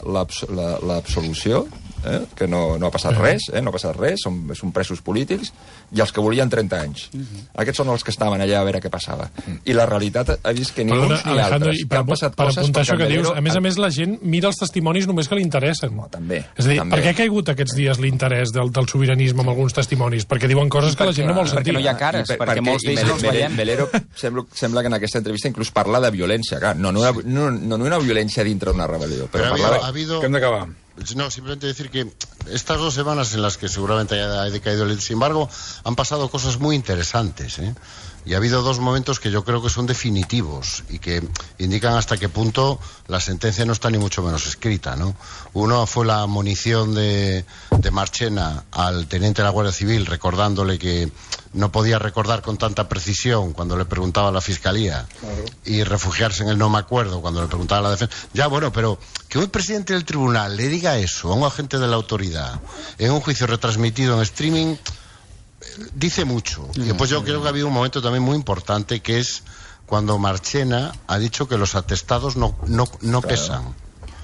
H: l'absolució, eh, que no, no ha passat res, eh, no ha passat res, són, són presos polítics, i els que volien trenta anys. Uh-huh. Aquests són els que estaven allà a veure què passava. I la realitat ha vist que ni
F: Perdona,
H: uns ni
F: Alejandro,
H: altres.
F: I per, per, per apuntar això que dius, a més a més la gent mira els testimonis només que li interessen.
H: No, també.
F: És a dir,
H: també.
F: per què ha caigut aquests dies l'interès del, del sobiranisme amb alguns testimonis? Perquè diuen coses que la gent no vol sentir.
D: Perquè no hi ha cares, per, perquè, perquè molts d'ells no els veiem.
H: Melero sembla, sembla que en aquesta entrevista inclús parla de violència. Clar, no, no, una, no, no, no una violència dintre d'una rebel·lió, però,
E: però
H: parla
E: ha habido...
C: Que hem d'acabar.
E: No, simplemente decir que estas dos semanas en las que seguramente haya decaído el... Sin embargo, han pasado cosas muy interesantes, ¿eh? Y ha habido dos momentos que yo creo que son definitivos y que indican hasta qué punto la sentencia no está ni mucho menos escrita, ¿no? Uno fue la munición de, de Marchena al teniente de la Guardia Civil, recordándole que no podía recordar con tanta precisión cuando le preguntaba a la Fiscalía, claro, y refugiarse en el no me acuerdo cuando le preguntaba a la defensa. Ya, bueno, pero que un presidente del tribunal le diga eso a un agente de la autoridad en un juicio retransmitido en streaming... dice mucho. Y después yo creo que ha habido un momento también muy importante, que es cuando Marchena ha dicho que los atestados no, no, no claro. pesan.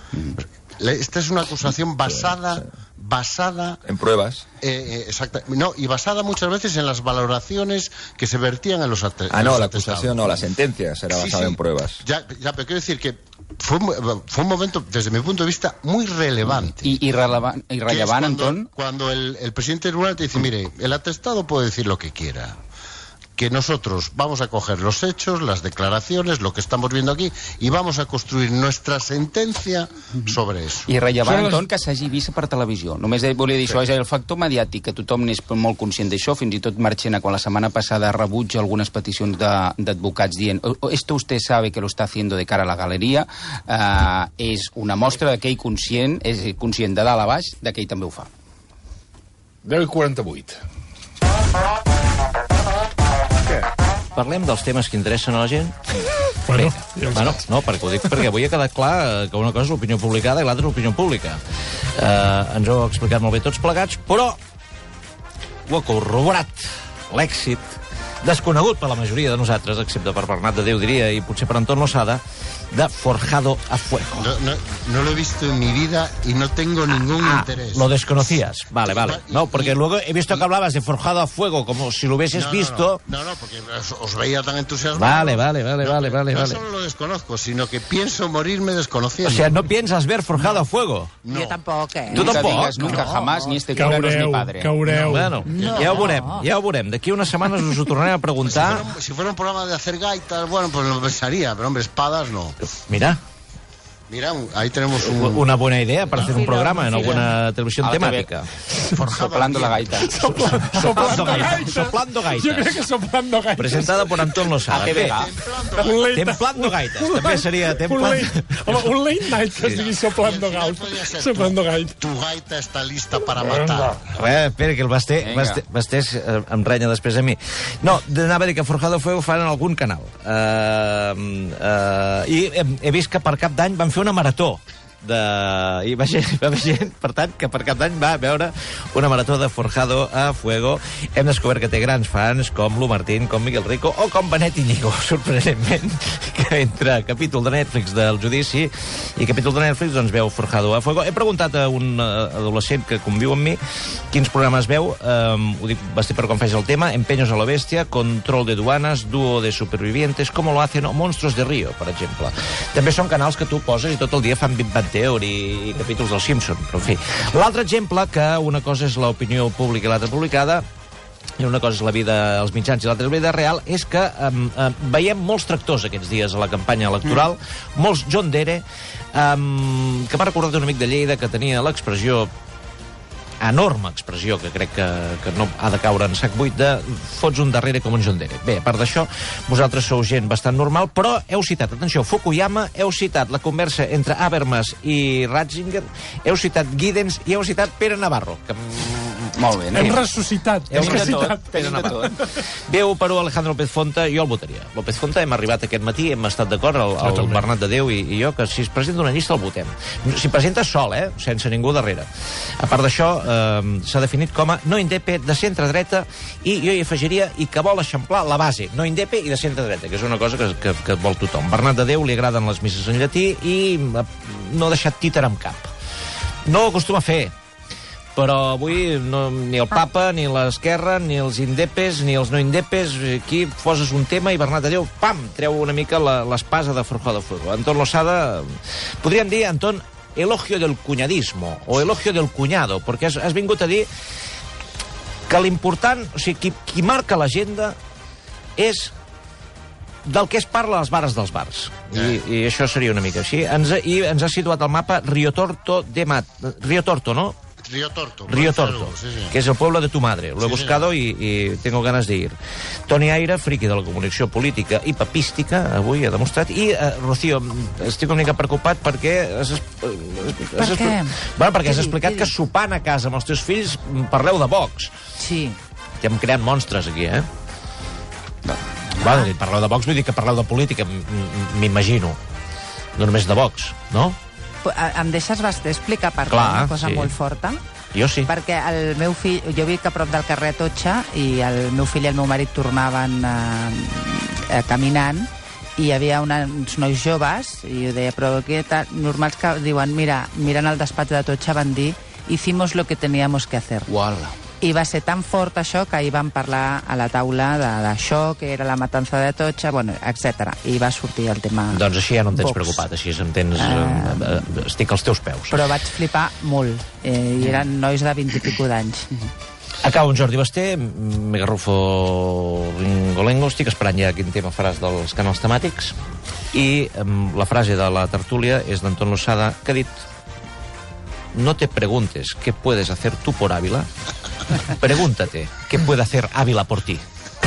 E: Esta es una acusación basada basada
H: en pruebas.
E: Eh, eh, exacto. No, y basada muchas veces en las valoraciones que se vertían en los atestados.
H: Ah, no, la acusación no, la sentencia será basada sí, sí. en pruebas.
E: Ya, ya, pero quiero decir que fue un, fue un momento, desde mi punto de vista, muy relevante.
D: Y, y, relevan, y relevant, Anton.
E: Cuando el, el presidente del tribunal te dice, mire, el atestado puede decir lo que quiera, que nosotros vamos a coger los hechos, las declaraciones, lo que estamos viendo aquí, y vamos a construir nuestra sentencia sobre eso.
D: I rellevant, Anton, que s'hagi vist per televisió. Només volia dir sí. això, és el factor mediàtic, que tothom n'és molt conscient d'això, fins i tot Marchena, quan la setmana passada rebutja algunes peticions d'advocats dient esto usted sabe que lo está haciendo de cara a la galeria, eh, és una mostra que ell conscient, és conscient de dalt a baix, de que ell també ho fa.
C: deu i quaranta-vuit.
G: Parlem dels temes que interessen a la gent?
F: Bueno,
G: ja bueno no, perquè ho dic perquè avui ha quedat clar que una cosa és l'opinió publicada i l'altra és l'opinió pública. Eh, ens ho heu explicat molt bé tots plegats, però ho ha corroborat l'èxit desconegut per la majoria de nosaltres, excepte per Bernat de Déu, diria, i potser per Anton Losada, de Forjado a Fuego.
E: No, no, no lo he visto en mi vida y no tengo ningún
G: ah,
E: interés.
G: Lo desconocías. Vale, vale. No, porque luego he visto que hablabas de Forjado a Fuego como si lo hubieses
E: no,
G: visto.
E: No, no, no, porque os, os veía tan entusiasmados.
G: Vale, vale, vale,
E: no,
G: vale, vale.
E: No
G: vale.
E: solo lo desconozco, sino que pienso morirme desconociendo.
G: O sea, ¿no piensas ver Forjado a Fuego?
K: No. Yo tampoco, ¿eh?
G: Tu tampoc?
D: Nunca, nunca
K: no.
D: jamás, ni este cura no es mi padre.
F: Caureu.
G: No, bueno,
K: no.
G: ja ho veurem, ja ho veurem. D'aquí unes setmanes us ho tornarem a preguntar.
E: Si fuera, un, si fuera un programa de hacer gaitas, bueno, pues lo pensaría, pero hombre, espadas no.
G: Mira.
E: Mira, ahí tenemos un...
G: una buena idea para hacer un programa en alguna televisión temática.
D: Soplando la gaita.
G: Soplando gaita. Soplando gaitas.
F: Yo creo que soplando gaitas.
G: Presentada por Anton Losada.
F: Templando,
G: templando gaitas. També seria templando...
F: Un late, home, un late night que es digui soplando gaitas. Soplando gaitas.
E: Tu gaita està lista para matar.
G: Eh, espera, que el Basté, Basté, Basté eh, em renya després a mi. No, anava a dir que Forjado Fuego fan en algun canal. Uh, uh, I he, he vist que per cap d'any van fer una marató de... I va gent, va gent, per tant, que per Cap d'Any va veure una marató de Forjado a Fuego. Hem descobert que té grans fans com Lu Martín, com Miguel Rico o com Benet Íñigo, sorprenentment, que entre capítol de Netflix del judici i capítol de Netflix doncs veu Forjado a Fuego. He preguntat a un adolescent que conviu amb mi quins programes veu, um, ho dic bastit per com feix el tema, Empeños a la Bestia, Control de Duanas, Dúo de Supervivientes, Cómo lo hacen o Monstruos de Río, per exemple. També són canals que tu poses i tot el dia fan Big Bang Theory i capítols dels Simpson, però en fi. L'altre exemple, que una cosa és l'opinió pública i l'altra publicada, i una cosa és la vida als mitjans i l'altra és la vida real, és que um, um, veiem molts tractors aquests dies a la campanya electoral, mm. molts John Dere, um, que m'ha recordat un amic de Lleida que tenia l'expressió, enorme expressió, que crec que, que no ha de caure en sac buit, de fots un darrere com un John Dere. Bé, a part d'això, vosaltres sou gent bastant normal, però heu citat, atenció, Fukuyama, heu citat la conversa entre Habermas i Ratzinger, heu citat Giddens i heu citat Pere Navarro, que...
D: Molt bé.
F: Hem ressuscitat.
G: Hem ressuscitat. Pere Navarro. Veu, però, Alejandro López Fonta, jo el votaria. López Fonta, hem arribat aquest matí, hem estat d'acord, el, el Bernat de Déu i, i jo, que si es presenta una llista el votem. Si presenta sol, eh? Sense ningú darrere. A part d'això, eh, s'ha definit com a no indepe de centre-dreta i jo hi afegiria i que vol eixamplar la base, no indepe i de centre-dreta, que és una cosa que, que, que vol tothom. Bernat de Déu li agraden les misses en llatí i no ha deixat títer amb cap. No ho acostuma a fer, però avui no, ni el papa, ni l'esquerra, ni els indepes, ni els no indepes, aquí poses un tema i Bernat de Déu, pam, treu una mica l'espasa de Forjado a Fuego. Antón Losada, podríem dir, Antón, elogio del cuñadismo, o elogio del cuñado, perquè has, has vingut a dir que l'important, o sigui, qui, qui marca l'agenda és del que es parla a les bares dels bars. I, i això seria una mica així. Ens, I ens ha situat al mapa Río Torto de Mat... Río Torto, ¿no?
E: Río Torto.
G: Río Torto, sí, sí. Que es el pueblo de tu madre. Lo he sí, buscado y, y tengo ganas de ir. Toni Aire, friqui de la comunicació política i papística, avui ha demostrat. I, uh, Rocío, estic una mica preocupat perquè... Has, has,
K: per
G: has,
K: què?
G: Bueno, perquè has explicat que sopant a casa amb els teus fills parleu de Vox.
K: Sí.
G: Que hem creat monstres aquí, eh? No. Bueno, parleu de Vox, vull dir que parleu de política, m'imagino. No només de Vox, no?
K: Em deixes explicar per què, una cosa
G: sí.
K: molt forta?
G: Jo sí.
K: Perquè el meu fill, jo vic a prop del carrer Atocha i el meu fill i el meu marit tornaven eh, eh, caminant i hi havia una, uns nois joves i jo deia, però què tal? Normals que diuen, mira, mirant el despatx d'Atocha van dir, hicimos lo que teníamos que hacer.
D: Uala.
K: I va ser tan fort això que ahir vam parlar a la taula d'això, que era la matança de Atocha, bueno, etcètera. I va sortir el tema...
G: Doncs així ja no em tens
K: Vox.
G: preocupat, així em tens... Uh... Estic als teus peus.
K: Però vaig flipar molt, eh, i eren nois de vint i pico d'anys.
G: Acabo amb Jordi Basté, Mega Rufo Ringolengo, estic esperant ja quin tema faràs dels canals temàtics, i um, la frase de la tertúlia és d'Antón Losada, que ha dit: no te preguntes qué puedes hacer tú por Ávila, pregúntate qué puede hacer Ávila por ti.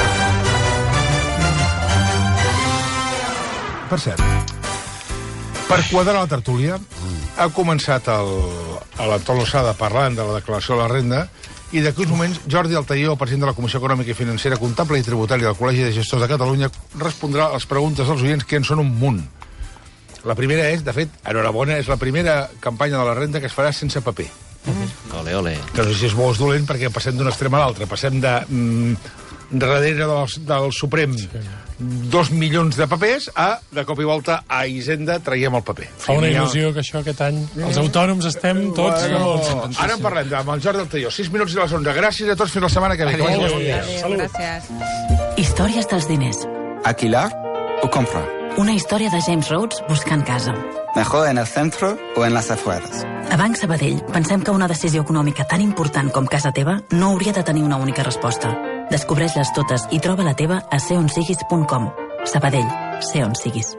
C: Per cert, per quadrar la tertúlia, ha començat l'Antón Losada parlant de la declaració de la renda i d'aquí uns moments Jordi Altaió, president de la Comissió Econòmica i Financera, Comptable i Tributària del Col·legi de Gestors de Catalunya, respondrà a les preguntes dels oients, que en són un munt. La primera és, de fet, enhorabona, és la primera campanya de la renda que es farà sense paper.
G: Mm. Ole, ole.
C: Que no sé si és bo o dolent, perquè passem d'un extrem a l'altre. Passem de mm, darrere del, del Suprem dos milions de papers a, de cop i volta, a Hisenda traiem el paper.
F: Fa una il·lusió que això aquest any... Els autònoms estem tots...
C: Bueno, no, ara en parlem amb el Jordi Altaió. sis minuts i les onze. Gràcies a tots. Fins la setmana que ve.
K: Adéu, adéu, gràcies.
A: Històries dels diners.
R: ¿Alquilar o comprar?
A: Una història de James Rhodes buscant casa.
R: ¿Mejor en el centro o en las afueras?
A: A Banc Sabadell pensem que una decisió econòmica tan important com casa teva no hauria de tenir una única resposta. Descobreix-les totes i troba la teva a sé on siguis punt com. Sabadell, sé on siguis.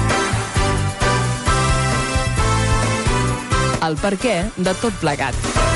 B: El perquè de tot plegat.